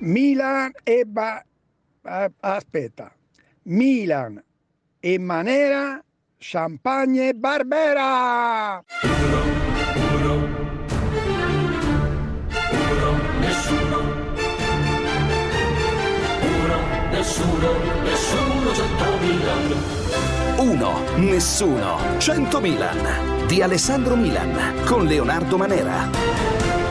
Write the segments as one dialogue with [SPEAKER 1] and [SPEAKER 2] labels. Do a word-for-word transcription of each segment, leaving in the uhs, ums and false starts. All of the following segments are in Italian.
[SPEAKER 1] Milan e ba- aspetta. Milan e Manera, Champagne e Barbera.
[SPEAKER 2] Uno, uno, uno, nessuno. Uno, nessuno, nessuno, cento Milan.
[SPEAKER 3] Uno, nessuno, cento Milan di Alessandro Milan con Leonardo Manera.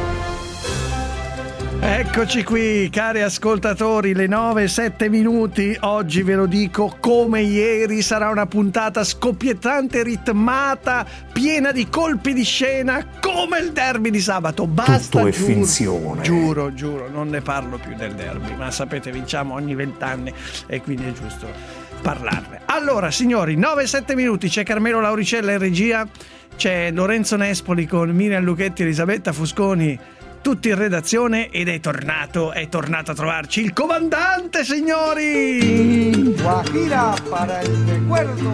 [SPEAKER 4] Eccoci qui, cari ascoltatori, le nove e sette minuti. Oggi ve lo dico come ieri, sarà una puntata scoppiettante, ritmata, piena di colpi di scena, come il derby di sabato. Basta,
[SPEAKER 5] tutto è
[SPEAKER 4] giuro,
[SPEAKER 5] finzione.
[SPEAKER 4] Giuro, giuro, non ne parlo più del derby, ma sapete, vinciamo ogni vent'anni e quindi è giusto parlarne. Allora, signori, nove e sette minuti, c'è Carmelo Lauricella in regia, c'è Lorenzo Nespoli con Miriam Lucchetti e Elisabetta Fusconi, tutti in redazione, ed è tornato, è tornato a trovarci il comandante, signori!
[SPEAKER 1] Guajira para il recuerdo.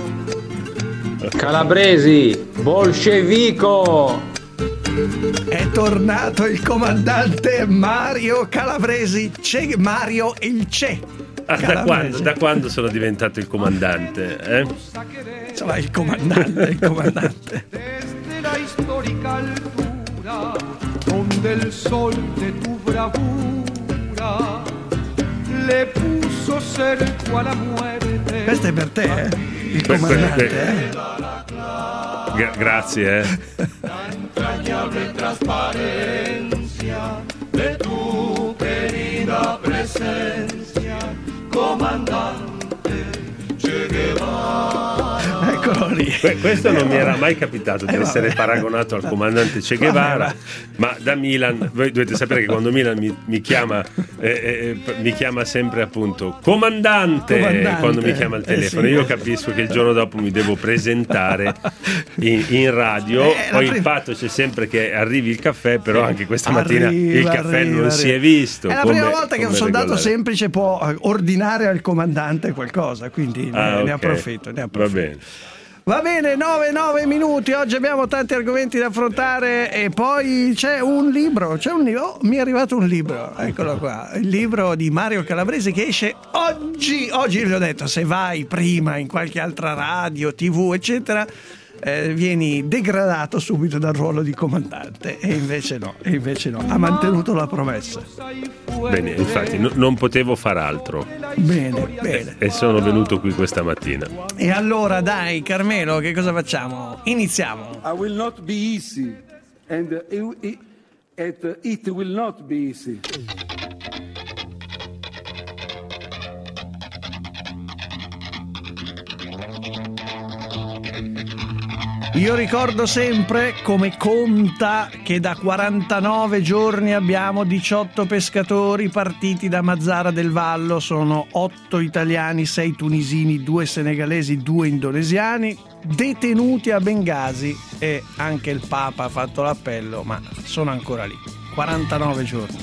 [SPEAKER 6] Calabresi, bolscevico!
[SPEAKER 4] È tornato il comandante Mario Calabresi, c'è Mario il c'è.
[SPEAKER 7] Ah, da, quando, da quando sono diventato il comandante? Eh?
[SPEAKER 4] Insomma, il comandante, il comandante.
[SPEAKER 8] Desde la histórica altura, donde el sol de tu bravura le puso cerco a la muerte.
[SPEAKER 4] Questo è per te, eh? Il
[SPEAKER 7] Que-
[SPEAKER 4] comandante,
[SPEAKER 7] que-
[SPEAKER 4] eh?
[SPEAKER 7] Gra- grazie, eh.
[SPEAKER 2] La entrañable transparencia de tu querida presencia, comandante Che Guevara.
[SPEAKER 4] Eccolo lì.
[SPEAKER 7] Que- questo non
[SPEAKER 4] Eh,
[SPEAKER 7] mi era
[SPEAKER 4] vabbè.
[SPEAKER 7] mai capitato di
[SPEAKER 4] Eh,
[SPEAKER 7] essere
[SPEAKER 4] vabbè.
[SPEAKER 7] paragonato al comandante Che Guevara,
[SPEAKER 4] Vabbè,
[SPEAKER 7] ma da Milan, voi dovete sapere che quando Milan mi, mi chiama eh, eh, mi chiama sempre appunto comandante,
[SPEAKER 4] Comandante,
[SPEAKER 7] quando mi chiama al
[SPEAKER 4] eh,
[SPEAKER 7] telefono.
[SPEAKER 4] sì.
[SPEAKER 7] Io capisco che il giorno dopo mi devo presentare in, in radio.
[SPEAKER 4] Eh, la
[SPEAKER 7] Poi il
[SPEAKER 4] prima-
[SPEAKER 7] fatto c'è sempre che arrivi il caffè, però anche questa mattina
[SPEAKER 4] Arriva,
[SPEAKER 7] il caffè
[SPEAKER 4] arriva,
[SPEAKER 7] non si
[SPEAKER 4] arriva.
[SPEAKER 7] è visto.
[SPEAKER 4] È la
[SPEAKER 7] come-
[SPEAKER 4] prima volta che un
[SPEAKER 7] come
[SPEAKER 4] soldato
[SPEAKER 7] regolare.
[SPEAKER 4] semplice può eh, ordinare al comandante qualcosa, quindi ne,
[SPEAKER 7] Ah,
[SPEAKER 4] ne
[SPEAKER 7] ok.
[SPEAKER 4] approfitto, ne
[SPEAKER 7] Va
[SPEAKER 4] approfitto.
[SPEAKER 7] bene.
[SPEAKER 4] Va bene, nove nove minuti, oggi abbiamo tanti argomenti da affrontare e poi c'è un libro, c'è un libro, oh, mi è arrivato un libro, eccolo qua, il libro di Mario Calabresi che esce oggi, oggi vi ho detto, se vai prima in qualche altra radio, tv eccetera, eh, vieni degradato subito dal ruolo di comandante e invece no, e invece no, ha mantenuto la promessa.
[SPEAKER 7] Bene, infatti no- non potevo far altro
[SPEAKER 4] Bene, bene.
[SPEAKER 7] e sono venuto qui questa mattina.
[SPEAKER 4] E allora dai Carmelo, che cosa facciamo? Iniziamo.
[SPEAKER 9] I will not be easy, and it, it, it, it will not be easy.
[SPEAKER 4] Io ricordo sempre come conta che da quarantanove giorni abbiamo diciotto pescatori partiti da Mazara del Vallo, sono otto italiani, sei tunisini, due senegalesi, due indonesiani, detenuti a Bengasi e anche il Papa ha fatto l'appello, ma sono ancora lì. quarantanove giorni.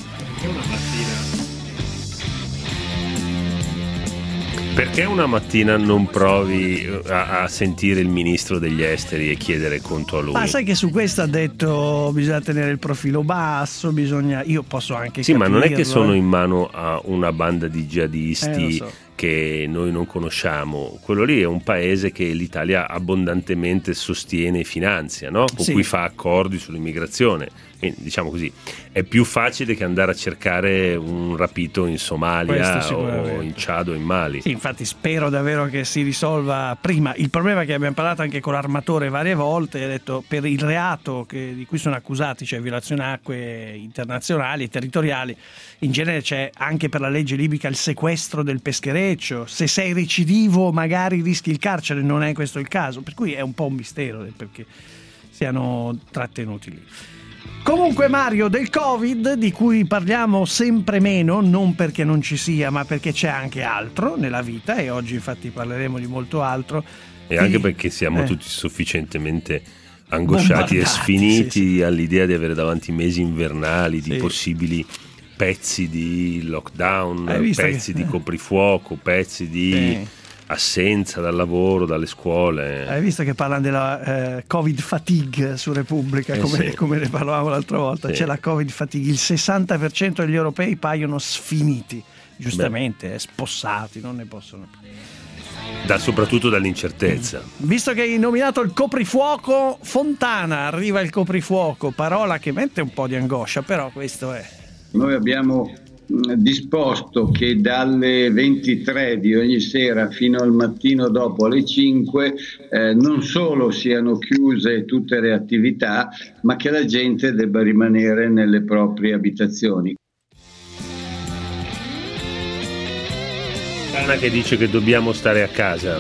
[SPEAKER 7] Perché una mattina non provi a, a sentire il ministro degli esteri e chiedere conto a lui?
[SPEAKER 4] Ma sai che su questo ha detto bisogna tenere il profilo basso, bisogna, io posso anche
[SPEAKER 7] Sì, ma non è che
[SPEAKER 4] capirlo,
[SPEAKER 7] sono
[SPEAKER 4] eh.
[SPEAKER 7] in mano a una banda di
[SPEAKER 4] Eh,
[SPEAKER 7] jihadisti
[SPEAKER 4] lo so.
[SPEAKER 7] che noi non conosciamo. Quello lì è un paese che l'Italia abbondantemente sostiene e finanzia, no? Con
[SPEAKER 4] Sì.
[SPEAKER 7] cui fa accordi sull'immigrazione. Quindi, diciamo così, è più facile che andare a cercare un rapito in Somalia
[SPEAKER 4] Questo
[SPEAKER 7] o
[SPEAKER 4] sicuramente.
[SPEAKER 7] in Ciad o in Mali.
[SPEAKER 4] Sì, infatti spero davvero che si risolva prima. Il problema è che abbiamo parlato anche con l'armatore varie volte, ha detto per il reato che, di cui sono accusati, cioè violazione acque internazionali e territoriali, in genere c'è anche per la legge libica il sequestro del peschereccio, se sei recidivo magari rischi il carcere, non è questo il caso, per cui è un po' un mistero del perché siano trattenuti lì. Comunque Mario, del Covid di cui parliamo sempre meno, non perché non ci sia ma perché c'è anche altro nella vita e oggi infatti parleremo di molto altro.
[SPEAKER 7] E anche
[SPEAKER 4] Quindi,
[SPEAKER 7] perché siamo
[SPEAKER 4] eh,
[SPEAKER 7] tutti sufficientemente angosciati e
[SPEAKER 4] Bombardati,
[SPEAKER 7] sfiniti
[SPEAKER 4] sì, sì.
[SPEAKER 7] all'idea di avere davanti mesi invernali, di
[SPEAKER 4] Sì.
[SPEAKER 7] possibili pezzi di lockdown,
[SPEAKER 4] Hai visto
[SPEAKER 7] pezzi
[SPEAKER 4] che-
[SPEAKER 7] di coprifuoco, pezzi di
[SPEAKER 4] Sì.
[SPEAKER 7] assenza dal lavoro, dalle scuole.
[SPEAKER 4] Hai visto che parlano della eh, Covid fatigue su Repubblica,
[SPEAKER 7] Eh
[SPEAKER 4] come,
[SPEAKER 7] sì.
[SPEAKER 4] come ne parlavamo l'altra volta?
[SPEAKER 7] Sì.
[SPEAKER 4] C'è la Covid fatigue, il sessanta per cento degli europei paiono sfiniti, giustamente, eh, spossati, non ne possono più.
[SPEAKER 7] Da, soprattutto dall'incertezza.
[SPEAKER 4] Visto che hai nominato il coprifuoco, Fontana, arriva il coprifuoco, parola che mette un po' di angoscia, però questo è...
[SPEAKER 5] Noi abbiamo mh, disposto che dalle ventitré di ogni sera fino al mattino dopo alle cinque eh, non solo siano chiuse tutte le attività, ma che la gente debba rimanere nelle proprie abitazioni.
[SPEAKER 7] Fontana che dice che dobbiamo stare a casa.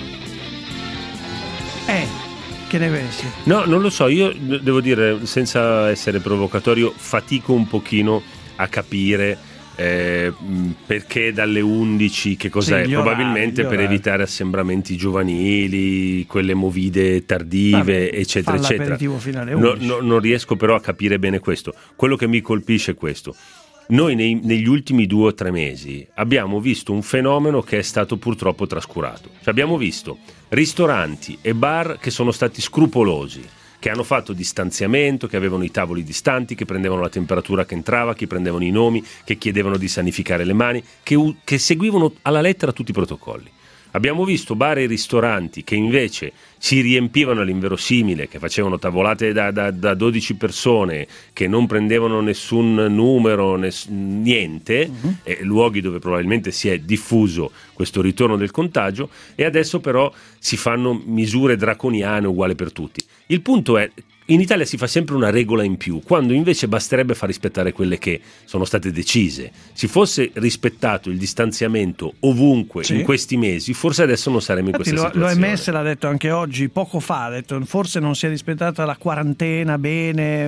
[SPEAKER 4] Eh, che ne pensi?
[SPEAKER 7] No, non lo so, io devo dire, senza essere provocatorio, fatico un pochino a capire eh, perché dalle undici, che cos'è?
[SPEAKER 4] Sì, gli orari,
[SPEAKER 7] Probabilmente
[SPEAKER 4] gli
[SPEAKER 7] per
[SPEAKER 4] orari.
[SPEAKER 7] evitare assembramenti giovanili, quelle movide tardive,
[SPEAKER 4] Vabbè,
[SPEAKER 7] eccetera,
[SPEAKER 4] fa
[SPEAKER 7] eccetera.
[SPEAKER 4] l'aperitivo fino alle
[SPEAKER 7] No,
[SPEAKER 4] undici.
[SPEAKER 7] no, non riesco però a capire bene questo. Quello che mi colpisce è questo. Noi nei, negli ultimi due o tre mesi abbiamo visto un fenomeno che è stato purtroppo trascurato. Cioè abbiamo visto ristoranti e bar che sono stati scrupolosi, che hanno fatto distanziamento, che avevano i tavoli distanti, che prendevano la temperatura che entrava, che prendevano i nomi, che chiedevano di sanificare le mani, che, u- che seguivano alla lettera tutti i protocolli. Abbiamo visto bar e ristoranti che invece si riempivano all'inverosimile, che facevano tavolate da, da, da dodici persone, che non prendevano nessun numero, ness- niente, uh-huh. e luoghi dove probabilmente si è diffuso questo ritorno del contagio, e adesso però si fanno misure draconiane uguali per tutti. Il punto è, in Italia si fa sempre una regola in più, quando invece basterebbe far rispettare quelle che sono state decise. Si fosse rispettato il distanziamento ovunque
[SPEAKER 4] sì.
[SPEAKER 7] in questi mesi, forse adesso non saremmo in
[SPEAKER 4] Infatti
[SPEAKER 7] questa
[SPEAKER 4] lo,
[SPEAKER 7] situazione.
[SPEAKER 4] L'O M S l'ha detto anche oggi, poco fa, ha detto forse non si è rispettata la quarantena bene,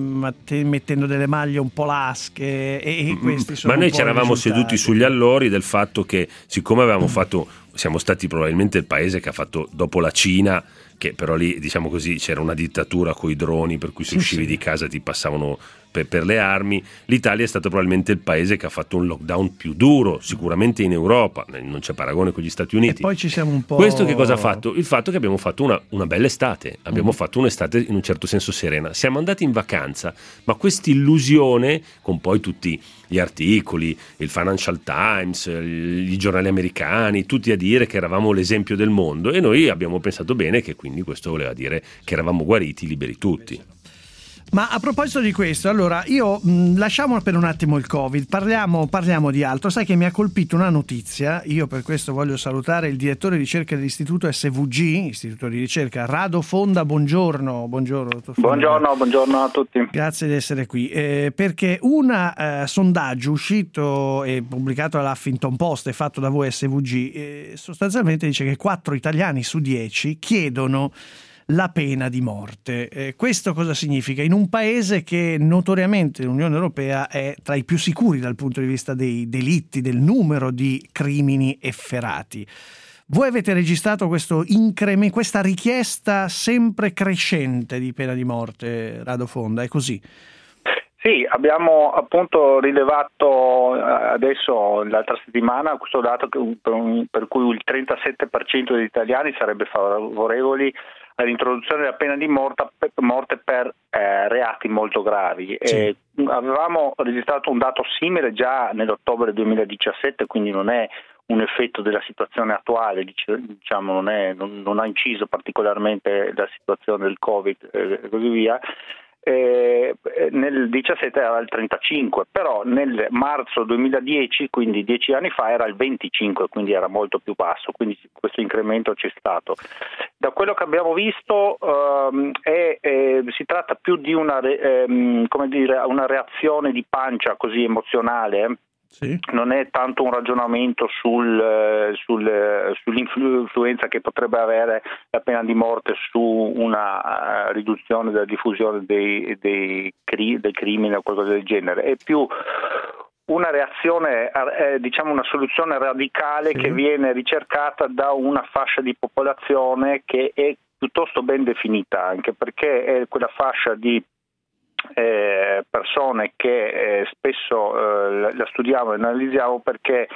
[SPEAKER 4] mh, mettendo delle maglie un po' lasche, e, e questi sono
[SPEAKER 7] Ma noi
[SPEAKER 4] un po'
[SPEAKER 7] ci eravamo
[SPEAKER 4] i risultati.
[SPEAKER 7] seduti sugli allori del fatto che, siccome avevamo fatto, siamo stati probabilmente il paese che ha fatto dopo la Cina, che però lì, diciamo così, c'era una dittatura coi droni, per cui se uscivi sì, sì. di casa ti passavano per, per le armi. L'Italia è stato probabilmente il paese che ha fatto un lockdown più duro, sicuramente in Europa, non c'è paragone con gli Stati Uniti.
[SPEAKER 4] E poi ci siamo un po'...
[SPEAKER 7] Questo che cosa ha fatto? Il fatto che abbiamo fatto una, una bella estate, abbiamo mm. fatto un'estate in un certo senso serena. Siamo andati in vacanza, ma questa illusione, con poi tutti gli articoli, il Financial Times, i giornali americani, tutti a dire che eravamo l'esempio del mondo, e noi abbiamo pensato bene che quindi questo voleva dire che eravamo guariti, liberi tutti.
[SPEAKER 4] Ma a proposito di questo, allora io mh, lasciamo per un attimo il Covid, parliamo, parliamo di altro. Sai che mi ha colpito una notizia, io per questo voglio salutare il direttore di ricerca dell'istituto S V G, istituto di ricerca, Rado Fonda. Buongiorno. Buongiorno, dottor Fonda.
[SPEAKER 10] Buongiorno, buongiorno a tutti.
[SPEAKER 4] Grazie di essere qui, eh, perché un eh, sondaggio uscito e pubblicato dalla Huffington Post e fatto da voi S V G eh, sostanzialmente dice che quattro italiani su dieci chiedono la pena di morte. Eh, questo cosa significa? In un paese che notoriamente l'Unione Europea è tra i più sicuri dal punto di vista dei delitti, del numero di crimini efferati. Voi avete registrato questo incremento, questa richiesta sempre crescente di pena di morte, Rado Fonda, è così?
[SPEAKER 10] Sì, abbiamo appunto rilevato adesso l'altra settimana questo dato per cui il trentasette per cento degli italiani sarebbe favorevoli all'introduzione della pena di morte, morte per eh, reati molto gravi. Sì. E avevamo registrato un dato simile già nell'ottobre duemiladiciassette, quindi non è un effetto della situazione attuale, diciamo, non, è, non, non ha inciso particolarmente la situazione del Covid e così via. Eh, nel diciassette era il trentacinque, però nel marzo duemiladieci, quindi dieci anni fa, era il venticinque, quindi era molto più basso, quindi questo incremento c'è stato. Da quello che abbiamo visto ehm, è, eh, si tratta più di una, ehm, come dire, una reazione di pancia così emozionale. Sì. Non è tanto un ragionamento sul, sul, sull'influenza che potrebbe avere la pena di morte su una riduzione della diffusione dei, dei, dei crimini o qualcosa del genere, è più una reazione, eh, diciamo una soluzione radicale sì. che viene ricercata da una fascia di popolazione che è piuttosto ben definita, anche perché è quella fascia di Eh, persone che eh, spesso eh, la studiamo e analizziamo perché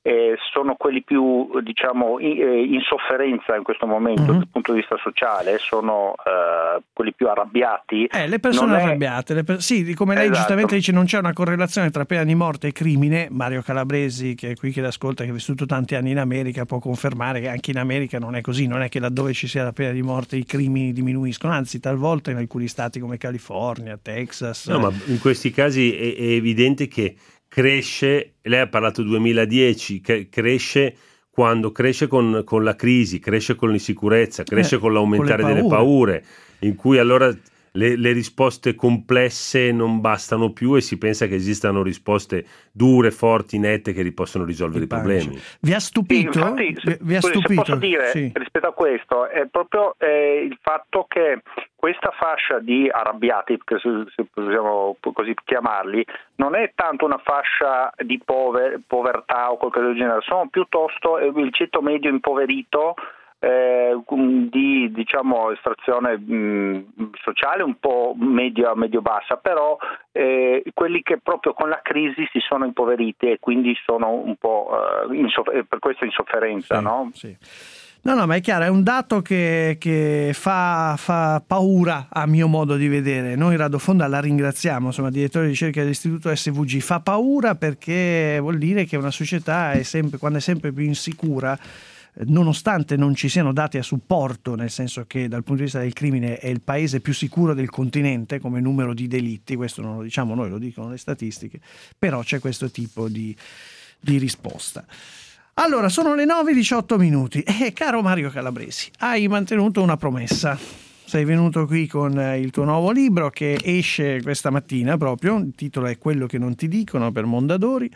[SPEAKER 10] eh, sono quelli più, diciamo, in, eh, in sofferenza in questo momento mm-hmm. dal punto di vista sociale, sono eh, quelli più arrabbiati.
[SPEAKER 4] Eh, le persone
[SPEAKER 10] non è...
[SPEAKER 4] arrabbiate, le per... sì, come lei
[SPEAKER 10] esatto.
[SPEAKER 4] giustamente dice, non c'è una correlazione tra pena di morte e crimine. Mario Calabresi, che è qui che l'ascolta, che ha vissuto tanti anni in America, può confermare che anche in America non è così, non è che laddove ci sia la pena di morte i crimini diminuiscono, anzi talvolta in alcuni stati come California, Texas.
[SPEAKER 7] No, ma in questi casi è, è evidente che cresce, lei ha parlato duemiladieci, che cresce quando cresce con, con la crisi, cresce con l'insicurezza, cresce eh, con l'aumentare con delle paure, in cui allora le, le risposte complesse non bastano più e si pensa che esistano risposte dure, forti, nette che possono risolvere i problemi.
[SPEAKER 4] Vi ha stupito?
[SPEAKER 10] Sì, infatti,
[SPEAKER 4] vi, vi ha
[SPEAKER 10] se
[SPEAKER 4] stupito?
[SPEAKER 10] posso dire
[SPEAKER 4] sì.
[SPEAKER 10] rispetto a questo è proprio eh, il fatto che questa fascia di arrabbiati, se possiamo così chiamarli, non è tanto una fascia di pover, povertà o qualcosa del genere, sono piuttosto il ceto medio impoverito, eh, di diciamo estrazione mh, sociale un po' medio medio bassa, però eh, quelli che proprio con la crisi si sono impoveriti e quindi sono un po' eh, in soff- per questo in sofferenza,
[SPEAKER 4] sì,
[SPEAKER 10] no?
[SPEAKER 4] Sì. No, no, ma è chiaro, è un dato che, che fa, fa paura a mio modo di vedere. Noi Radofonda la ringraziamo, insomma, direttore di ricerca dell'Istituto S V G. Fa paura perché vuol dire che una società è sempre, quando è sempre più insicura, nonostante non ci siano dati a supporto, nel senso che dal punto di vista del crimine è il paese più sicuro del continente come numero di delitti, questo non lo diciamo noi, lo dicono le statistiche, però c'è questo tipo di, di risposta. Allora, sono le nove e diciotto minuti e caro Mario Calabresi, hai mantenuto una promessa. Sei venuto qui con il tuo nuovo libro che esce questa mattina proprio, il titolo è Quello che non ti dicono per Mondadori.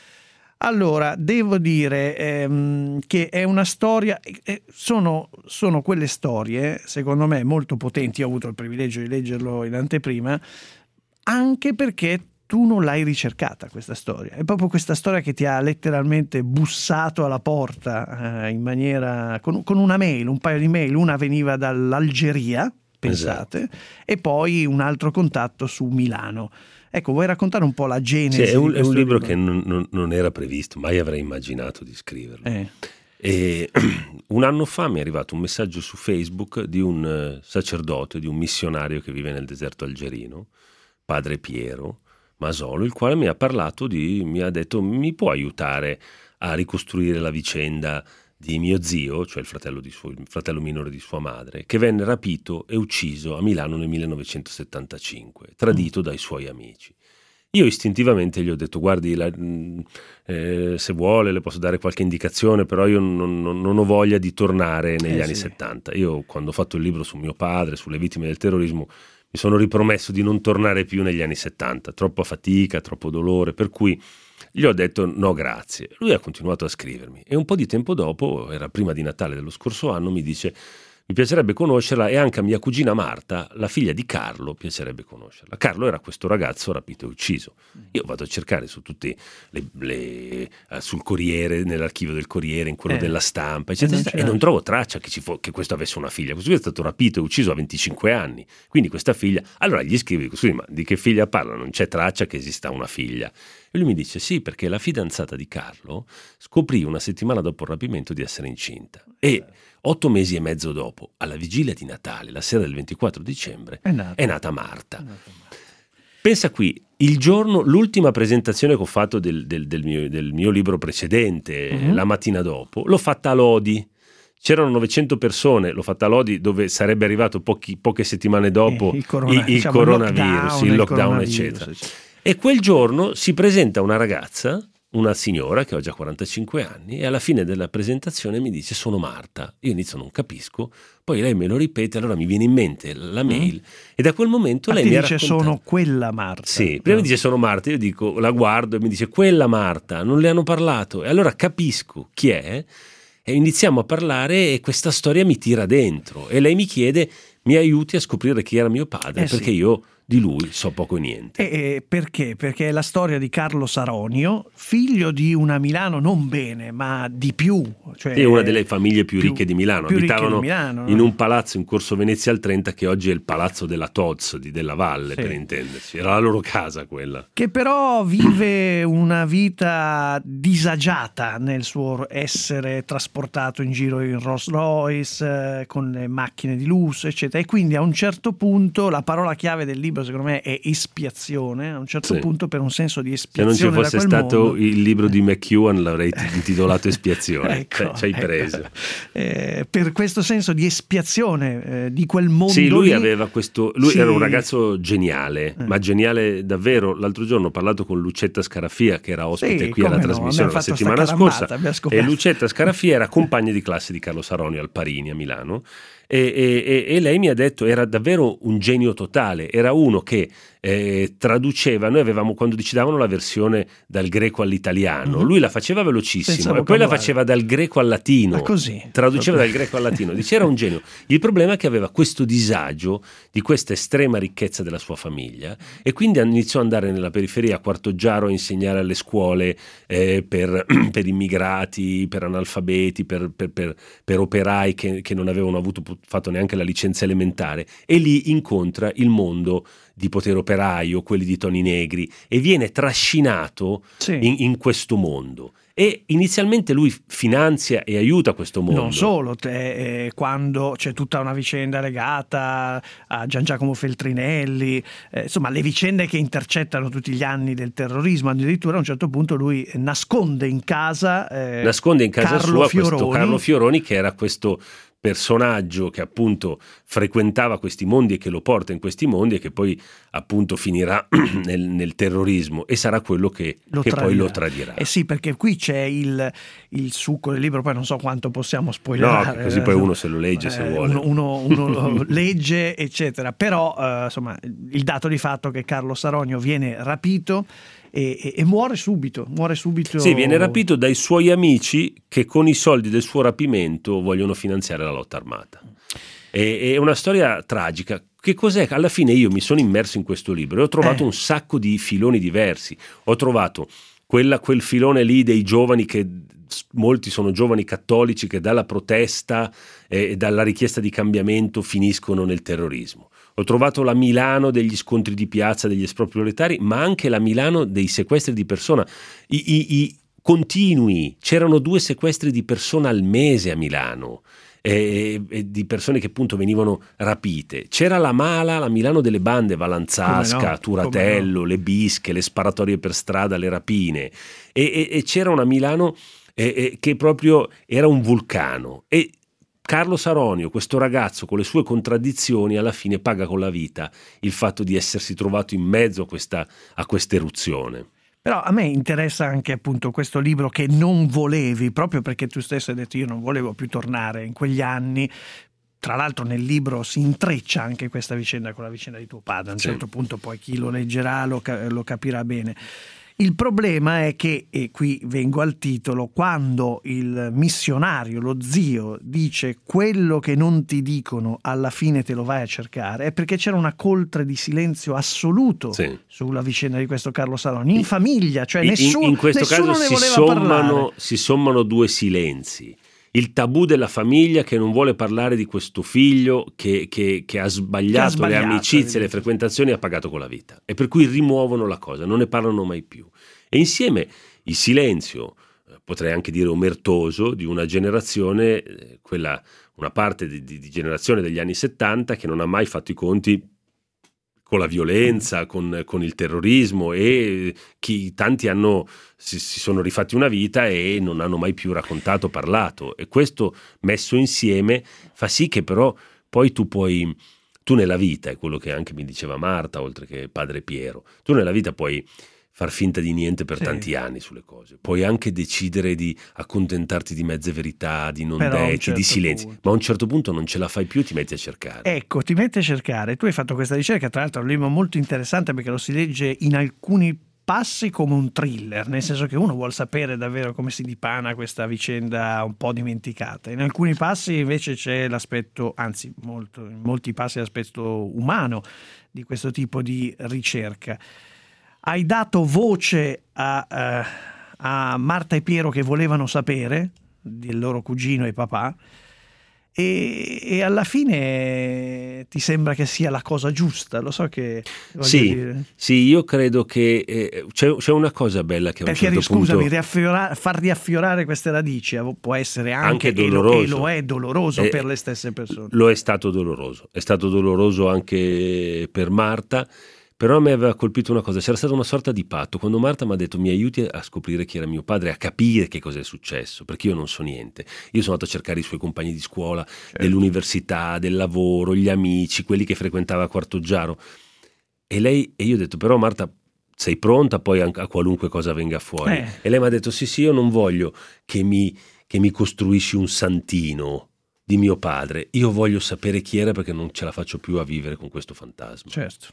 [SPEAKER 4] Allora, devo dire ehm, che è una storia, eh, sono, sono quelle storie, secondo me, molto potenti. Ho avuto il privilegio di leggerlo in anteprima, anche perché tu non l'hai ricercata questa storia. È proprio questa storia che ti ha letteralmente bussato alla porta eh, in maniera con, con una mail, un paio di mail. Una veniva dall'Algeria, pensate, esatto. E poi un altro contatto su Milano. Ecco, vuoi raccontare un po' la genesi?
[SPEAKER 7] Sì, è un,
[SPEAKER 4] di
[SPEAKER 7] è un libro,
[SPEAKER 4] libro
[SPEAKER 7] che non, non, non era previsto, mai avrei immaginato di scriverlo.
[SPEAKER 4] Eh.
[SPEAKER 7] E un anno fa mi è arrivato un messaggio su Facebook di un sacerdote, di un missionario che vive nel deserto algerino, padre Piero Masolo, il quale mi ha parlato di, mi ha detto, mi può aiutare a ricostruire la vicenda di mio zio, cioè il fratello, di suo, il fratello minore di sua madre, che venne rapito e ucciso a Milano nel millenovecentosettantacinque, tradito mm. dai suoi amici. Io istintivamente gli ho detto, guardi, la, eh, se vuole le posso dare qualche indicazione, però io non, non, non ho voglia di tornare negli eh, anni sì. settanta. Io quando ho fatto il libro su mio padre, sulle vittime del terrorismo, mi sono ripromesso di non tornare più negli anni settanta, troppa fatica, troppo dolore, per cui gli ho detto no grazie. Lui ha continuato a scrivermi e un po' di tempo dopo, era prima di Natale dello scorso anno, mi dice mi piacerebbe conoscerla e anche a mia cugina Marta, la figlia di Carlo, piacerebbe conoscerla. Carlo era questo ragazzo rapito e ucciso. Io vado a cercare su tutti le, le, sul Corriere, nell'archivio del Corriere, in quello eh. della Stampa, eccetera, e non, e non trovo traccia che, ci fo- che questo avesse una figlia. Questo qui è stato rapito e ucciso a venticinque anni, quindi questa figlia. Allora gli scrivo, dico, scusi, ma di che figlia parla? Non c'è traccia che esista una figlia. E lui mi dice sì, perché la fidanzata di Carlo scoprì una settimana dopo il rapimento di essere incinta e otto mesi e mezzo dopo, alla vigilia di Natale, la sera del ventiquattro dicembre, è nata, è nata Marta. È nata Marta. Pensa qui, il giorno, l'ultima presentazione che ho fatto del, del, del, mio, del mio libro precedente, uh-huh. la mattina dopo, l'ho fatta a Lodi. C'erano novecento persone, l'ho fatta a Lodi, dove sarebbe arrivato pochi, poche settimane dopo eh, il, corona, il, il diciamo, coronavirus, il lockdown, il lockdown eccetera. eccetera. E quel giorno si presenta una ragazza, una signora che ho già quarantacinque anni, e alla fine della presentazione mi dice sono Marta. Io inizio non capisco, poi lei me lo ripete, allora mi viene in mente la mail mm. e da quel momento ah, lei mi ha
[SPEAKER 4] dice
[SPEAKER 7] raccontato.
[SPEAKER 4] Sono quella Marta.
[SPEAKER 7] Sì, prima no. mi dice sono Marta, io dico la guardo e mi dice quella Marta, non le hanno parlato, e allora capisco chi è e iniziamo a parlare e questa storia mi tira dentro e lei mi chiede mi aiuti a scoprire chi era mio padre, eh perché sì. io di lui so poco e niente.
[SPEAKER 4] E, e perché? Perché è la storia di Carlo Saronio, figlio di una Milano non bene, ma di più. Cioè
[SPEAKER 7] è una delle famiglie più,
[SPEAKER 4] più
[SPEAKER 7] ricche di Milano.
[SPEAKER 4] più ricche
[SPEAKER 7] Abitavano
[SPEAKER 4] di Milano,
[SPEAKER 7] in
[SPEAKER 4] no?
[SPEAKER 7] un palazzo in Corso Venezia al trenta, che oggi è il palazzo della Tod's di Della Valle,
[SPEAKER 4] Sì.
[SPEAKER 7] per intenderci. Era la loro casa quella.
[SPEAKER 4] Che però vive una vita disagiata nel suo essere trasportato in giro in Rolls Royce, eh, con le macchine di lusso, eccetera. E quindi a un certo punto la parola chiave del libro, secondo me, è espiazione. A un certo
[SPEAKER 7] Sì.
[SPEAKER 4] punto, per un senso di
[SPEAKER 7] Se
[SPEAKER 4] espiazione
[SPEAKER 7] non ci fosse
[SPEAKER 4] da quel
[SPEAKER 7] stato
[SPEAKER 4] mondo,
[SPEAKER 7] il libro di McEwan l'avrei intitolato Espiazione.
[SPEAKER 4] Ecco,
[SPEAKER 7] Cioè, ci hai
[SPEAKER 4] ecco.
[SPEAKER 7] preso.
[SPEAKER 4] Eh, per questo senso di espiazione eh, di quel mondo
[SPEAKER 7] Sì, lui
[SPEAKER 4] lì,
[SPEAKER 7] aveva questo. Lui
[SPEAKER 4] sì.
[SPEAKER 7] era un ragazzo geniale,
[SPEAKER 4] Eh.
[SPEAKER 7] ma geniale davvero. L'altro giorno ho parlato con Lucetta Scarafia, che era ospite
[SPEAKER 4] Sì,
[SPEAKER 7] qui alla
[SPEAKER 4] come no,
[SPEAKER 7] trasmissione
[SPEAKER 4] abbiamo
[SPEAKER 7] la
[SPEAKER 4] fatto
[SPEAKER 7] settimana
[SPEAKER 4] sta carambata,
[SPEAKER 7] scorsa.
[SPEAKER 4] abbiamo
[SPEAKER 7] E
[SPEAKER 4] scoperto.
[SPEAKER 7] Lucetta Scarafia era compagna di classe di Carlo Saronio al Parini a Milano. E, e, e lei mi ha detto era davvero un genio totale, era uno che eh, traduceva, noi avevamo, quando decidavano la versione dal greco all'italiano,
[SPEAKER 4] Mhm.
[SPEAKER 7] lui la faceva velocissimo
[SPEAKER 4] Senza
[SPEAKER 7] e poi la
[SPEAKER 4] vocabolario.
[SPEAKER 7] faceva dal greco al latino,
[SPEAKER 4] Ah, così?
[SPEAKER 7] traduceva
[SPEAKER 4] Proprio.
[SPEAKER 7] dal greco al latino, dice era un genio. Il problema è che aveva questo disagio di questa estrema ricchezza della sua famiglia e quindi iniziò ad andare nella periferia a Quartoggiaro a insegnare alle scuole eh, per, per immigrati, per analfabeti, per, per, per, per operai che, che non avevano avuto fatto neanche la licenza elementare, e lì incontra il mondo di Potere Operaio, quelli di Toni Negri, e viene trascinato
[SPEAKER 4] Sì.
[SPEAKER 7] in, in questo mondo. E inizialmente lui finanzia e aiuta questo mondo.
[SPEAKER 4] Non solo, te, eh, quando c'è tutta una vicenda legata a Gian Giacomo Feltrinelli, eh, insomma le vicende che intercettano tutti gli anni del terrorismo, addirittura a un certo punto lui nasconde in casa eh,
[SPEAKER 7] nasconde in casa
[SPEAKER 4] Carlo
[SPEAKER 7] sua
[SPEAKER 4] Fioroni.
[SPEAKER 7] questo Carlo Fioroni, che era questo personaggio che appunto frequentava questi mondi e che lo porta in questi mondi e che poi appunto finirà nel, nel terrorismo e sarà quello che,
[SPEAKER 4] Lo
[SPEAKER 7] che
[SPEAKER 4] tradirà.
[SPEAKER 7] poi lo tradirà.
[SPEAKER 4] Eh sì, perché qui c'è il, il succo del libro, poi non so quanto possiamo spoilerare.
[SPEAKER 7] No, così poi uno se lo legge se
[SPEAKER 4] Eh,
[SPEAKER 7] vuole.
[SPEAKER 4] Uno, uno, uno legge, eccetera. Però eh, insomma, il dato di fatto che Carlo Saronio viene rapito e, e, e muore subito, muore subito.
[SPEAKER 7] Sì, viene rapito dai suoi amici che con i soldi del suo rapimento vogliono finanziare la lotta armata. E, è una storia tragica. Che cos'è? Alla fine io mi sono immerso in questo libro e ho trovato
[SPEAKER 4] Eh.
[SPEAKER 7] un sacco di filoni diversi. Ho trovato quella, quel filone lì dei giovani, che molti sono giovani cattolici che dalla protesta e dalla richiesta di cambiamento finiscono nel terrorismo. Ho trovato la Milano degli scontri di piazza, degli espropri proletari, ma anche la Milano dei sequestri di persona. I, i, i continui, c'erano due sequestri di persona al mese a Milano. E, e di persone che appunto venivano rapite. C'era la mala, la Milano delle bande, Valanzasca,
[SPEAKER 4] Come no,
[SPEAKER 7] Turatello,
[SPEAKER 4] come no.
[SPEAKER 7] le bische, le sparatorie per strada, le rapine, e, e, e c'era una Milano eh, eh, che proprio era un vulcano. E Carlo Saronio, questo ragazzo con le sue contraddizioni, alla fine paga con la vita il fatto di essersi trovato in mezzo a questa, a questa eruzione.
[SPEAKER 4] Però a me interessa anche appunto questo libro che non volevi, proprio perché tu stesso hai detto io non volevo più tornare in quegli anni. Tra l'altro nel libro si intreccia anche questa vicenda con la vicenda di tuo padre. A un
[SPEAKER 7] Sì.
[SPEAKER 4] certo punto poi chi lo leggerà lo, lo capirà bene. Il problema è che, e qui vengo al titolo, quando il missionario, lo zio, dice quello che non ti dicono alla fine te lo vai a cercare, è perché c'era una coltre di silenzio assoluto
[SPEAKER 7] Sì.
[SPEAKER 4] sulla vicenda di questo Carlo Saronio, in famiglia, cioè
[SPEAKER 7] In-
[SPEAKER 4] nessuno,
[SPEAKER 7] in questo
[SPEAKER 4] nessuno
[SPEAKER 7] caso
[SPEAKER 4] ne
[SPEAKER 7] si
[SPEAKER 4] voleva
[SPEAKER 7] sommano,
[SPEAKER 4] parlare.
[SPEAKER 7] si sommano due silenzi. Il tabù della famiglia che non vuole parlare di questo figlio che, che, che ha sbagliato,
[SPEAKER 4] Che ha sbagliato,
[SPEAKER 7] le amicizie, le
[SPEAKER 4] evidente.
[SPEAKER 7] frequentazioni, e ha pagato con la vita, e per cui rimuovono la cosa, non ne parlano mai più. E insieme il silenzio, eh, potrei anche dire omertoso, di una generazione, eh, quella, una parte di, di, di generazione degli anni settanta che non ha mai fatto i conti con la violenza, con, con il terrorismo, e chi, tanti hanno, si, si sono rifatti una vita e non hanno mai più raccontato, parlato, e questo messo insieme fa sì che però poi tu puoi, tu nella vita, è quello che anche mi diceva Marta, oltre che padre Piero, tu nella vita puoi far finta di niente per
[SPEAKER 4] Sì.
[SPEAKER 7] tanti anni sulle cose, puoi anche decidere di accontentarti di mezze verità, di non
[SPEAKER 4] Però a un
[SPEAKER 7] detti,
[SPEAKER 4] certo
[SPEAKER 7] di silenzi,
[SPEAKER 4] punto.
[SPEAKER 7] ma a un certo punto non ce la fai più, ti metti a cercare.
[SPEAKER 4] Ecco, ti metti a cercare. Tu hai fatto questa ricerca, tra l'altro è un libro molto interessante perché lo si legge in alcuni passi come un thriller, nel senso che uno vuol sapere davvero come si dipana questa vicenda un po' dimenticata. In alcuni passi invece c'è l'aspetto, anzi molto, in molti passi l'aspetto umano di questo tipo di ricerca. Hai dato voce a, uh, a Marta e Piero che volevano sapere del loro cugino e papà, e, e alla fine ti sembra che sia la cosa giusta. Lo so che
[SPEAKER 7] sì,
[SPEAKER 4] dire.
[SPEAKER 7] sì, io credo che eh, c'è, c'è una cosa bella che a un
[SPEAKER 4] perché
[SPEAKER 7] certo
[SPEAKER 4] scusami,
[SPEAKER 7] punto
[SPEAKER 4] riaffiora, far riaffiorare queste radici può essere anche,
[SPEAKER 7] anche doloroso,
[SPEAKER 4] e lo, e lo è doloroso
[SPEAKER 7] eh,
[SPEAKER 4] per le stesse persone.
[SPEAKER 7] Lo è stato doloroso, è stato doloroso anche per Marta. Però a me aveva colpito una cosa, c'era stata una sorta di patto. Quando Marta mi ha detto mi aiuti a scoprire chi era mio padre, a capire che cosa è successo, perché io non so niente. Io sono andato a cercare i suoi compagni di scuola, certo, dell'università, del lavoro, gli amici, quelli che frequentava a Quartoggiaro. E lei, e io ho detto però Marta, sei pronta poi a, a qualunque cosa venga fuori? Eh. E lei mi ha detto sì sì, io non voglio che mi, che mi costruisci un santino di mio padre, io voglio sapere chi era perché non ce la faccio più a vivere con questo fantasma.
[SPEAKER 4] Certo.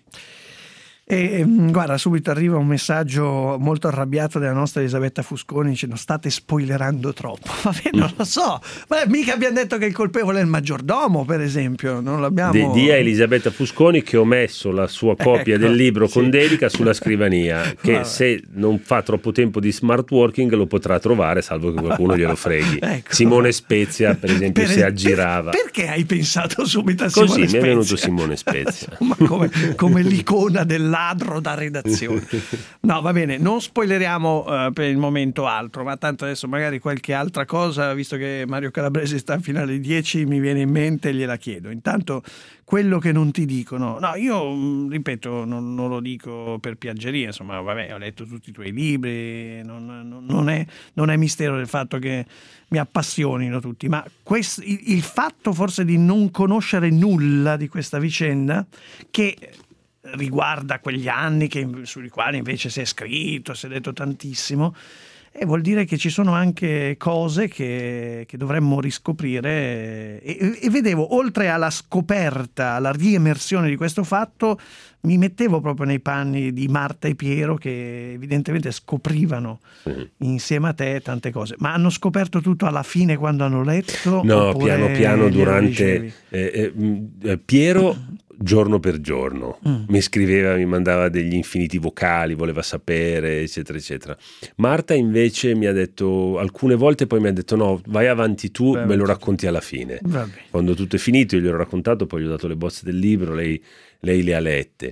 [SPEAKER 4] E guarda, subito arriva un messaggio molto arrabbiato della nostra Elisabetta Fusconi, dice non state spoilerando troppo. Vabbè, non lo so, ma mica abbiamo detto che il colpevole è il maggiordomo, per esempio, non l'abbiamo.
[SPEAKER 7] Di, di a Elisabetta Fusconi che ho messo la sua copia ecco, del libro con sì. dedica sulla scrivania, che vabbè, se non fa troppo tempo di smart working lo potrà trovare, salvo che qualcuno glielo freghi. Ecco. Simone Spezia, per esempio, per, si aggirava.
[SPEAKER 4] Per, perché hai pensato subito a Simone
[SPEAKER 7] Così,
[SPEAKER 4] Spezia?
[SPEAKER 7] Mi è venuto Simone Spezia.
[SPEAKER 4] Ma come, come l'icona della ladro da redazione. No, va bene, non spoileriamo uh, per il momento altro, ma tanto adesso magari qualche altra cosa, visto che Mario Calabresi sta fino alle dieci, mi viene in mente e gliela chiedo. Intanto quello che non ti dicono, no, io ripeto, non, non lo dico per piaggeria, insomma, vabbè, ho letto tutti i tuoi libri, non, non, non, è, non è mistero del fatto che mi appassionino tutti, ma questo, il, il fatto forse di non conoscere nulla di questa vicenda, che riguarda quegli anni che, sui quali invece si è scritto, si è detto tantissimo, e vuol dire che ci sono anche cose che, che dovremmo riscoprire, e, e vedevo, oltre alla scoperta, alla riemersione di questo fatto, mi mettevo proprio nei panni di Marta e Piero, che evidentemente scoprivano sì. insieme a te tante cose. Ma hanno scoperto tutto alla fine quando hanno letto?
[SPEAKER 7] No, piano piano durante eh, eh, Piero giorno per giorno mm. mi scriveva, mi mandava degli infiniti vocali, voleva sapere eccetera eccetera. Marta invece mi ha detto alcune volte, poi mi ha detto no, vai avanti tu, Beh, me lo racconti alla fine. Vabbè. Quando tutto è finito io gli ho raccontato, poi gli ho dato le bozze del libro, lei, lei le ha lette.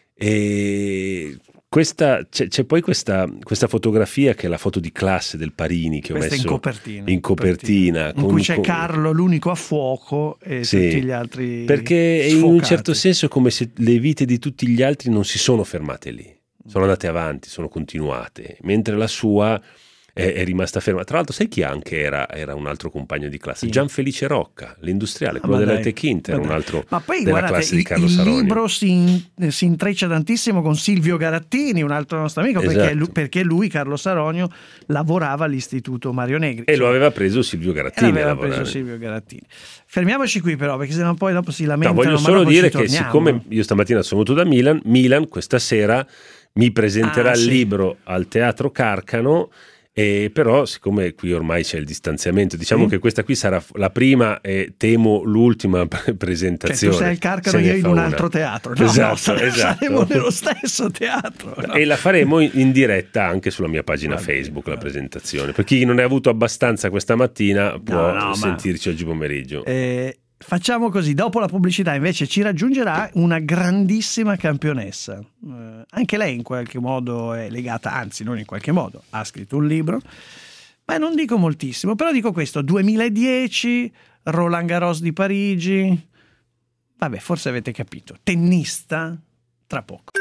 [SPEAKER 7] E questa, c'è, c'è poi questa, questa fotografia che è la foto di classe del Parini che
[SPEAKER 4] questa
[SPEAKER 7] ho messo
[SPEAKER 4] in copertina,
[SPEAKER 7] in copertina,
[SPEAKER 4] in
[SPEAKER 7] con,
[SPEAKER 4] cui c'è
[SPEAKER 7] con...
[SPEAKER 4] Carlo l'unico a fuoco e sì, tutti gli altri
[SPEAKER 7] perché
[SPEAKER 4] sfocati.
[SPEAKER 7] In un certo senso è come se le vite di tutti gli altri non si sono fermate lì, sono andate avanti, sono continuate, mentre la sua è, è rimasta ferma. Tra l'altro sai chi anche era, era un altro compagno di classe? Sì. Gianfelice Rocca, l'industriale, quello ah, della Tech Inter, un altro
[SPEAKER 4] ma poi,
[SPEAKER 7] della
[SPEAKER 4] guardate,
[SPEAKER 7] classe
[SPEAKER 4] il,
[SPEAKER 7] di Carlo
[SPEAKER 4] il
[SPEAKER 7] Saronio.
[SPEAKER 4] Il libro si, in, si intreccia tantissimo con Silvio Garattini, un altro nostro amico, esatto. perché, lui, perché lui, Carlo Saronio, lavorava all'Istituto Mario Negri.
[SPEAKER 7] E cioè, lo aveva preso Silvio Garattini.
[SPEAKER 4] E l'aveva preso Silvio Garattini. Fermiamoci qui però, perché sennò poi dopo si lamentano.
[SPEAKER 7] No, voglio solo dire che siccome io stamattina sono venuto da Milan, Milan questa sera mi presenterà ah, il sì. libro al Teatro Carcano. E però siccome qui ormai c'è il distanziamento, diciamo mm. che questa qui sarà la prima e temo l'ultima presentazione.
[SPEAKER 4] Cioè, tu sei al Carcano, io in un una. altro teatro. No, esatto, no, saremo, esatto. saremo nello stesso teatro. No?
[SPEAKER 7] E la faremo in diretta anche sulla mia pagina va Facebook, bene, la presentazione. Per chi non ne ha avuto abbastanza questa mattina può no, no, sentirci ma... oggi pomeriggio.
[SPEAKER 4] Eh... Facciamo così, dopo la pubblicità invece ci raggiungerà una grandissima campionessa, eh, anche lei in qualche modo è legata, anzi non in qualche modo, ha scritto un libro, ma non dico moltissimo, però dico questo, duemiladieci, Roland Garros di Parigi, vabbè forse avete capito, tennista, tra poco.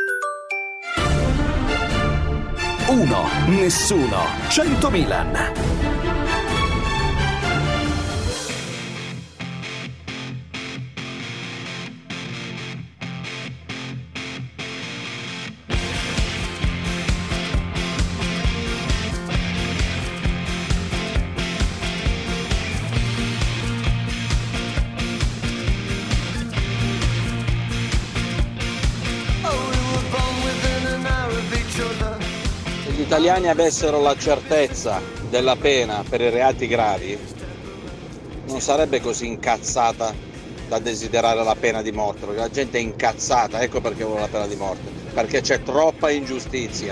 [SPEAKER 3] Uno, nessuno, cento Milan.
[SPEAKER 11] italiani avessero la certezza della pena per i reati gravi, non sarebbe così incazzata da desiderare la pena di morte, perché la gente è incazzata, ecco perché vuole la pena di morte, perché c'è troppa ingiustizia.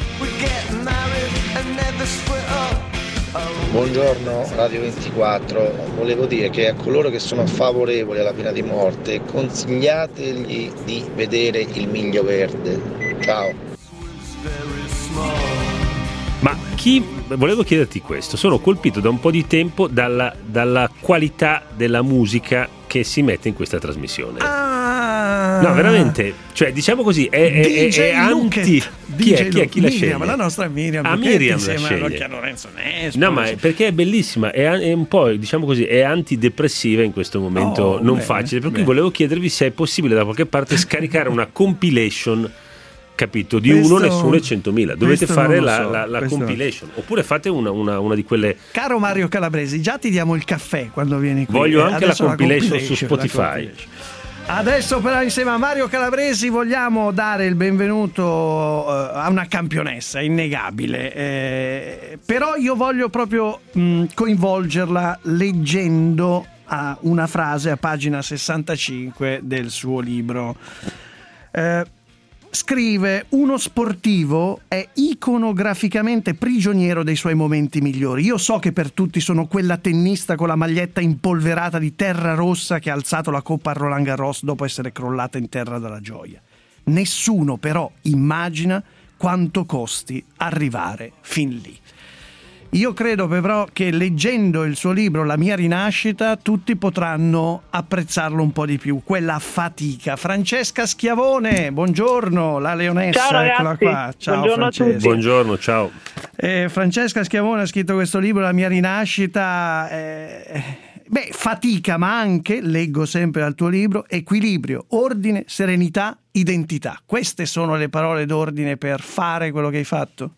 [SPEAKER 12] Buongiorno Radio ventiquattro, volevo dire che a coloro che sono favorevoli alla pena di morte consigliategli di vedere Il Miglio Verde. Ciao.
[SPEAKER 7] Ma chi, volevo chiederti questo, sono colpito da un po' di tempo dalla, dalla qualità della musica che si mette in questa trasmissione.
[SPEAKER 4] Ah,
[SPEAKER 7] no, veramente, cioè diciamo così, è, è, è, è anti... Chi è, chi è, chi la
[SPEAKER 4] Miriam,
[SPEAKER 7] sceglie?
[SPEAKER 4] la nostra Miriam,
[SPEAKER 7] ah, Miriam la
[SPEAKER 4] sceglie.
[SPEAKER 7] sceglie.
[SPEAKER 4] A Lorenzo Nespo.
[SPEAKER 7] No, ma è, perché è bellissima, è, è un po', diciamo così, è antidepressiva in questo momento
[SPEAKER 4] oh,
[SPEAKER 7] non
[SPEAKER 4] bene,
[SPEAKER 7] facile, per
[SPEAKER 4] bene.
[SPEAKER 7] cui volevo chiedervi se è possibile da qualche parte scaricare una compilation, capito, di
[SPEAKER 4] Questo-
[SPEAKER 7] uno nessuno e centomila. Dovete
[SPEAKER 4] questo
[SPEAKER 7] fare
[SPEAKER 4] non lo
[SPEAKER 7] la,
[SPEAKER 4] so,
[SPEAKER 7] la, la
[SPEAKER 4] questo-
[SPEAKER 7] compilation, oppure fate una, una, una di quelle.
[SPEAKER 4] Caro Mario Calabresi, già ti diamo il caffè quando vieni qui.
[SPEAKER 7] Voglio
[SPEAKER 4] Eh,
[SPEAKER 7] anche la
[SPEAKER 4] adesso
[SPEAKER 7] compilation, su
[SPEAKER 4] la
[SPEAKER 7] Spotify.
[SPEAKER 4] compilation. Adesso però insieme a Mario Calabresi vogliamo dare il benvenuto eh, a una campionessa innegabile, eh, però io voglio proprio mh, coinvolgerla leggendo a una frase a pagina sessantacinque del suo libro. Eh, Scrive: uno sportivo è iconograficamente prigioniero dei suoi momenti migliori. Io so che per tutti sono quella tennista con la maglietta impolverata di terra rossa che ha alzato la coppa a Roland Garros dopo essere crollata in terra dalla gioia. Nessuno però immagina quanto costi arrivare fin lì. Io credo però che leggendo il suo libro La mia rinascita tutti potranno apprezzarlo un po' di più, quella fatica. Francesca Schiavone, buongiorno, la leonessa,
[SPEAKER 13] Ciao ragazzi,
[SPEAKER 4] eccola qua. Ciao
[SPEAKER 13] buongiorno a
[SPEAKER 4] Francesca.
[SPEAKER 13] tutti.
[SPEAKER 7] Buongiorno, ciao.
[SPEAKER 4] Eh, Francesca Schiavone ha scritto questo libro La mia rinascita. eh, beh, fatica, ma anche, leggo sempre dal tuo libro, equilibrio, ordine, serenità, identità. Queste sono le parole d'ordine per fare quello che hai fatto?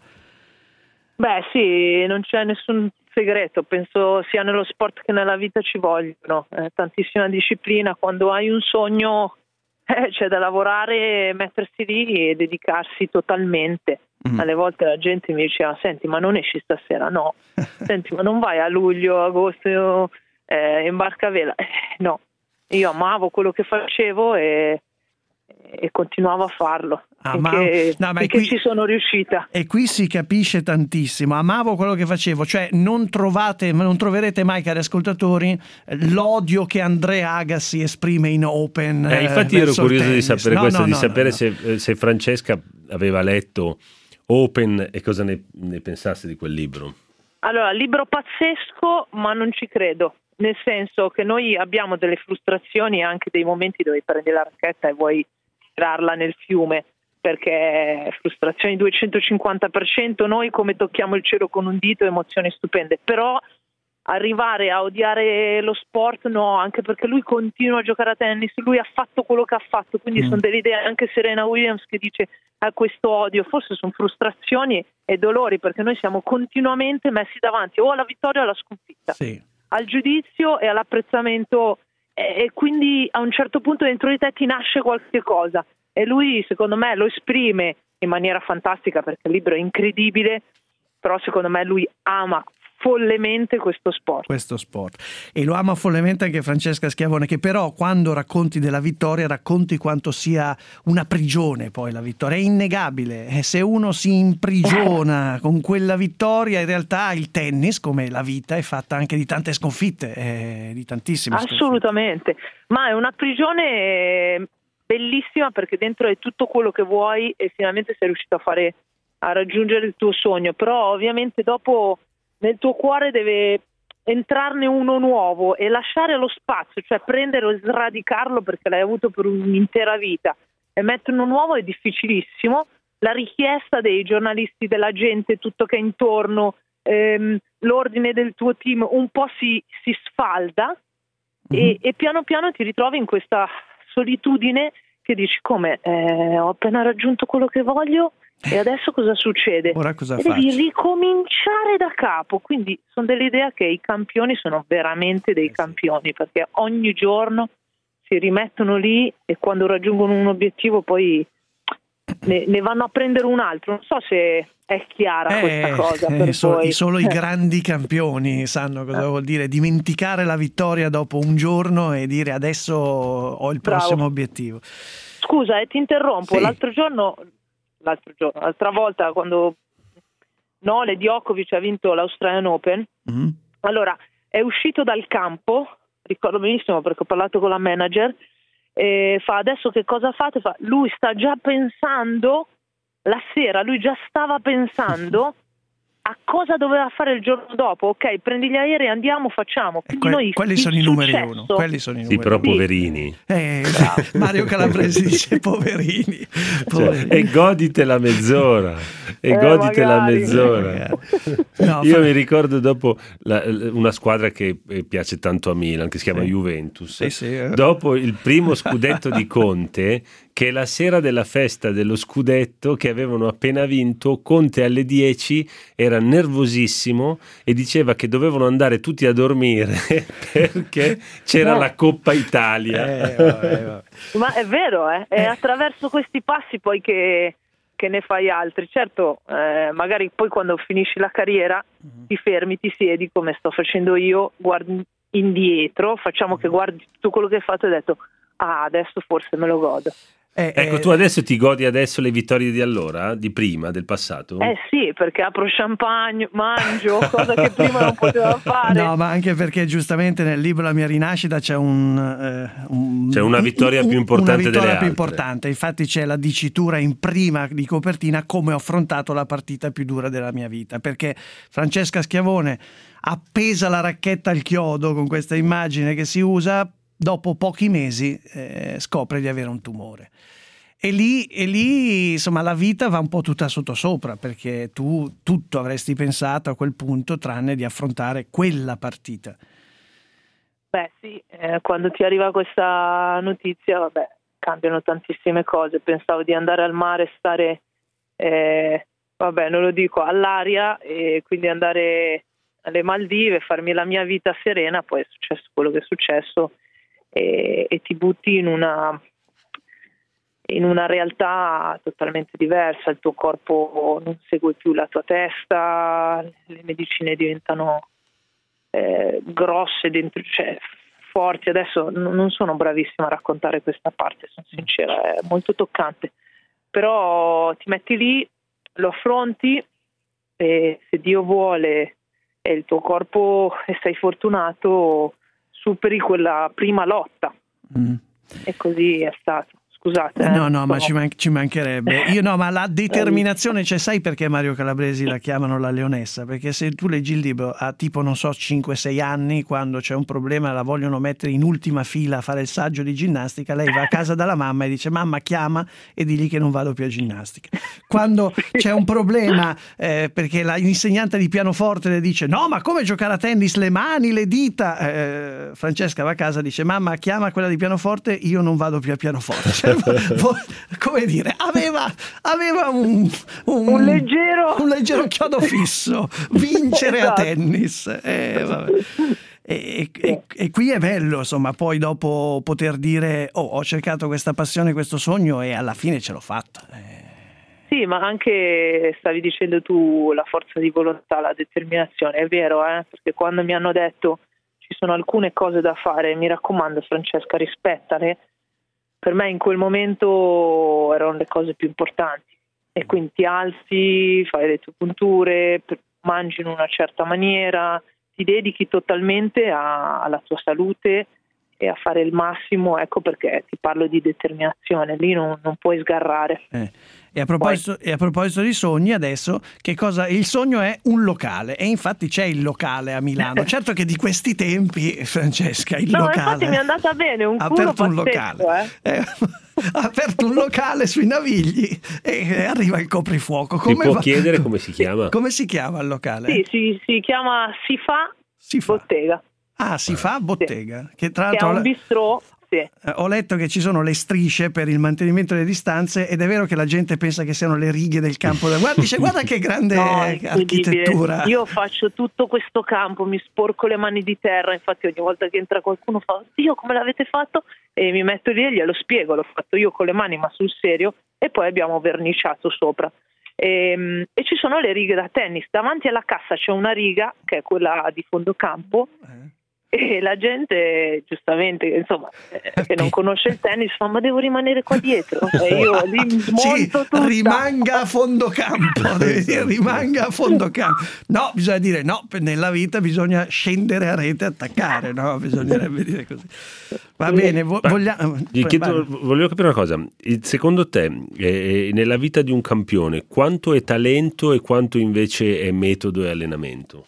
[SPEAKER 13] Beh sì, non c'è nessun segreto, penso sia nello sport che nella vita ci vogliono, eh, tantissima disciplina. Quando hai un sogno eh, c'è da lavorare, mettersi lì e dedicarsi totalmente. Mm. Alle volte la gente mi diceva: senti, ma non esci stasera? No. Senti, ma non vai a luglio, agosto eh, in barca a vela? Eh, no, io amavo quello che facevo e, e continuavo a farlo.
[SPEAKER 4] Amavo,
[SPEAKER 13] Finché,
[SPEAKER 4] no, ma
[SPEAKER 13] finché
[SPEAKER 4] qui,
[SPEAKER 13] ci sono riuscita.
[SPEAKER 4] E qui si capisce tantissimo. Amavo quello che facevo, cioè non trovate, non troverete mai, cari ascoltatori, l'odio che Andrea Agassi esprime in Open.
[SPEAKER 7] Eh, infatti
[SPEAKER 4] eh,
[SPEAKER 7] ero curioso di
[SPEAKER 4] tennis.
[SPEAKER 7] sapere
[SPEAKER 4] no,
[SPEAKER 7] questo,
[SPEAKER 4] no,
[SPEAKER 7] di
[SPEAKER 4] no,
[SPEAKER 7] sapere
[SPEAKER 4] no,
[SPEAKER 7] se,
[SPEAKER 4] no.
[SPEAKER 7] se Francesca aveva letto Open e cosa ne, ne pensasse di quel libro.
[SPEAKER 13] Allora, libro pazzesco, ma non ci credo. Nel senso che noi abbiamo delle frustrazioni e anche dei momenti dove prendi la racchetta e vuoi tirarla nel fiume, perché frustrazioni duecentocinquanta per cento, noi come tocchiamo il cielo con un dito, emozioni stupende, però arrivare a odiare lo sport no, anche perché lui continua a giocare a tennis, lui ha fatto quello che ha fatto, quindi mm. sono delle idee. Anche Serena Williams che dice ha questo odio, forse sono frustrazioni e dolori, perché noi siamo continuamente messi davanti o alla vittoria o alla sconfitta,
[SPEAKER 4] sì.
[SPEAKER 13] al giudizio e all'apprezzamento, e, e quindi a un certo punto dentro di te ti nasce qualche cosa. E lui, secondo me, lo esprime in maniera fantastica, perché il libro è incredibile, però secondo me lui ama follemente questo sport.
[SPEAKER 4] Questo sport. E lo ama follemente anche Francesca Schiavone, che però quando racconti della vittoria racconti quanto sia una prigione poi la vittoria. È innegabile. E se uno si imprigiona con quella vittoria, in realtà il tennis, come la vita, è fatta anche di tante sconfitte, eh, di tantissime sconfitte.
[SPEAKER 13] Assolutamente. Ma è una prigione bellissima, perché dentro è tutto quello che vuoi e finalmente sei riuscito a fare, a raggiungere il tuo sogno, però ovviamente dopo nel tuo cuore deve entrarne uno nuovo e lasciare lo spazio, cioè prenderlo e sradicarlo, perché l'hai avuto per un'intera vita, e mettere uno nuovo è difficilissimo. La richiesta dei giornalisti, della gente, tutto che è intorno, ehm, l'ordine del tuo team un po' si, si sfalda, mm-hmm. e, e piano piano ti ritrovi in questa solitudine che dici: come eh, ho appena raggiunto quello che voglio e adesso cosa succede?
[SPEAKER 4] Ora cosa
[SPEAKER 13] e
[SPEAKER 4] faccio?
[SPEAKER 13] Devi ricominciare da capo. Quindi sono dell'idea che i campioni sono veramente dei campioni, perché ogni giorno si rimettono lì e quando raggiungono un obiettivo poi ne, ne vanno a prendere un altro. Non so se è chiara
[SPEAKER 4] eh,
[SPEAKER 13] questa cosa per
[SPEAKER 4] eh, so,
[SPEAKER 13] voi.
[SPEAKER 4] Solo i grandi campioni sanno cosa vuol dire dimenticare la vittoria dopo un giorno e dire adesso ho il
[SPEAKER 13] Bravo.
[SPEAKER 4] prossimo obiettivo.
[SPEAKER 13] Scusa, eh, ti interrompo.
[SPEAKER 4] Sì.
[SPEAKER 13] L'altro giorno, l'altro giorno, l'altra volta quando Nole Djokovic ha vinto l'Australian Open,
[SPEAKER 4] Mm.
[SPEAKER 13] allora è uscito dal campo, ricordo benissimo perché ho parlato con la manager, e fa adesso che cosa fate? Fa, lui sta già pensando, la sera lui già stava pensando a cosa doveva fare il giorno dopo. Ok, prendi gli aerei, andiamo, facciamo. Quindi
[SPEAKER 4] Que-
[SPEAKER 13] noi
[SPEAKER 4] quelli
[SPEAKER 13] il
[SPEAKER 4] sono i numeri
[SPEAKER 13] successo-
[SPEAKER 4] uno. Quelli sono i
[SPEAKER 7] Sì,
[SPEAKER 4] numeri
[SPEAKER 7] però
[SPEAKER 4] uno.
[SPEAKER 7] poverini.
[SPEAKER 4] Eh, Mario Calabresi dice poverini,
[SPEAKER 7] Cioè,
[SPEAKER 4] poverini.
[SPEAKER 7] e godite la mezz'ora e
[SPEAKER 13] Eh,
[SPEAKER 7] godite la
[SPEAKER 13] magari.
[SPEAKER 7] mezz'ora.
[SPEAKER 4] No,
[SPEAKER 7] Io
[SPEAKER 4] fa-
[SPEAKER 7] mi ricordo dopo la- una squadra che eh, piace tanto a Milan, che si chiama
[SPEAKER 4] Sì.
[SPEAKER 7] Juventus.
[SPEAKER 4] Sì, sì, eh.
[SPEAKER 7] Dopo il primo scudetto di Conte, che la sera della festa dello scudetto che avevano appena vinto, Conte alle dieci era nervosissimo e diceva che dovevano andare tutti a dormire perché c'era
[SPEAKER 13] No.
[SPEAKER 7] la Coppa Italia.
[SPEAKER 4] Eh, vabbè, vabbè.
[SPEAKER 13] Ma è vero, eh? È
[SPEAKER 4] Eh.
[SPEAKER 13] attraverso questi passi poi che, che ne fai altri. Certo, eh, magari poi quando finisci la carriera ti fermi, ti siedi come sto facendo io, guardi indietro, facciamo che guardi tutto quello che hai fatto e hai detto ah, adesso forse me lo godo.
[SPEAKER 4] Eh,
[SPEAKER 7] Ecco,
[SPEAKER 4] eh,
[SPEAKER 7] tu adesso ti godi adesso le vittorie di allora, di prima, del passato?
[SPEAKER 13] Eh sì, perché apro champagne, mangio, cosa che prima non potevo fare.
[SPEAKER 4] No, ma anche perché giustamente nel libro La mia rinascita c'è un, eh, un-
[SPEAKER 7] C'è una vittoria
[SPEAKER 4] un-
[SPEAKER 7] più importante
[SPEAKER 4] una vittoria
[SPEAKER 7] delle
[SPEAKER 4] più
[SPEAKER 7] altre.
[SPEAKER 4] importante. Infatti c'è la dicitura in prima di copertina come ho affrontato la partita più dura della mia vita, perché Francesca Schiavone appesa la racchetta al chiodo con questa immagine che si usa, dopo pochi mesi eh, scopre di avere un tumore. E lì, e lì, insomma, la vita va un po' tutta sottosopra, perché tu tutto avresti pensato a quel punto tranne di affrontare quella partita.
[SPEAKER 13] Beh sì, eh, quando ti arriva questa notizia, vabbè, cambiano tantissime cose. Pensavo di andare al mare, stare, eh, vabbè, non lo dico, all'aria, e quindi andare alle Maldive, farmi la mia vita serena. Poi è successo quello che è successo e, e ti butti in una... in una realtà totalmente diversa. Il tuo corpo non segue più la tua testa, le medicine diventano eh, grosse dentro, cioè forti. Adesso n- non sono bravissima a raccontare questa parte, sono sincera, è molto toccante, però ti metti lì, lo affronti e se Dio vuole e il tuo corpo e sei fortunato, superi quella prima lotta.
[SPEAKER 4] Mm.
[SPEAKER 13] E così è stato. Scusate. eh,
[SPEAKER 4] No, no, ma
[SPEAKER 13] sono-
[SPEAKER 4] ci, man- ci mancherebbe. Io no, ma la determinazione, cioè, sai perché Mario Calabresi la chiamano la leonessa? Perché se tu leggi il libro a tipo, non so, cinque sei anni, quando c'è un problema la vogliono mettere in ultima fila a fare il saggio di ginnastica, lei va a casa dalla mamma e dice mamma chiama e digli che non vado più a ginnastica. Quando c'è un problema eh, perché l'insegnante di pianoforte le dice no, ma come giocare a tennis, le mani, le dita, eh, Francesca va a casa e dice mamma chiama quella di pianoforte, io non vado più a pianoforte. Come dire, aveva, aveva un, un,
[SPEAKER 13] Un leggero-
[SPEAKER 4] un leggero chiodo fisso, vincere
[SPEAKER 13] Esatto.
[SPEAKER 4] a tennis. Eh, vabbè. E, e- e qui è bello, insomma, poi dopo poter dire oh, ho cercato questa passione, questo sogno e alla fine ce l'ho fatta. Eh,
[SPEAKER 13] Sì, ma anche stavi dicendo tu la forza di volontà, la determinazione, è vero, eh? Perché quando mi hanno detto ci sono alcune cose da fare, mi raccomando Francesca, rispettale, per me in quel momento erano le cose più importanti. E quindi ti alzi, fai le tue punture, per- mangi in una certa maniera, ti dedichi totalmente a- alla tua salute e a fare il massimo, ecco perché ti parlo di determinazione, lì non, non puoi sgarrare.
[SPEAKER 4] eh. E, a proposito, e a proposito di sogni, adesso che cosa? Il sogno è un locale e infatti c'è il locale a Milano. Certo che di questi tempi, Francesca, il
[SPEAKER 13] No,
[SPEAKER 4] locale
[SPEAKER 13] infatti mi è andata bene, un
[SPEAKER 4] ha
[SPEAKER 13] culo
[SPEAKER 4] aperto un
[SPEAKER 13] pazzesco,
[SPEAKER 4] locale.
[SPEAKER 13] eh.
[SPEAKER 4] Eh, ha aperto un locale sui Navigli e arriva il coprifuoco.
[SPEAKER 7] Si
[SPEAKER 4] Come
[SPEAKER 7] può
[SPEAKER 4] va-
[SPEAKER 7] chiedere come si chiama?
[SPEAKER 4] Come si chiama il locale?
[SPEAKER 13] Sì, si, si chiama Si fa,
[SPEAKER 4] Si fa.
[SPEAKER 13] Bottega,
[SPEAKER 4] Ah, si fa bottega. Che tra
[SPEAKER 13] che è
[SPEAKER 4] l'altro
[SPEAKER 13] un bistrò, sì.
[SPEAKER 4] eh, ho letto che ci sono le strisce per il mantenimento delle distanze ed è vero che la gente pensa che siano le righe del campo da guarda, dice guarda che grande
[SPEAKER 13] No, è incredibile.
[SPEAKER 4] architettura.
[SPEAKER 13] Io faccio tutto questo campo, mi sporco le mani di terra, infatti ogni volta che entra qualcuno fa oddio come l'avete fatto e mi metto lì e glielo spiego, l'ho fatto io con le mani ma sul serio e poi abbiamo verniciato sopra. E, e ci sono le righe da tennis. Davanti alla cassa c'è una riga che è quella di fondo campo, e la gente giustamente, insomma, eh, che non conosce il tennis fa: ma devo rimanere qua dietro, e io lì mi smonto
[SPEAKER 4] sì,
[SPEAKER 13] tutta.
[SPEAKER 4] Rimanga a fondo campo, devi dire rimanga a fondo campo. No, bisogna dire no, nella vita bisogna scendere a rete e attaccare, no? Bisognerebbe dire così. Va bene, vo- vogliamo...
[SPEAKER 7] Gli chiedo, volevo capire una cosa. Secondo te, eh, nella vita di un campione, quanto è talento e quanto invece è metodo e allenamento?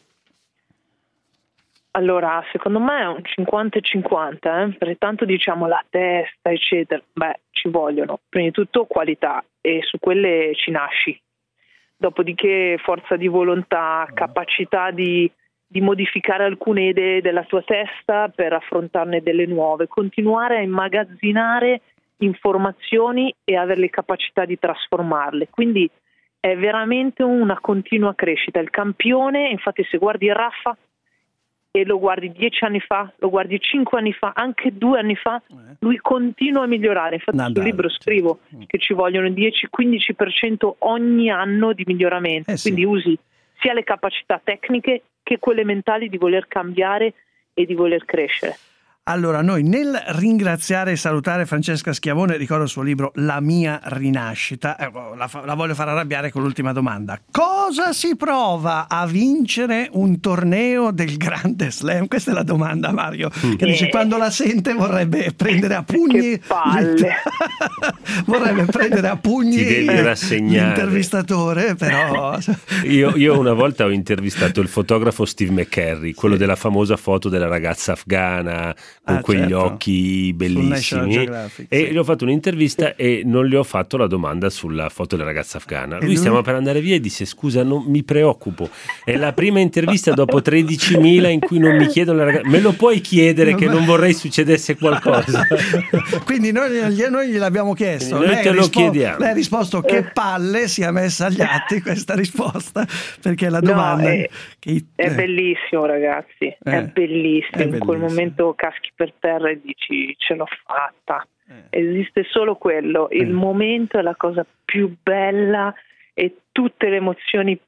[SPEAKER 13] Allora, secondo me è un cinquanta e cinquanta, eh? Perché tanto diciamo la testa, eccetera. Beh, ci vogliono, prima di tutto qualità, e su quelle ci nasci. Dopodiché forza di volontà, capacità di, di modificare alcune idee della tua testa per affrontarne delle nuove, continuare a immagazzinare informazioni e avere le capacità di trasformarle. Quindi è veramente una continua crescita. Il campione, infatti, se guardi Rafa e lo guardi dieci anni fa, lo guardi cinque anni fa, anche due anni fa, lui continua a migliorare. Infatti
[SPEAKER 4] Nadal,
[SPEAKER 13] sul libro scrivo che ci vogliono dieci quindici per cento ogni anno di miglioramento,
[SPEAKER 4] eh sì.
[SPEAKER 13] Quindi usi sia le capacità tecniche che quelle mentali di voler cambiare e di voler crescere.
[SPEAKER 4] Allora, noi nel ringraziare e salutare Francesca Schiavone, ricordo il suo libro La mia rinascita, eh, la, la voglio far arrabbiare con l'ultima domanda. Cosa si prova a vincere un torneo del Grande Slam? Questa è la domanda, Mario, che
[SPEAKER 13] eh.
[SPEAKER 4] dice quando la sente vorrebbe prendere a pugni...
[SPEAKER 13] Che palle!
[SPEAKER 4] vorrebbe prendere a pugni
[SPEAKER 7] Ti devi rassegnare.
[SPEAKER 4] L'intervistatore, però...
[SPEAKER 7] io, io una volta ho intervistato il fotografo Steve McCurry, quello sì. della famosa foto della ragazza afghana con
[SPEAKER 4] ah,
[SPEAKER 7] quegli
[SPEAKER 4] certo.
[SPEAKER 7] occhi bellissimi, e
[SPEAKER 4] sì.
[SPEAKER 7] gli ho fatto un'intervista e non gli ho fatto la domanda sulla foto della ragazza afghana. Lui, lui stiamo per andare via e disse: scusa, non mi preoccupo, è la prima intervista dopo tredicimila in cui non mi chiedono la ragazza, me lo puoi chiedere che non vorrei succedesse qualcosa.
[SPEAKER 4] Quindi noi, noi gliel'abbiamo chiesto,
[SPEAKER 7] noi
[SPEAKER 4] lei
[SPEAKER 7] te lo
[SPEAKER 4] rispo-
[SPEAKER 7] chiediamo.
[SPEAKER 4] lei ha risposto che palle sia messa agli atti questa risposta, perché la domanda
[SPEAKER 13] no, è,
[SPEAKER 4] che,
[SPEAKER 13] è
[SPEAKER 4] eh.
[SPEAKER 13] bellissimo, ragazzi, eh, è bellissimo.
[SPEAKER 4] È
[SPEAKER 13] in quel
[SPEAKER 4] bellissimo.
[SPEAKER 13] momento caschi per terra e dici ce l'ho fatta. Eh. Esiste solo quello, il eh. momento è la cosa più bella, e tutte le emozioni,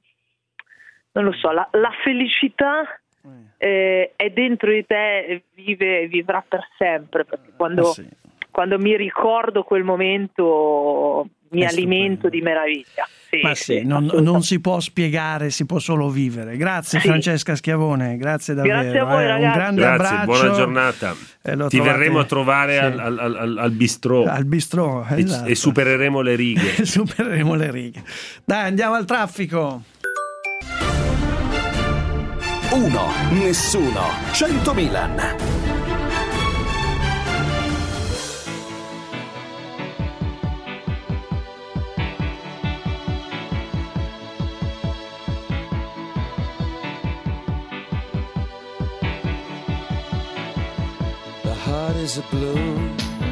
[SPEAKER 13] non lo so, la, la felicità eh, è dentro di te, vive e vivrà per sempre, perché quando,
[SPEAKER 4] eh sì.
[SPEAKER 13] quando mi ricordo quel momento mi
[SPEAKER 4] è
[SPEAKER 13] alimento
[SPEAKER 4] stupendo.
[SPEAKER 13] di meraviglia. Sì,
[SPEAKER 4] Ma sì,
[SPEAKER 13] sì,
[SPEAKER 4] non, non si può spiegare, si può solo vivere. Grazie
[SPEAKER 13] sì.
[SPEAKER 4] Francesca Schiavone, grazie davvero.
[SPEAKER 13] Grazie a voi,
[SPEAKER 4] eh,
[SPEAKER 13] ragazzi.
[SPEAKER 4] Un grande
[SPEAKER 7] Grazie,
[SPEAKER 4] abbraccio.
[SPEAKER 7] buona giornata.
[SPEAKER 4] Eh, lo
[SPEAKER 7] Ti
[SPEAKER 4] trovate...
[SPEAKER 7] verremo a trovare
[SPEAKER 4] sì.
[SPEAKER 7] al, al, al, al bistrò.
[SPEAKER 4] Al bistrò, esatto.
[SPEAKER 7] e, e supereremo le righe.
[SPEAKER 4] supereremo le righe. Dai, andiamo al traffico.
[SPEAKER 3] Uno, nessuno, cento Milan.
[SPEAKER 14] Is a bloom,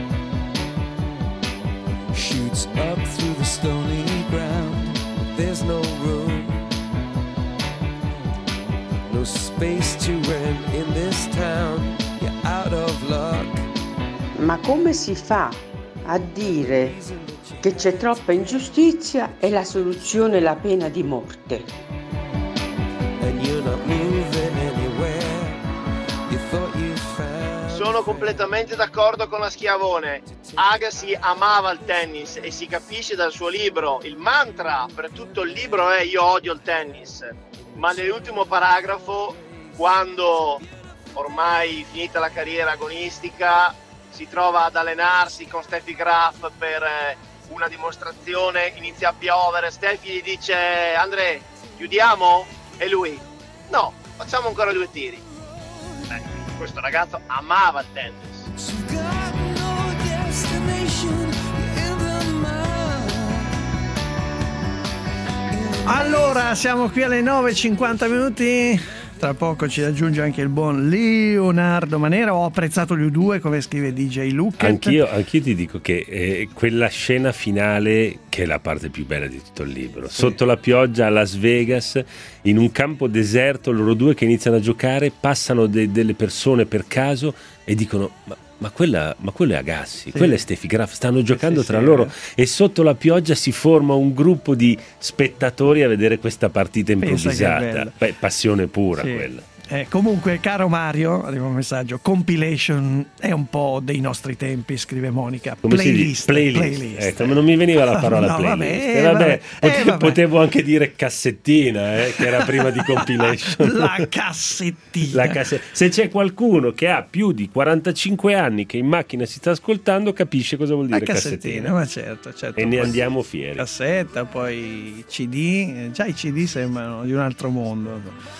[SPEAKER 14] shoots up through the stony ground, but there's no room, no space to rent in this town, you're out of luck.
[SPEAKER 15] Ma come si fa a dire che c'è troppa ingiustizia e la soluzione è la pena di morte?
[SPEAKER 14] And you're not moving anywhere, you thought you found.
[SPEAKER 16] Sono completamente d'accordo con la Schiavone. Agassi amava il tennis e si capisce dal suo libro. Il mantra per tutto il libro è io odio il tennis. Ma nell'ultimo paragrafo, quando ormai finita la carriera agonistica, si trova ad allenarsi con Steffi Graf per una dimostrazione, inizia a piovere, Steffi gli dice: Andrea, chiudiamo? E lui: no, facciamo ancora due tiri. Beh, questo ragazzo amava il tennis.
[SPEAKER 4] Allora, siamo qui alle nove e cinquanta minuti. Tra poco ci raggiunge anche il buon Leonardo Manera. Ho apprezzato gli U due, come scrive D J Luca.
[SPEAKER 7] Anch'io, anch'io ti dico che eh, quella scena finale, che è la parte più bella di tutto il libro, sì. Sotto la pioggia a Las Vegas, in un campo deserto, loro due che iniziano a giocare, passano de- delle persone per caso e dicono: ma Ma, quella, ma quello è Agassi,
[SPEAKER 4] Sì.
[SPEAKER 7] quella è Steffi Graf, stanno giocando
[SPEAKER 4] sì,
[SPEAKER 7] tra
[SPEAKER 4] sì,
[SPEAKER 7] loro
[SPEAKER 4] eh.
[SPEAKER 7] e sotto la pioggia si forma un gruppo di spettatori a vedere questa partita
[SPEAKER 4] Pensa che
[SPEAKER 7] improvvisata.
[SPEAKER 4] bello.
[SPEAKER 7] Beh, passione pura
[SPEAKER 4] Sì.
[SPEAKER 7] quella.
[SPEAKER 4] Eh, comunque, caro Mario, arriva un messaggio. Compilation è un po' dei nostri tempi, scrive Monica.
[SPEAKER 7] Come si
[SPEAKER 4] Playlist,
[SPEAKER 7] dice? Playlist.
[SPEAKER 4] playlist.
[SPEAKER 7] Ecco, ma non mi veniva la parola
[SPEAKER 4] No,
[SPEAKER 7] playlist.
[SPEAKER 4] vabbè,
[SPEAKER 7] Eh, vabbè,
[SPEAKER 4] vabbè,
[SPEAKER 7] pote-
[SPEAKER 4] eh, vabbè.
[SPEAKER 7] Potevo anche dire cassettina, eh, che era prima di compilation.
[SPEAKER 4] La cassettina.
[SPEAKER 7] La casse- Se c'è qualcuno che ha più di quarantacinque anni che in macchina si sta ascoltando, capisce cosa vuol
[SPEAKER 4] La
[SPEAKER 7] dire
[SPEAKER 4] cassettina,
[SPEAKER 7] cassettina.
[SPEAKER 4] ma certo, certo.
[SPEAKER 7] E ne
[SPEAKER 4] Poi
[SPEAKER 7] andiamo fieri.
[SPEAKER 4] Cassetta, poi C D, eh, già i C D sembrano di un altro mondo.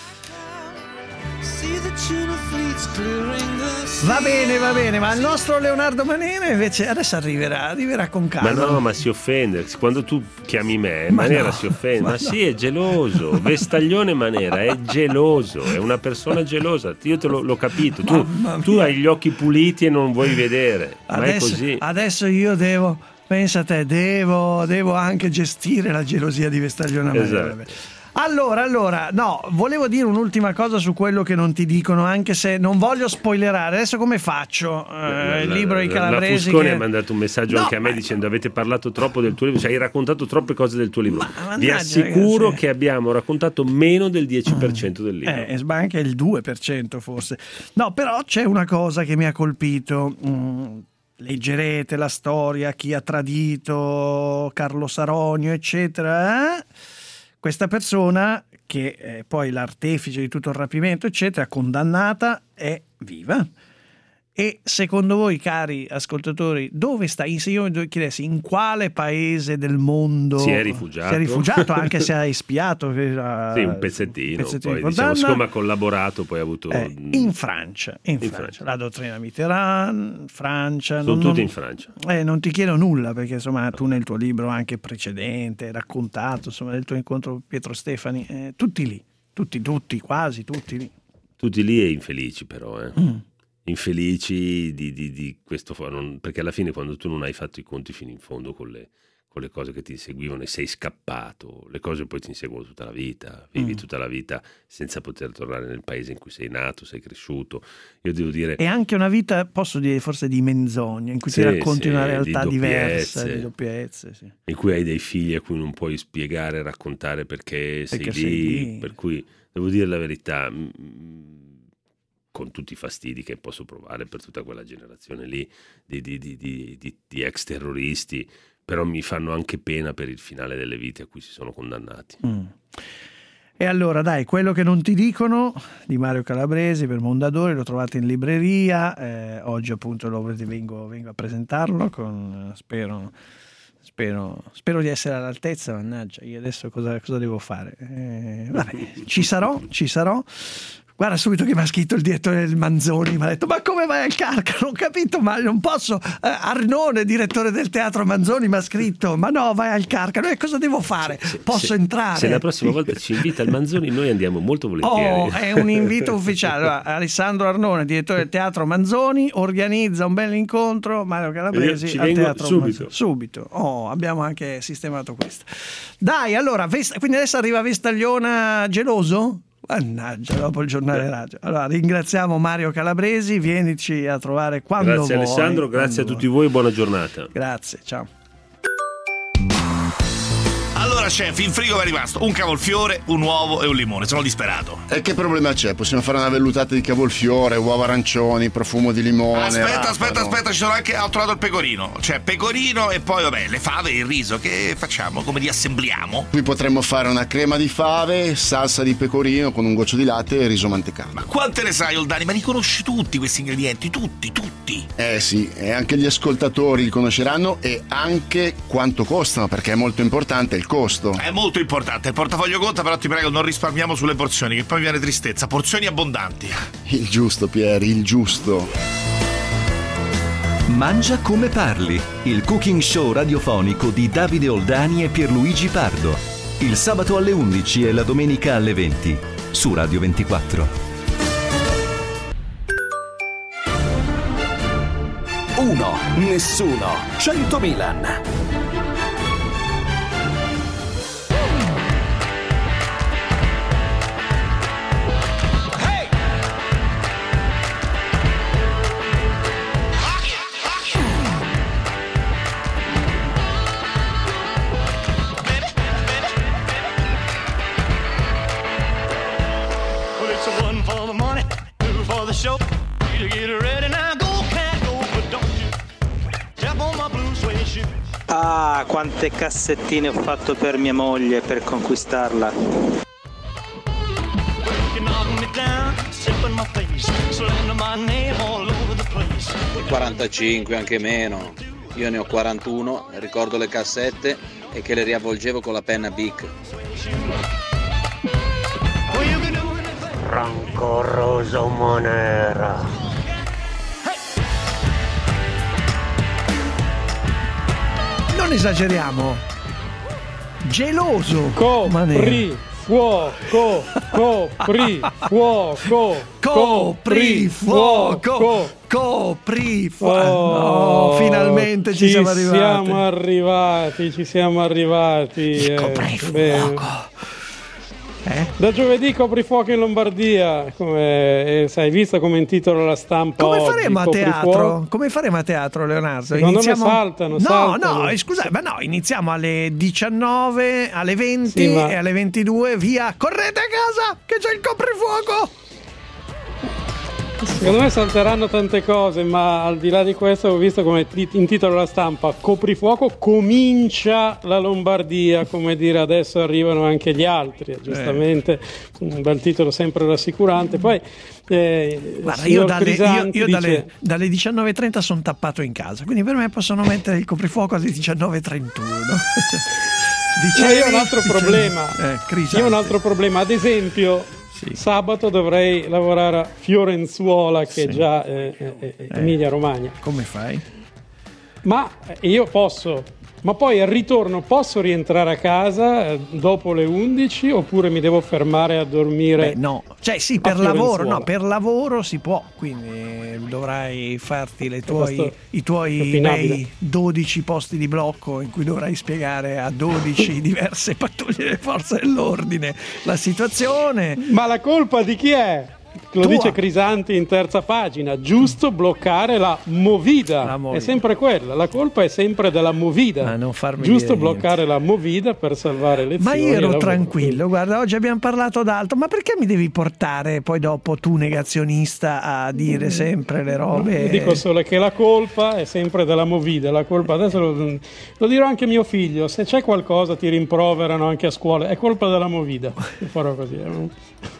[SPEAKER 4] Va bene, va bene, ma il nostro Leonardo Manera invece adesso arriverà, arriverà con calma.
[SPEAKER 7] Ma no, ma si offende. Quando tu chiami me,
[SPEAKER 4] Ma
[SPEAKER 7] Manera
[SPEAKER 4] no,
[SPEAKER 7] si offende. Ma,
[SPEAKER 4] ma
[SPEAKER 7] sì, è geloso. Vestaglione Manera è geloso, è una persona gelosa. Io te l'ho, l'ho capito. Tu,
[SPEAKER 4] Mamma
[SPEAKER 7] tu
[SPEAKER 4] mia.
[SPEAKER 7] hai gli occhi puliti e non vuoi vedere. Ma è
[SPEAKER 4] Adesso,
[SPEAKER 7] così.
[SPEAKER 4] adesso io devo, pensa a te, devo, devo anche gestire la gelosia di Vestaglione Manera.
[SPEAKER 7] Esatto.
[SPEAKER 4] Vabbè. Allora, allora, no, volevo dire un'ultima cosa su quello che non ti dicono, anche se non voglio spoilerare. Adesso come faccio? Eh, il libro di Calabresi.
[SPEAKER 7] La Fusconi
[SPEAKER 4] che...
[SPEAKER 7] ha mandato un messaggio
[SPEAKER 4] No,
[SPEAKER 7] anche a me
[SPEAKER 4] ma-
[SPEAKER 7] dicendo avete parlato troppo del tuo libro, cioè hai raccontato troppe cose del tuo libro.
[SPEAKER 4] mannaggia,
[SPEAKER 7] Vi assicuro
[SPEAKER 4] ragazzi.
[SPEAKER 7] che abbiamo raccontato meno del dieci per cento del libro.
[SPEAKER 4] Eh, ma anche il due per cento forse. No, però c'è una cosa che mi ha colpito. Mm, leggerete la storia, chi ha tradito Carlo Saronio, eccetera. Eh? Questa persona, che è poi l'artefice di tutto il rapimento, eccetera, condannata, è viva. E secondo voi, cari ascoltatori, dove sta? Se io mi chiedessi in quale paese del mondo
[SPEAKER 7] Si è rifugiato.
[SPEAKER 4] si è rifugiato, anche se ha espiato, era-
[SPEAKER 7] Sì, un pezzettino,
[SPEAKER 4] pezzettino
[SPEAKER 7] poi
[SPEAKER 4] di
[SPEAKER 7] diciamo,
[SPEAKER 4] condanna.
[SPEAKER 7] siccome ha collaborato poi ha avuto
[SPEAKER 4] Eh, in Francia, in
[SPEAKER 7] In
[SPEAKER 4] Francia. La dottrina Mitterrand, Francia.
[SPEAKER 7] Sono
[SPEAKER 4] non-
[SPEAKER 7] tutti
[SPEAKER 4] non-
[SPEAKER 7] in Francia.
[SPEAKER 4] Eh, non ti chiedo nulla perché insomma tu nel tuo libro anche precedente hai raccontato insomma del tuo incontro con Pietro Stefani, eh, tutti lì, tutti, tutti, quasi tutti lì.
[SPEAKER 7] Tutti lì e infelici però, eh.
[SPEAKER 4] Mm.
[SPEAKER 7] Infelici di, di, di questo, non- perché alla fine quando tu non hai fatto i conti fino in fondo con le, con le cose che ti inseguivano e sei scappato, le cose poi ti inseguono tutta la vita, vivi
[SPEAKER 4] Mm.
[SPEAKER 7] tutta la vita senza poter tornare nel paese in cui sei nato, sei cresciuto. Io devo dire...
[SPEAKER 4] E anche una vita, posso dire forse di menzogne, in cui
[SPEAKER 7] Sì,
[SPEAKER 4] ti racconti
[SPEAKER 7] sì,
[SPEAKER 4] una
[SPEAKER 7] di
[SPEAKER 4] realtà diversa,
[SPEAKER 7] doppiezze.
[SPEAKER 4] di doppiezze. Sì.
[SPEAKER 7] in cui hai dei figli a cui non puoi spiegare, raccontare perché, sei,
[SPEAKER 4] Perché
[SPEAKER 7] lì,
[SPEAKER 4] sei lì.
[SPEAKER 7] per cui devo dire la verità, mm, con tutti i fastidi che posso provare per tutta quella generazione lì di, di- di- di- di- di ex terroristi, però mi fanno anche pena per il finale delle vite a cui si sono condannati.
[SPEAKER 4] Mm. E allora dai, quello che non ti dicono di Mario Calabresi per Mondadori lo trovate in libreria, eh, oggi appunto lo vengo, vengo a presentarlo con, spero, spero, spero di essere all'altezza, mannaggia, io adesso cosa, cosa devo fare? Eh, vabbè, ci sarò, ci sarò. Guarda subito che mi ha scritto il direttore del Manzoni, mi ha detto ma come vai al Carcano? Non ho capito, ma non posso. Eh, Arnone, direttore del teatro Manzoni, mi ha scritto ma no, vai al Carcano e cosa devo fare? Posso
[SPEAKER 7] se,
[SPEAKER 4] entrare?
[SPEAKER 7] Se la prossima volta ci invita il Manzoni noi andiamo molto volentieri.
[SPEAKER 4] Oh, è un invito ufficiale. Allora, Alessandro Arnone, direttore del teatro Manzoni, organizza un bel incontro. Mario Calabresi
[SPEAKER 7] Ci
[SPEAKER 4] al
[SPEAKER 7] vengo
[SPEAKER 4] teatro
[SPEAKER 7] subito.
[SPEAKER 4] Manzoni. Subito. Oh, abbiamo anche sistemato questo. Dai, allora, Vest- quindi adesso arriva Vestagliona geloso? Mannaggia, dopo il giornale radio. Allora, ringraziamo Mario Calabresi, vienici a trovare quando
[SPEAKER 7] Grazie
[SPEAKER 4] vuoi.
[SPEAKER 7] Alessandro, grazie a
[SPEAKER 4] quando
[SPEAKER 7] tutti voi, buona giornata.
[SPEAKER 4] Grazie, ciao.
[SPEAKER 17] Allora, chef, in frigo è rimasto un cavolfiore, un uovo e un limone. Sono disperato.
[SPEAKER 18] E che problema c'è? Possiamo fare una vellutata di cavolfiore, uova arancioni, profumo di limone.
[SPEAKER 17] Aspetta,
[SPEAKER 18] rapano.
[SPEAKER 17] aspetta, aspetta, ci sono anche. Ho trovato il pecorino. Cioè, pecorino e poi, vabbè, le fave e il riso. Che facciamo? Come li assembliamo?
[SPEAKER 18] Qui potremmo fare una crema di fave, salsa di pecorino con un goccio di latte e riso mantecato.
[SPEAKER 17] Ma quante ne sai, Oldani? Ma li conosci tutti questi ingredienti? Tutti, tutti.
[SPEAKER 18] Eh sì, e anche gli ascoltatori li conosceranno e anche quanto costano, perché è molto importante il costo.
[SPEAKER 17] È molto importante. Il portafoglio conta, però ti prego, non risparmiamo sulle porzioni, che poi mi viene tristezza. Porzioni abbondanti.
[SPEAKER 18] Il giusto, Pieri, il giusto.
[SPEAKER 19] Mangia come parli, il cooking show radiofonico di Davide Oldani e Pierluigi Pardo. Il sabato alle undici e la domenica alle venti su Radio ventiquattro.
[SPEAKER 3] Uno, nessuno, cento Milan.
[SPEAKER 2] one for the money, two for the show. You get ready now, go cat go, but don't you step on my blue suede shoe.
[SPEAKER 20] Ah, quante cassettine ho fatto per mia moglie per conquistarla.
[SPEAKER 2] You knock me down, sip in my face, slander my name all over the place.
[SPEAKER 11] quarantacinque, anche meno. Io ne ho quarantuno, ricordo le cassette e che le riavvolgevo con la penna Bic.
[SPEAKER 21] Rancoroso monera.
[SPEAKER 4] Non esageriamo. Geloso.
[SPEAKER 22] Copri fuoco, copri fuoco,
[SPEAKER 4] copri fuoco, copri fuoco.
[SPEAKER 22] Oh,
[SPEAKER 4] no, finalmente ci,
[SPEAKER 22] ci
[SPEAKER 4] siamo arrivati.
[SPEAKER 22] siamo arrivati, ci siamo arrivati.
[SPEAKER 4] Il
[SPEAKER 22] eh,
[SPEAKER 4] coprifuoco. Eh?
[SPEAKER 22] Da giovedì coprifuoco in Lombardia, come eh, sai, visto come intitola la stampa.
[SPEAKER 4] Come
[SPEAKER 22] oggi,
[SPEAKER 4] faremo a
[SPEAKER 22] coprifuoco?
[SPEAKER 4] teatro? Come faremo a teatro, Leonardo?
[SPEAKER 22] Secondo
[SPEAKER 4] iniziamo...
[SPEAKER 22] me saltano,
[SPEAKER 4] no,
[SPEAKER 22] saltano.
[SPEAKER 4] no, scusate, ma no, iniziamo alle diciannove, alle venti
[SPEAKER 22] Sì, ma...
[SPEAKER 4] e alle ventidue, via, correte a casa che c'è il coprifuoco!
[SPEAKER 22] Secondo me salteranno tante cose, ma al di là di questo ho visto come intitola la stampa coprifuoco, comincia la Lombardia, come dire adesso arrivano anche gli altri, giustamente un bel titolo sempre rassicurante. Poi eh,
[SPEAKER 4] guarda, io, dalle, io, io
[SPEAKER 22] dice...
[SPEAKER 4] dalle, dalle diciannove e trenta sono tappato in casa, quindi per me possono mettere il coprifuoco alle diciannove e trentuno.
[SPEAKER 22] Dicevi, io ho un altro dicevi, problema
[SPEAKER 4] eh,
[SPEAKER 22] io ho un altro problema, ad esempio Sì. Sabato dovrei lavorare a Fiorenzuola, che sì. è già eh, eh, eh, Emilia Romagna.
[SPEAKER 4] Come fai?
[SPEAKER 22] Ma io posso, ma poi al ritorno posso rientrare a casa eh, dopo le undici oppure mi devo fermare a dormire?
[SPEAKER 4] Beh, no, cioè sì, per lavoro, no, per lavoro si può, quindi dovrai farti le tuoi, i tuoi bei dodici posti di blocco in cui dovrai spiegare a dodici diverse pattuglie delle forze dell'ordine la situazione.
[SPEAKER 22] Ma la colpa di chi è? Lo Tua. dice Crisanti in terza pagina, giusto bloccare la movida, la movida. È sempre quella, la colpa è sempre della movida,
[SPEAKER 4] ma non farmi
[SPEAKER 22] giusto bloccare niente. La movida per salvare le
[SPEAKER 4] ma io ero tranquillo, guarda, oggi abbiamo parlato d'altro, ma perché mi devi portare poi dopo tu negazionista a dire sempre le robe?
[SPEAKER 22] No, dico solo che la colpa è sempre della movida, la colpa adesso lo, lo dirò anche a mio figlio, se c'è qualcosa ti rimproverano anche a scuola, è colpa della movida, io farò così. Eh.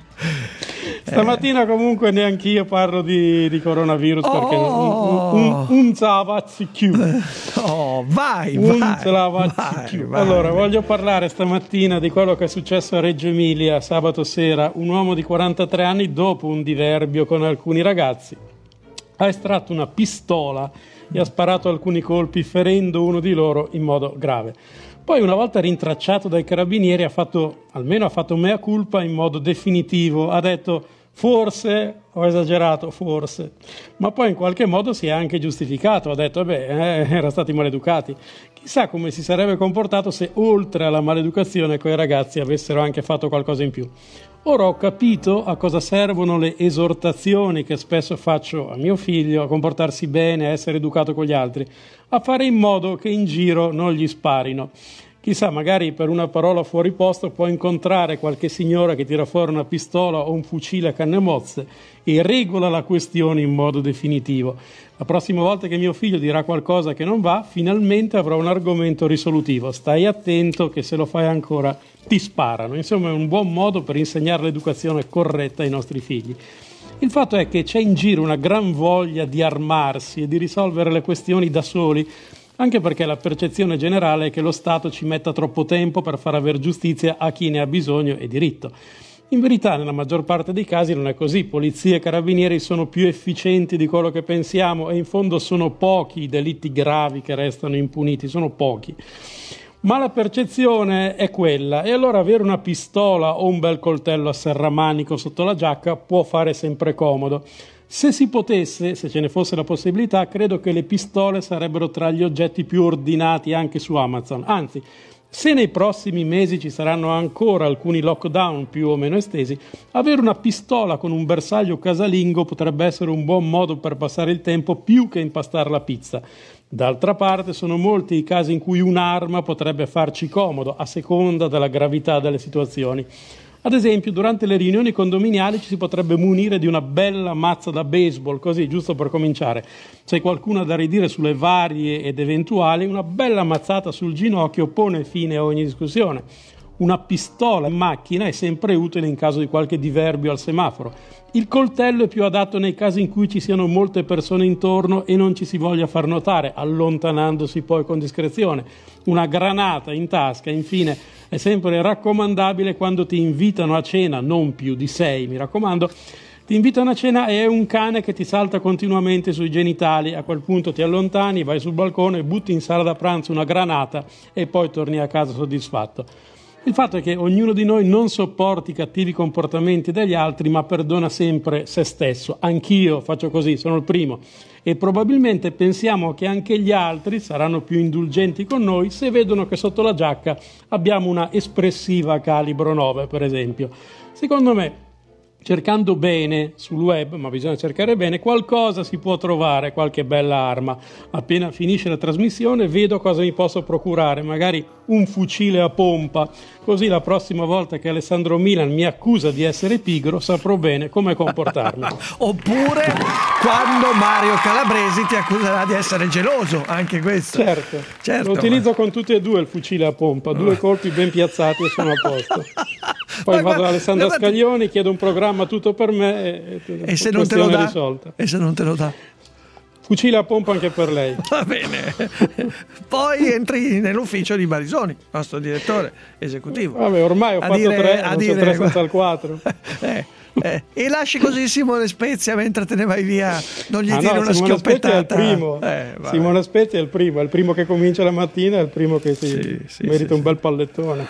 [SPEAKER 22] Stamattina comunque neanch'io parlo di, di coronavirus, oh, perché un, un, un Zavazzichiu
[SPEAKER 4] oh, vai,
[SPEAKER 22] un
[SPEAKER 4] vai,
[SPEAKER 22] vai, vai allora vai. Voglio parlare stamattina di quello che è successo a Reggio Emilia sabato sera. Un uomo di quarantatré anni, dopo un diverbio con alcuni ragazzi, ha estratto una pistola e ha sparato alcuni colpi, ferendo uno di loro in modo grave. Poi, una volta rintracciato dai carabinieri, ha fatto, almeno ha fatto mea culpa in modo definitivo. Ha detto, forse, ho esagerato, forse. Ma poi in qualche modo si è anche giustificato. Ha detto, vabbè, eh, erano stati maleducati. Chissà come si sarebbe comportato se, oltre alla maleducazione, quei ragazzi avessero anche fatto qualcosa in più. Ora ho capito a cosa servono le esortazioni che spesso faccio a mio figlio, a comportarsi bene, a essere educato con gli altri, a fare in modo che in giro non gli sparino. Chissà, magari per una parola fuori posto può incontrare qualche signora che tira fuori una pistola o un fucile a canne mozze e regola la questione in modo definitivo. La prossima volta che mio figlio dirà qualcosa che non va, finalmente avrà un argomento risolutivo. Stai attento che se lo fai ancora ti sparano. Insomma, è un buon modo per insegnare l'educazione corretta ai nostri figli. Il fatto è che c'è in giro una gran voglia di armarsi e di risolvere le questioni da soli, anche perché la percezione generale è che lo Stato ci metta troppo tempo per far aver giustizia a chi ne ha bisogno e diritto. In verità, nella maggior parte dei casi non è così. Polizia e carabinieri sono più efficienti di quello che pensiamo e in fondo sono pochi i delitti gravi che restano impuniti, sono pochi. Ma la percezione è quella, e allora avere una pistola o un bel coltello a serramanico sotto la giacca può fare sempre comodo. Se si potesse, se ce ne fosse la possibilità, credo che le pistole sarebbero tra gli oggetti più ordinati anche su Amazon. Anzi, se nei prossimi mesi ci saranno ancora alcuni lockdown più o meno estesi, avere una pistola con un bersaglio casalingo potrebbe essere un buon modo per passare il tempo più che impastare la pizza. D'altra parte sono molti i casi in cui un'arma potrebbe farci comodo, a seconda della gravità delle situazioni. Ad esempio, durante le riunioni condominiali ci si potrebbe munire di una bella mazza da baseball, così, giusto per cominciare. Se qualcuno ha da ridire sulle varie ed eventuali, una bella mazzata sul ginocchio pone fine a ogni discussione. Una pistola in macchina è sempre utile in caso di qualche diverbio al semaforo. Il coltello è più adatto nei casi in cui ci siano molte persone intorno e non ci si voglia far notare, allontanandosi poi con discrezione. Una granata in tasca, infine, è sempre raccomandabile quando ti invitano a cena, non più di sei, mi raccomando. Ti invitano a cena e è un cane che ti salta continuamente sui genitali. A quel punto ti allontani, vai sul balcone, butti in sala da pranzo una granata e poi torni a casa soddisfatto. Il fatto è che ognuno di noi non sopporti i cattivi comportamenti degli altri, ma perdona sempre se stesso. Anch'io faccio così, sono il primo. E probabilmente pensiamo che anche gli altri saranno più indulgenti con noi se vedono che sotto la giacca abbiamo una espressiva calibro nove, per esempio. Secondo me, cercando bene sul web, ma bisogna cercare bene, qualcosa si può trovare, qualche bella arma. Appena finisce la trasmissione vedo cosa mi posso procurare, magari un fucile a pompa, così la prossima volta che Alessandro Milan mi accusa di essere pigro saprò bene come comportarmi.
[SPEAKER 4] Oppure quando Mario Calabresi ti accuserà di essere geloso, anche questo.
[SPEAKER 22] Certo,
[SPEAKER 4] certo.
[SPEAKER 22] Lo utilizzo con tutti e due il fucile a pompa, due colpi ben piazzati e sono a posto. Poi vado da Alessandra Scaglioni, chiedo un programma tutto per me e,
[SPEAKER 4] e se non te lo dà?
[SPEAKER 22] Risolta.
[SPEAKER 4] E se non te lo dà?
[SPEAKER 22] Fucile a pompa anche per lei.
[SPEAKER 4] Va bene. Poi entri nell'ufficio di Barisoni, nostro direttore esecutivo.
[SPEAKER 22] Vabbè, ormai ho
[SPEAKER 4] a
[SPEAKER 22] fatto
[SPEAKER 4] dire,
[SPEAKER 22] tre,
[SPEAKER 4] a
[SPEAKER 22] non
[SPEAKER 4] dire,
[SPEAKER 22] c'è tre senza il quattro.
[SPEAKER 4] Eh, eh. E lasci così Simone Spezia mentre te ne vai via, non gli
[SPEAKER 22] ah,
[SPEAKER 4] tiri
[SPEAKER 22] no,
[SPEAKER 4] una
[SPEAKER 22] Simone
[SPEAKER 4] schioppettata.
[SPEAKER 22] Spezia è il primo.
[SPEAKER 4] Eh,
[SPEAKER 22] Simone Spezia è il primo, è il primo che comincia la mattina, è il primo che si
[SPEAKER 4] sì, sì,
[SPEAKER 22] merita
[SPEAKER 4] sì,
[SPEAKER 22] un
[SPEAKER 4] sì.
[SPEAKER 22] bel pallettone.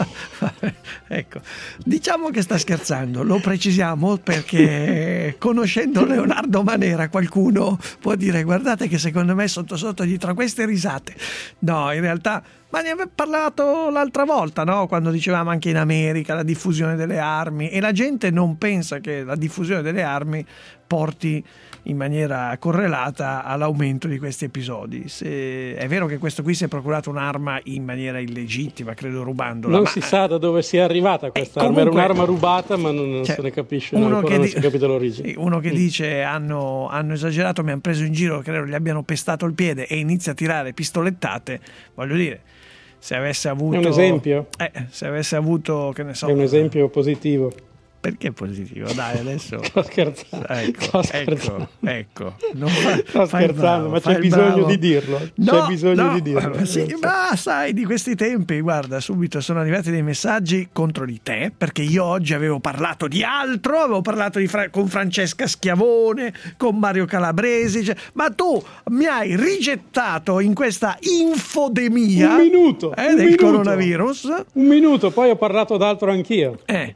[SPEAKER 4] Ecco, diciamo che sta scherzando, lo precisiamo perché conoscendo Leonardo Manera qualcuno può dire guardate che secondo me sotto sotto dietro a queste risate, no, in realtà, ma ne aveva parlato l'altra volta, no? Quando dicevamo anche in America la diffusione delle armi, e la gente non pensa che la diffusione delle armi porti in maniera correlata all'aumento di questi episodi. Se è vero che questo qui si è procurato un'arma in maniera illegittima, credo rubandola,
[SPEAKER 22] non
[SPEAKER 4] ma
[SPEAKER 22] si sa da dove sia arrivata questa
[SPEAKER 4] eh,
[SPEAKER 22] arma,
[SPEAKER 4] comunque,
[SPEAKER 22] era un'arma rubata ma non, non
[SPEAKER 4] cioè,
[SPEAKER 22] se ne capisce,
[SPEAKER 4] uno
[SPEAKER 22] ancora
[SPEAKER 4] che
[SPEAKER 22] non
[SPEAKER 4] di-
[SPEAKER 22] si è capito l'origine.
[SPEAKER 4] Sì, uno che
[SPEAKER 22] Mm.
[SPEAKER 4] dice hanno, hanno esagerato, mi hanno preso in giro, credo gli abbiano pestato il piede e inizia a tirare pistolettate, voglio dire, se avesse avuto
[SPEAKER 22] È un esempio?
[SPEAKER 4] eh, se avesse avuto, che ne so,
[SPEAKER 22] È un esempio positivo.
[SPEAKER 4] perché positivo? Dai, adesso
[SPEAKER 22] Sto scherzando.
[SPEAKER 4] ecco,
[SPEAKER 22] Sto
[SPEAKER 4] ecco,
[SPEAKER 22] scherzando.
[SPEAKER 4] ecco. Non fa-
[SPEAKER 22] Sto
[SPEAKER 4] fai il
[SPEAKER 22] scherzando,
[SPEAKER 4] bravo,
[SPEAKER 22] ma
[SPEAKER 4] fai
[SPEAKER 22] c'è
[SPEAKER 4] il
[SPEAKER 22] bisogno
[SPEAKER 4] bravo.
[SPEAKER 22] di dirlo. C'è
[SPEAKER 4] No,
[SPEAKER 22] bisogno
[SPEAKER 4] no,
[SPEAKER 22] di dirlo.
[SPEAKER 4] sì, ma sai, di questi tempi, guarda, subito sono arrivati dei messaggi contro di te, perché io oggi avevo parlato di altro, avevo parlato di Fra- con Francesca Schiavone, con Mario Calabresi, cioè, ma tu mi hai rigettato in questa infodemia
[SPEAKER 22] Un minuto,
[SPEAKER 4] eh,
[SPEAKER 22] un
[SPEAKER 4] del
[SPEAKER 22] minuto.
[SPEAKER 4] coronavirus.
[SPEAKER 22] Un minuto, poi ho parlato d'altro anch'io.
[SPEAKER 4] Eh.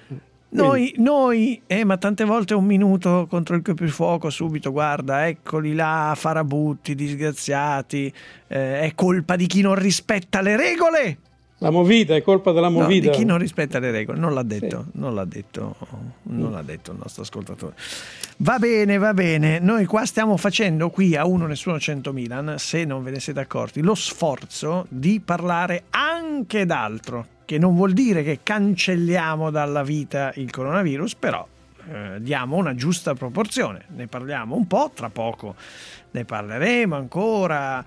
[SPEAKER 4] Noi, noi eh, ma tante volte un minuto contro il coprifuoco, subito, guarda, eccoli là, farabutti, disgraziati, eh, è colpa di chi non rispetta le regole.
[SPEAKER 22] La movida, è colpa della
[SPEAKER 4] No,
[SPEAKER 22] movida.
[SPEAKER 4] di chi non rispetta le regole, non l'ha detto,
[SPEAKER 22] Sì.
[SPEAKER 4] non l'ha detto, non l'ha detto il nostro ascoltatore. Va bene, va bene, noi qua stiamo facendo qui a Uno Nessuno cento Milan, se non ve ne siete accorti, lo sforzo di parlare anche d'altro, che non vuol dire che cancelliamo dalla vita il coronavirus, però eh, diamo una giusta proporzione, ne parliamo un po', tra poco ne parleremo ancora,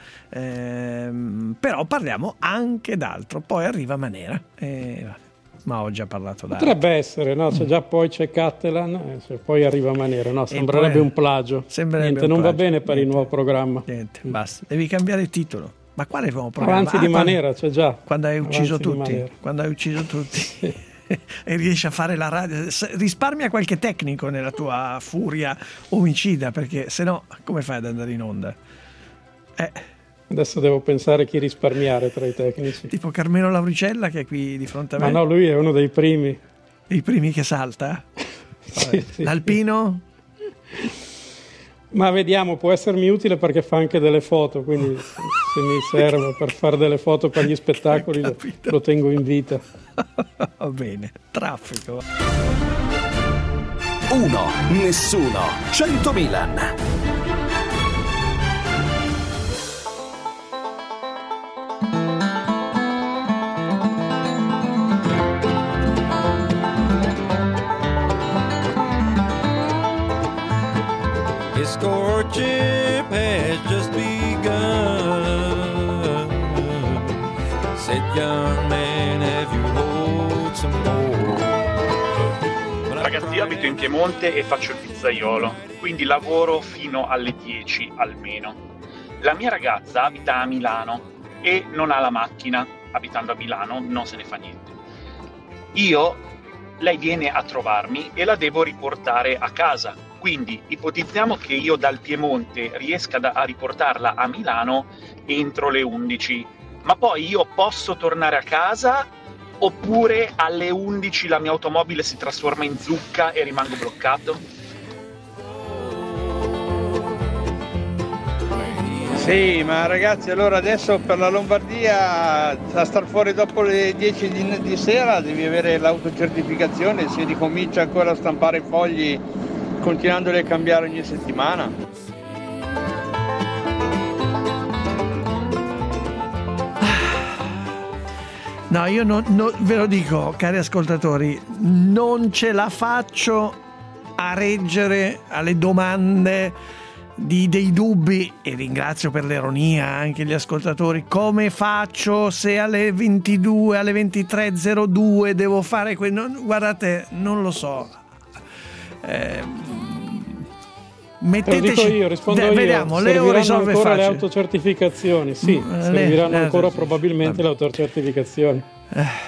[SPEAKER 4] ehm, però parliamo anche d'altro, poi arriva Manera, e, vabbè, ma ho già parlato d'altro.
[SPEAKER 22] Potrebbe essere, no? C'è già poi c'è Cattelan, eh, se poi arriva Manera, no? Sembrerebbe
[SPEAKER 4] poi-
[SPEAKER 22] un plagio.
[SPEAKER 4] sembrerebbe
[SPEAKER 22] Niente,
[SPEAKER 4] un
[SPEAKER 22] non va
[SPEAKER 4] plagio.
[SPEAKER 22] bene per il nuovo programma.
[SPEAKER 4] Niente, basta, devi cambiare il titolo. Ma quale nuovo programma?
[SPEAKER 22] Avanzi
[SPEAKER 4] Ah,
[SPEAKER 22] di
[SPEAKER 4] quando-
[SPEAKER 22] Manera, c'è già.
[SPEAKER 4] Quando hai ucciso
[SPEAKER 22] Avanzi di
[SPEAKER 4] tutti,
[SPEAKER 22] Manera.
[SPEAKER 4] quando hai ucciso tutti e riesci a fare la radio, S- risparmia qualche tecnico nella tua furia omicida, perché se no come fai ad andare in onda? Eh,
[SPEAKER 22] Adesso devo pensare chi risparmiare tra i tecnici.
[SPEAKER 4] tipo Carmelo Lauricella che è qui di fronte a me,
[SPEAKER 22] Ma no, lui è uno dei primi.
[SPEAKER 4] i primi che salta.
[SPEAKER 22] Sì, sì.
[SPEAKER 4] L'Alpino?
[SPEAKER 22] Ma vediamo, può essermi utile perché fa anche delle foto, quindi se se mi serve per fare delle foto per gli spettacoli lo, lo tengo in vita.
[SPEAKER 4] Va bene, traffico.
[SPEAKER 3] Uno, nessuno, cento Milan.
[SPEAKER 14] This courtship has just begun. Said, young man, have you hold some more?
[SPEAKER 1] Ragazzi, io abito in Piemonte e faccio il pizzaiolo, quindi lavoro fino alle dieci almeno. La mia ragazza abita a Milano e non ha la macchina, abitando a Milano non se ne fa niente. Io, lei viene a trovarmi e la devo riportare a casa, quindi ipotizziamo che io dal Piemonte riesca da, a riportarla a Milano entro le undici, ma poi io posso tornare a casa oppure alle undici la mia automobile si trasforma in zucca e rimango bloccato?
[SPEAKER 6] Sì, ma ragazzi, allora adesso per la Lombardia a star fuori dopo le dieci di, di sera devi avere l'autocertificazione, si ricomincia ancora a stampare i fogli continuandoli a cambiare ogni settimana.
[SPEAKER 4] No, io non, non, ve lo dico, cari ascoltatori, non ce la faccio a reggere alle domande di, dei dubbi, e ringrazio per l'ironia anche gli ascoltatori. Come faccio se alle ventidue, alle ventitré e zero due devo fare quello? Guardate, non lo so. Eh, metteteci,
[SPEAKER 22] dico io, rispondo
[SPEAKER 4] de,
[SPEAKER 22] io.
[SPEAKER 4] Vediamo, Leo risolve
[SPEAKER 22] ancora
[SPEAKER 4] facile.
[SPEAKER 22] le autocertificazioni, sì,
[SPEAKER 4] Mm,
[SPEAKER 22] serviranno
[SPEAKER 4] le,
[SPEAKER 22] ancora
[SPEAKER 4] sì,
[SPEAKER 22] probabilmente
[SPEAKER 4] sì.
[SPEAKER 22] le autocertificazioni.
[SPEAKER 4] Eh.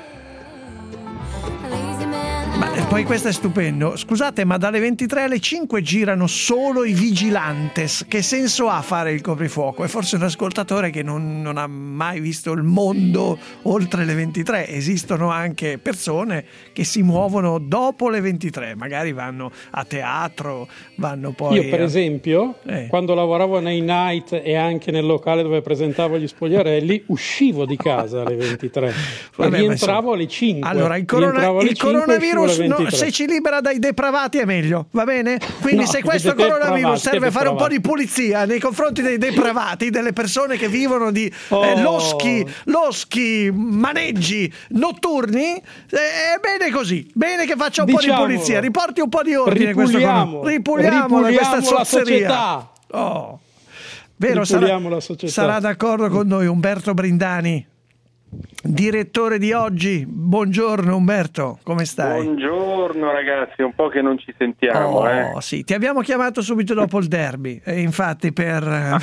[SPEAKER 4] Ma poi questo è stupendo. Scusate, ma dalle ventitré alle cinque girano solo i vigilantes. Che senso ha fare il coprifuoco? È forse un ascoltatore che non, non ha mai visto il mondo oltre le ventitré. Esistono anche persone che si muovono dopo le ventitré, magari vanno a teatro, vanno poi...
[SPEAKER 22] Io per
[SPEAKER 4] a...
[SPEAKER 22] esempio,
[SPEAKER 4] eh.
[SPEAKER 22] quando lavoravo nei night e anche nel locale dove presentavo gli spogliarelli, uscivo di casa alle ventitré.
[SPEAKER 4] Vabbè,
[SPEAKER 22] e rientravo alle cinque.
[SPEAKER 4] Allora, il, corona-
[SPEAKER 22] alle
[SPEAKER 4] il
[SPEAKER 22] cinque,
[SPEAKER 4] coronavirus no,
[SPEAKER 22] se
[SPEAKER 4] se ci libera dai depravati è meglio, va bene? Quindi
[SPEAKER 22] No,
[SPEAKER 4] se questo
[SPEAKER 22] dei
[SPEAKER 4] coronavirus
[SPEAKER 22] depravati,
[SPEAKER 4] serve a fare un po' di
[SPEAKER 22] depravati.
[SPEAKER 4] pulizia nei confronti dei depravati, delle persone che vivono di
[SPEAKER 22] Oh.
[SPEAKER 4] eh, loschi, loschi maneggi notturni, eh, è bene così, bene che faccia un
[SPEAKER 22] Diciamolo.
[SPEAKER 4] po' di pulizia, riporti un po' di ordine questo
[SPEAKER 22] Ripuliamo,
[SPEAKER 4] coronavirus. Ripuliamo,
[SPEAKER 22] ripuliamo
[SPEAKER 4] questa
[SPEAKER 22] la
[SPEAKER 4] zozzeria.
[SPEAKER 22] società.
[SPEAKER 4] Oh. Vero, sarà,
[SPEAKER 22] Ripuliamo la società.
[SPEAKER 4] sarà d'accordo con noi Umberto Brindani, direttore di Oggi. Buongiorno Umberto, come stai?
[SPEAKER 23] Buongiorno ragazzi, un po' che non ci sentiamo.
[SPEAKER 4] Oh,
[SPEAKER 23] eh.
[SPEAKER 4] sì, ti abbiamo chiamato subito dopo il derby, e infatti per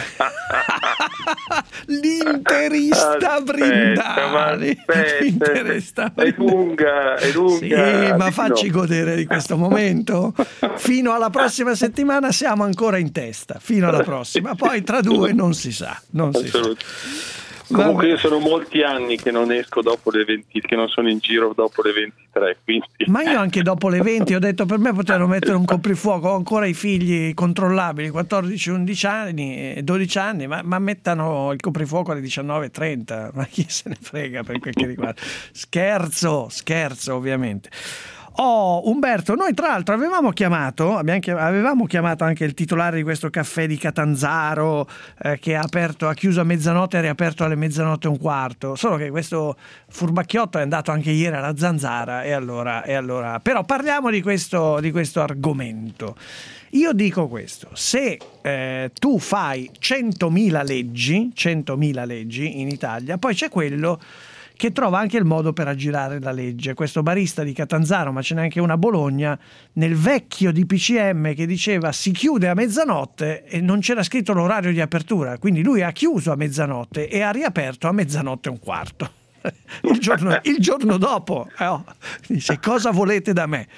[SPEAKER 4] l'interista
[SPEAKER 23] Aspetta,
[SPEAKER 4] Brindani.
[SPEAKER 23] ma aspetta,
[SPEAKER 4] L'interista
[SPEAKER 23] è lunga, è lunga.
[SPEAKER 4] Sì, ma
[SPEAKER 23] Di
[SPEAKER 4] facci
[SPEAKER 23] no.
[SPEAKER 4] godere di questo momento. Fino alla prossima settimana siamo ancora in testa, fino alla prossima, poi tra due non si sa, non si sa.
[SPEAKER 23] Comunque
[SPEAKER 4] Vabbè.
[SPEAKER 23] io sono molti anni che non esco dopo le venti, che non sono in giro dopo le ventitré, quindi...
[SPEAKER 4] Ma io anche dopo le venti ho detto, per me potevano mettere un coprifuoco, ho ancora i figli controllabili, quattordici undici anni, dodici anni, ma, ma mettano il coprifuoco alle diciannove e trenta, ma chi se ne frega per quel che riguarda. Scherzo, scherzo ovviamente. Oh, Umberto, noi tra l'altro avevamo chiamato, abbiamo chiamato, avevamo chiamato anche il titolare di questo caffè di Catanzaro, eh, che ha aperto, ha chiuso a mezzanotte e riaperto alle mezzanotte e un quarto, solo che questo furbacchiotto è andato anche ieri alla Zanzara, e allora, e allora però parliamo di questo, di questo argomento. Io dico questo: se eh, tu fai centomila leggi, centomila leggi in Italia, poi c'è quello che trova anche il modo per aggirare la legge. Questo barista di Catanzaro, ma ce n'è anche una a Bologna, nel vecchio D P C M che diceva si chiude a mezzanotte e non c'era scritto l'orario di apertura, quindi lui ha chiuso a mezzanotte e ha riaperto a mezzanotte e un quarto. Il giorno, il giorno dopo, eh, oh, dice: cosa volete da me?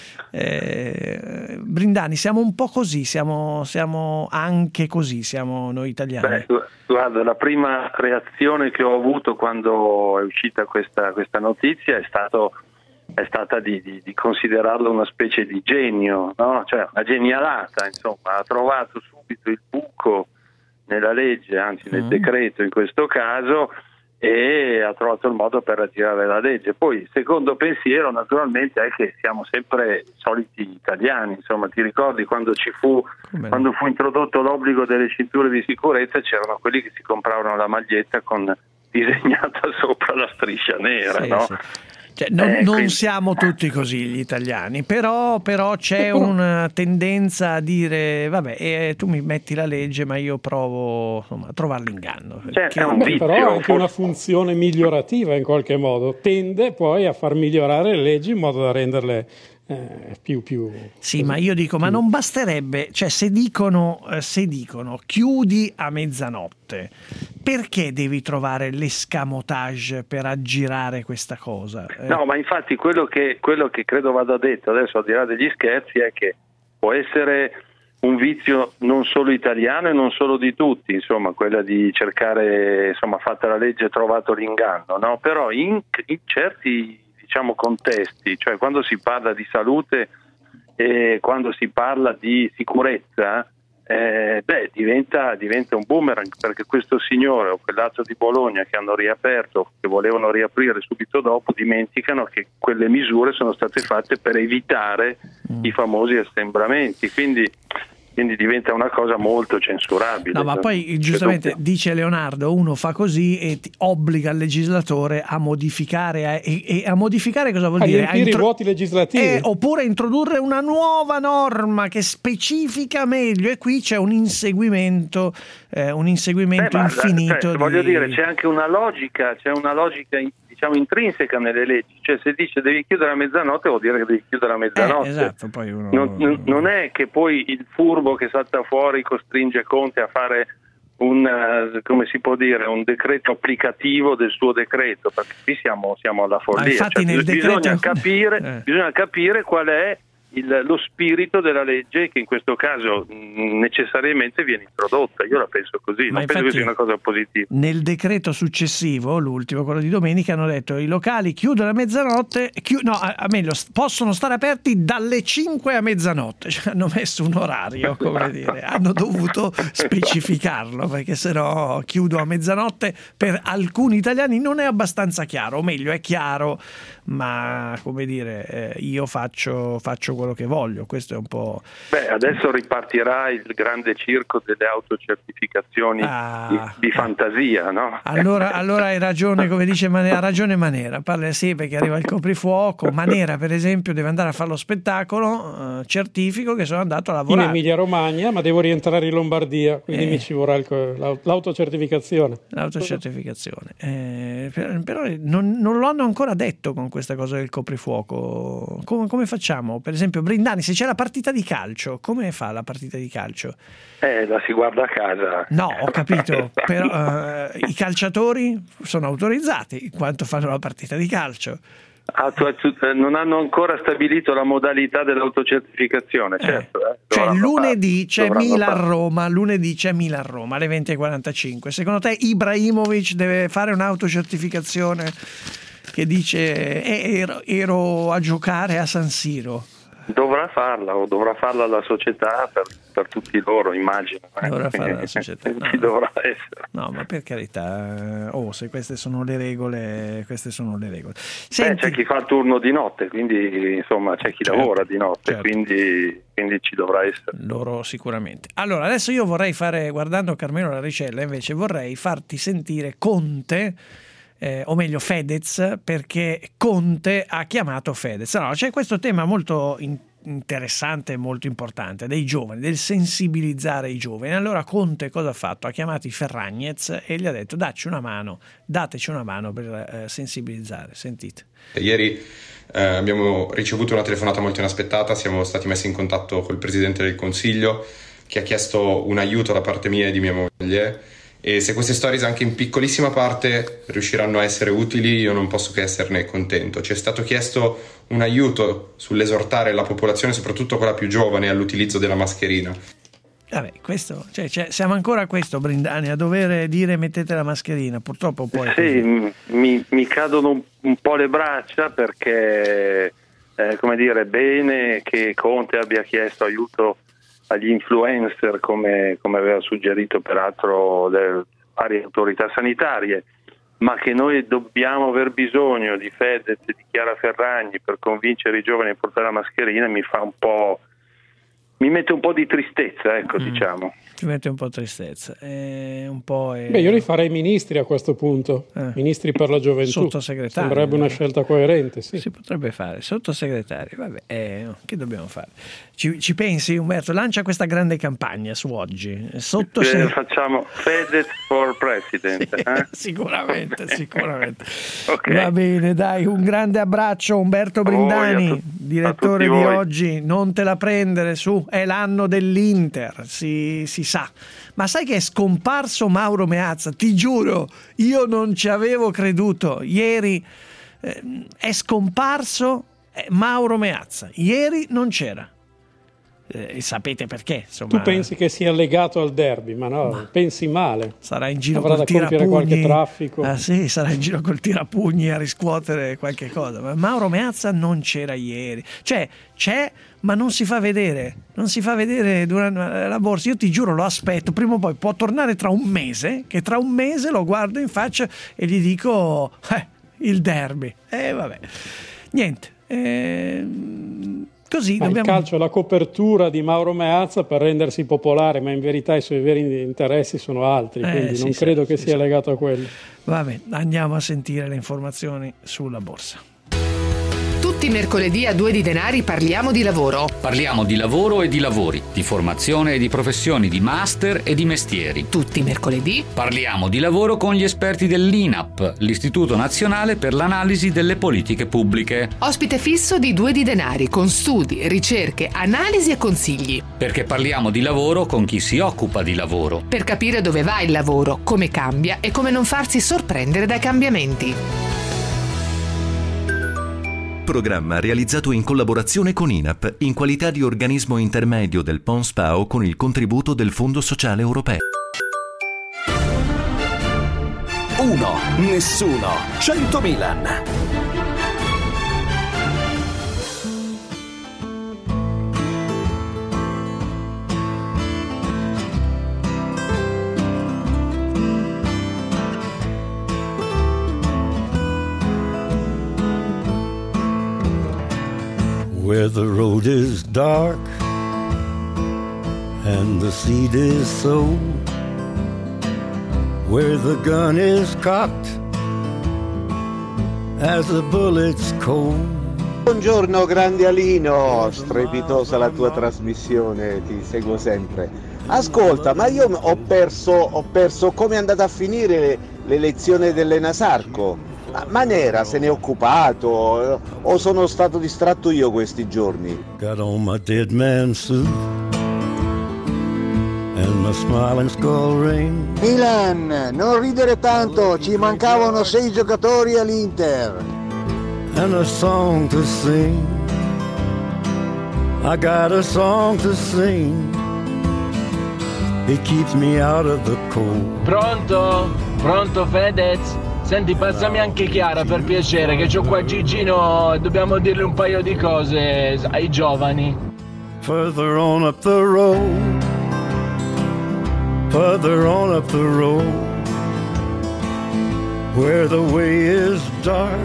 [SPEAKER 4] Eh, Brindani, siamo un po' così, siamo, siamo anche così, siamo noi italiani.
[SPEAKER 23] Beh, guarda, la prima reazione che ho avuto quando è uscita questa, questa notizia è, stato, è stata di, di, di considerarlo una specie di genio, no? Cioè una genialata, insomma, ha trovato subito il buco nella legge, anzi nel
[SPEAKER 4] Mm.
[SPEAKER 23] decreto in questo caso, e ha trovato il modo per aggirare la legge. Poi il secondo pensiero naturalmente è che siamo sempre i soliti italiani, insomma, ti ricordi quando ci fu
[SPEAKER 4] Come
[SPEAKER 23] quando fu introdotto l'obbligo delle cinture di sicurezza, c'erano quelli che si compravano la maglietta con disegnata sopra la striscia nera,
[SPEAKER 4] Sì,
[SPEAKER 23] no?
[SPEAKER 4] sì. Cioè, non,
[SPEAKER 23] Eh,
[SPEAKER 4] non
[SPEAKER 23] quindi-
[SPEAKER 4] siamo tutti così gli italiani, però, però c'è una tendenza a dire vabbè, eh, tu mi metti la legge ma io provo insomma, a trovare l'inganno.
[SPEAKER 23] Cioè,
[SPEAKER 4] Che-
[SPEAKER 23] è un
[SPEAKER 22] Beh,
[SPEAKER 23] vizio,
[SPEAKER 22] però ha anche
[SPEAKER 23] forse-
[SPEAKER 22] una funzione migliorativa in qualche modo, tende poi a far migliorare le leggi in modo da renderle eh, più più
[SPEAKER 4] Sì, ma io dico, ma non basterebbe, cioè se dicono, eh, se dicono chiudi a mezzanotte, perché devi trovare l'escamotage per aggirare questa cosa? Eh,
[SPEAKER 23] No, ma infatti quello che, quello che credo vada detto adesso, al di là degli scherzi, è che può essere un vizio non solo italiano e non solo di tutti, insomma, quella di cercare, insomma, fatta la legge trovato l'inganno, no? Però in, in certi, diciamo, contesti, cioè quando si parla di salute e quando si parla di sicurezza, eh, beh, diventa, diventa un boomerang, perché questo signore o quell'altro di Bologna che hanno riaperto, che volevano riaprire subito dopo, dimenticano che quelle misure sono state fatte per evitare i famosi assembramenti, quindi, quindi diventa una cosa molto censurabile.
[SPEAKER 4] No, ma poi
[SPEAKER 23] C'è
[SPEAKER 4] giustamente
[SPEAKER 23] dubbio.
[SPEAKER 4] dice Leonardo, uno fa così e ti obbliga il legislatore a modificare, a- e, e a modificare cosa vuol
[SPEAKER 22] a
[SPEAKER 4] dire? A
[SPEAKER 22] riempire
[SPEAKER 4] intro-
[SPEAKER 22] i vuoti legislativi.
[SPEAKER 4] Eh, oppure introdurre una nuova norma che specifica meglio, e qui c'è un inseguimento, eh, un inseguimento
[SPEAKER 23] Beh, ma,
[SPEAKER 4] infinito.
[SPEAKER 23] cioè,
[SPEAKER 4] di-
[SPEAKER 23] voglio dire, c'è anche una logica, c'è una logica in- diciamo intrinseca nelle leggi, cioè se dice devi chiudere a mezzanotte vuol dire che devi chiudere a mezzanotte.
[SPEAKER 4] Eh, esatto, poi uno...
[SPEAKER 23] non, non- non è che poi il furbo che salta fuori costringe Conte a fare un, eh, come si può dire, un decreto applicativo del suo decreto, perché qui siamo, siamo alla follia.
[SPEAKER 4] infatti
[SPEAKER 23] Cioè,
[SPEAKER 4] nel
[SPEAKER 23] bisogna,
[SPEAKER 4] decreto-
[SPEAKER 23] capire,
[SPEAKER 4] Eh.
[SPEAKER 23] bisogna capire qual è il- lo spirito della legge che in questo caso mh, necessariamente viene introdotta. Io la penso così,
[SPEAKER 4] Ma
[SPEAKER 23] non penso
[SPEAKER 4] infatti-
[SPEAKER 23] che sia una cosa positiva.
[SPEAKER 4] Nel decreto successivo, l'ultimo, quello di domenica, hanno detto i locali chiudono a mezzanotte, chiu- no, a, a meglio, s- possono stare aperti dalle cinque a mezzanotte, cioè, hanno messo un orario, come dire, hanno dovuto specificarlo, perché sennò chiudo a mezzanotte per alcuni italiani non è abbastanza chiaro, o meglio è chiaro, ma come dire, eh, io faccio, faccio quello che voglio, questo è un po'...
[SPEAKER 23] Beh, adesso ripartirà il grande circo delle autocertificazioni
[SPEAKER 4] Ah,
[SPEAKER 23] di, di fantasia, no?
[SPEAKER 4] Allora, allora hai ragione, come dice Manera, ha ragione Manera, parla sì perché arriva il coprifuoco, Manera per esempio deve andare a fare lo spettacolo, eh, certifico che sono andato a
[SPEAKER 22] In
[SPEAKER 4] lavorare.
[SPEAKER 22] Emilia Romagna, ma devo rientrare in Lombardia, quindi
[SPEAKER 4] Eh.
[SPEAKER 22] mi ci vorrà il co- l'au- l'autocertificazione.
[SPEAKER 4] L'autocertificazione. Eh, per- però non, non lo hanno ancora detto con questa cosa del coprifuoco. Come, come facciamo? Per esempio Brindani, se c'è la partita di calcio, come fa la partita di calcio?
[SPEAKER 23] Eh, la si guarda a casa.
[SPEAKER 4] No, ho capito, però eh, i calciatori sono autorizzati in quanto fanno la partita di calcio.
[SPEAKER 23] Ah, tu- tu- eh, non hanno ancora stabilito la modalità dell'autocertificazione, certo. Eh,
[SPEAKER 4] Cioè
[SPEAKER 23] dovranno
[SPEAKER 4] lunedì
[SPEAKER 23] farlo,
[SPEAKER 4] c'è
[SPEAKER 23] dovranno farlo.
[SPEAKER 4] Milan-Roma, lunedì c'è Milan-Roma alle venti e quarantacinque. Secondo te Ibrahimovic deve fare un'autocertificazione che dice eh, ero, ero a giocare a San Siro?
[SPEAKER 23] Dovrà farla o dovrà farla la società per, per tutti loro, immagino. eh.
[SPEAKER 4] Dovrà farla la società.
[SPEAKER 23] Ci dovrà essere.
[SPEAKER 4] No, ma per carità, oh, se queste sono le regole, queste sono le regole.
[SPEAKER 23] Beh,
[SPEAKER 4] Senti,
[SPEAKER 23] c'è chi fa il turno di notte, quindi insomma c'è chi
[SPEAKER 4] Certo,
[SPEAKER 23] lavora di notte,
[SPEAKER 4] certo.
[SPEAKER 23] quindi, quindi ci dovrà essere.
[SPEAKER 4] loro sicuramente. Allora, adesso io vorrei fare, guardando Carmelo Laricella, invece vorrei farti sentire Conte, eh, o meglio Fedez, perché Conte ha chiamato Fedez. No, c'è questo tema molto in- interessante e molto importante dei giovani, del sensibilizzare i giovani. Allora Conte cosa ha fatto? Ha chiamato i Ferragnez e gli ha detto dacci una mano, dateci una mano per eh, sensibilizzare. Sentite.
[SPEAKER 5] Ieri eh, abbiamo ricevuto una telefonata molto inaspettata, siamo stati messi in contatto col Presidente del Consiglio che ha chiesto un aiuto da parte mia e di mia moglie, e se queste stories anche in piccolissima parte riusciranno a essere utili io non posso che esserne contento. Ci è stato chiesto un aiuto sull'esortare la popolazione, soprattutto quella più giovane, all'utilizzo della mascherina.
[SPEAKER 4] Vabbè, questo, cioè, cioè, siamo ancora a questo, Brindani, a dover dire mettete la mascherina, purtroppo poi... è
[SPEAKER 23] Sì,
[SPEAKER 4] così.
[SPEAKER 23] m- mi, mi cadono un, un po' le braccia perché, eh, come dire, bene che Conte abbia chiesto aiuto agli influencer, come, come aveva suggerito peraltro le varie autorità sanitarie, ma che noi dobbiamo aver bisogno di Fedez e di Chiara Ferragni per convincere i giovani a portare la mascherina mi fa un po', mi mette un po' di tristezza, ecco,
[SPEAKER 4] Mm.
[SPEAKER 23] diciamo.
[SPEAKER 4] Ti mette un po' tristezza. Eh, un po' è...
[SPEAKER 22] Beh, io li farei ministri a questo punto,
[SPEAKER 4] Eh.
[SPEAKER 22] ministri per la gioventù.
[SPEAKER 4] Sottosegretario.
[SPEAKER 22] Sembrerebbe una scelta coerente, sì.
[SPEAKER 4] Si potrebbe fare, sottosegretario, vabbè, eh, no, che dobbiamo fare? Ci, ci pensi, Umberto? Lancia questa grande campagna su oggi. Sottose-
[SPEAKER 23] Eh, facciamo Fedez for President. eh?
[SPEAKER 4] Sicuramente, sicuramente.
[SPEAKER 23] Ok.
[SPEAKER 4] Va bene, dai, un grande abbraccio Umberto Brindani,
[SPEAKER 23] A voi, a tu-
[SPEAKER 4] direttore
[SPEAKER 23] a
[SPEAKER 4] di
[SPEAKER 23] tutti voi.
[SPEAKER 4] oggi. Non te la prendere, su, è l'anno dell'Inter, si, si sa. Ma sai che è scomparso Mauro Meazza? Ti giuro, io non ci avevo creduto. Ieri eh, è scomparso eh, Mauro Meazza. Ieri non c'era. Eh, e sapete perché? Insomma,
[SPEAKER 22] Tu pensi che sia legato al derby, ma no,
[SPEAKER 4] Ma-
[SPEAKER 22] pensi male.
[SPEAKER 4] sarà in giro
[SPEAKER 22] Avrà
[SPEAKER 4] col
[SPEAKER 22] da compiere qualche
[SPEAKER 4] tirapugni.
[SPEAKER 22] traffico.
[SPEAKER 4] Ah sì, sarà in giro col tirapugni a riscuotere qualche cosa. Ma Mauro Meazza non c'era ieri. Cioè, c'è, ma non si fa vedere. Non si fa vedere durante la borsa. Io ti giuro, lo aspetto. Prima o poi può tornare tra un mese, che tra un mese lo guardo in faccia e gli dico eh, il derby. E eh, vabbè. Niente. Eh, così
[SPEAKER 22] Ma
[SPEAKER 4] dobbiamo...
[SPEAKER 22] Il calcio è la copertura di Mauro Meazza per rendersi popolare, ma in verità i suoi veri interessi sono altri,
[SPEAKER 4] Eh,
[SPEAKER 22] quindi
[SPEAKER 4] sì,
[SPEAKER 22] non
[SPEAKER 4] sì,
[SPEAKER 22] credo
[SPEAKER 4] sì,
[SPEAKER 22] che
[SPEAKER 4] sì,
[SPEAKER 22] sia
[SPEAKER 4] sì.
[SPEAKER 22] legato a quello.
[SPEAKER 4] Vabbè, andiamo a sentire le informazioni sulla borsa.
[SPEAKER 8] Tutti i mercoledì a Due di Denari parliamo di lavoro.
[SPEAKER 9] Parliamo di lavoro e di lavori, di formazione e di professioni, di master e di mestieri.
[SPEAKER 8] Tutti i mercoledì
[SPEAKER 9] Parliamo di lavoro con gli esperti dell'I N A P, l'Istituto Nazionale per l'Analisi delle Politiche Pubbliche.
[SPEAKER 8] ospite fisso di Due di Denari con studi, ricerche, analisi e consigli.
[SPEAKER 9] Perché parliamo di lavoro con chi si occupa di lavoro.
[SPEAKER 8] Per capire dove va il lavoro, come cambia e come non farsi sorprendere dai cambiamenti.
[SPEAKER 19] Programma realizzato in collaborazione con I N A P in qualità di organismo intermedio del PONSPAO con il contributo del Fondo Sociale Europeo.
[SPEAKER 3] Uno, nessuno, cento Milan.
[SPEAKER 10] Where the road is dark and the seed is sown, where the gun is cocked as the bullet's cold.
[SPEAKER 24] Buongiorno grande Alino, strepitosa la tua trasmissione, ti seguo sempre. Ascolta, ma io ho perso, ho perso come è andata a finire l'elezione dell'Enasarco. Ma Manera se ne è occupato o sono stato distratto io questi giorni?
[SPEAKER 10] Got on my dead man suit and my smiling skull ring.
[SPEAKER 25] Milan, non ridere tanto, ci mancavano sei giocatori all'Inter.
[SPEAKER 10] And a song to sing. I got a song to sing. It keeps me out of the cold.
[SPEAKER 26] Pronto? Pronto Fedez? Senti, passami anche Chiara per piacere, che c'ho qua Gigino e dobbiamo dirle un paio di cose ai giovani.
[SPEAKER 10] Further on up the road, further on up the road, where the way is dark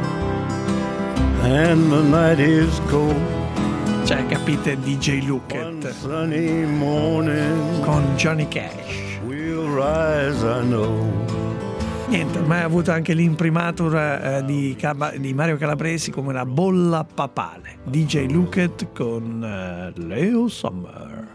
[SPEAKER 10] and the night is cold.
[SPEAKER 4] Cioè, capite, D J Luket
[SPEAKER 10] Sunny morning
[SPEAKER 4] con Johnny Cash.
[SPEAKER 10] we'll rise, I know.
[SPEAKER 4] Niente, ormai ha avuto anche l'imprimatur eh, di, Caba- di Mario Calabresi come la bolla papale. D J Luket con eh, Leo Summer.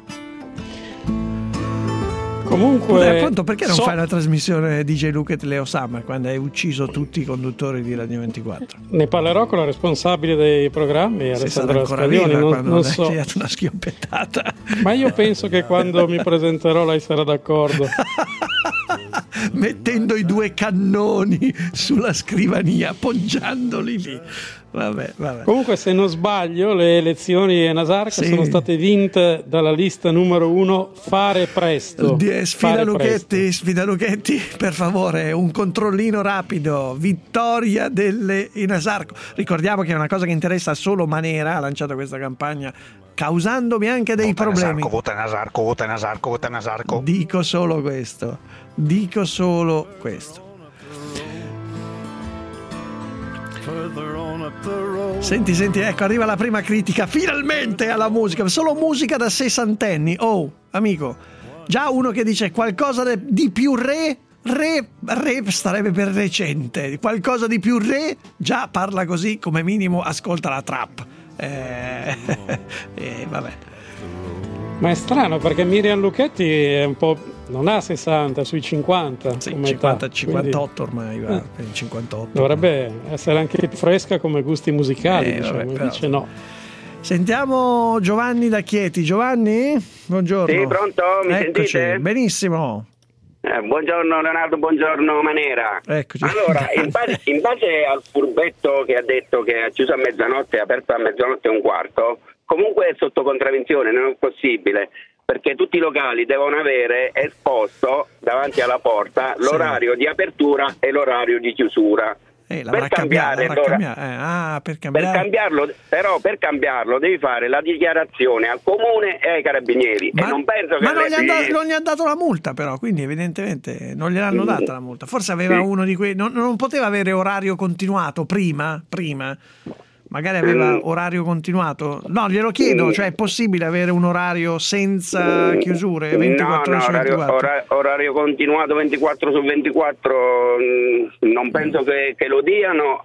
[SPEAKER 22] Comunque,
[SPEAKER 4] Scusa, appunto, perché non
[SPEAKER 22] so-
[SPEAKER 4] fai la trasmissione D J Luket Leo Summer quando hai ucciso tutti i conduttori di Radio ventiquattro?
[SPEAKER 22] Ne parlerò con la responsabile dei programmi,
[SPEAKER 4] Se sarà
[SPEAKER 22] Alessandra
[SPEAKER 4] ancora
[SPEAKER 22] Scaglioni,
[SPEAKER 4] viva
[SPEAKER 22] non,
[SPEAKER 4] quando
[SPEAKER 22] non
[SPEAKER 4] le
[SPEAKER 22] so.
[SPEAKER 4] hai dato una schioppettata.
[SPEAKER 22] Ma io penso che quando mi presenterò lei sarà d'accordo.
[SPEAKER 4] Mettendo i due cannoni sulla scrivania, appoggiandoli lì. Vabbè, vabbè.
[SPEAKER 22] Comunque, se non sbaglio, le elezioni Enasarca
[SPEAKER 4] Sì.
[SPEAKER 22] sono state vinte dalla lista numero uno Fare Presto.
[SPEAKER 4] Di- eh, Sfida
[SPEAKER 22] Fare
[SPEAKER 4] Lucchetti, Sfida Lucchetti, per favore, un controllino rapido. Vittoria delle Enasarco. Ricordiamo che è una cosa che interessa solo Manera, ha lanciato questa campagna causandomi anche dei problemi.
[SPEAKER 27] Vota Nasarco, vota Nasarco, vota Nasarco.
[SPEAKER 4] Dico solo questo. Dico solo questo. Senti, senti, ecco, arriva la prima critica finalmente alla musica, solo musica da sessantenni. Oh, amico, già uno che dice qualcosa di più re, re, re starebbe per recente, qualcosa di più re, già parla così, come minimo ascolta la trap. Eh, eh, vabbè.
[SPEAKER 22] Ma è strano perché Miriam Lucchetti è un po', non ha sessanta, sui cinquanta,
[SPEAKER 4] sì,
[SPEAKER 22] come
[SPEAKER 4] cinquanta,
[SPEAKER 22] età,
[SPEAKER 4] cinquantotto ormai va,
[SPEAKER 22] eh,
[SPEAKER 4] per il cinquantotto.
[SPEAKER 22] Dovrebbe essere anche più fresca come gusti musicali,
[SPEAKER 4] eh,
[SPEAKER 22] diciamo,
[SPEAKER 4] vabbè, però...
[SPEAKER 22] invece no.
[SPEAKER 4] Sentiamo Giovanni da Chieti. Giovanni, buongiorno.
[SPEAKER 7] Sì, pronto? Mi
[SPEAKER 4] Eccoci.
[SPEAKER 7] Sentite?
[SPEAKER 4] Benissimo.
[SPEAKER 7] Eh, buongiorno Leonardo, buongiorno Manera.
[SPEAKER 4] Eccoci.
[SPEAKER 7] Allora, in base, in base al furbetto che ha detto che ha chiuso a mezzanotte e aperto a mezzanotte e un quarto, comunque è sotto contravvenzione, non è possibile, perché tutti i locali devono avere esposto davanti alla porta l'orario sì. di apertura e l'orario di chiusura.
[SPEAKER 4] Eh,
[SPEAKER 7] per cambiare,
[SPEAKER 4] cambiato, cambiato. Eh, ah, per, cambiare.
[SPEAKER 7] per cambiarlo, però per cambiarlo devi fare la dichiarazione al comune e ai carabinieri.
[SPEAKER 4] Ma,
[SPEAKER 7] e non penso che
[SPEAKER 4] ma non,
[SPEAKER 7] le...
[SPEAKER 4] gli ha dato, non gli ha dato la multa, però, quindi evidentemente non gliel'hanno data la multa. Forse aveva sì. uno di quei. Non, non poteva avere orario continuato prima, prima. Magari aveva mm. orario continuato. No, glielo chiedo, mm. cioè è possibile avere un orario senza chiusure ventiquattro
[SPEAKER 7] no, no,
[SPEAKER 4] ore su
[SPEAKER 7] orario,
[SPEAKER 4] ventiquattro?
[SPEAKER 7] Orario, orario continuato ventiquattro su ventiquattro non penso che, che lo diano.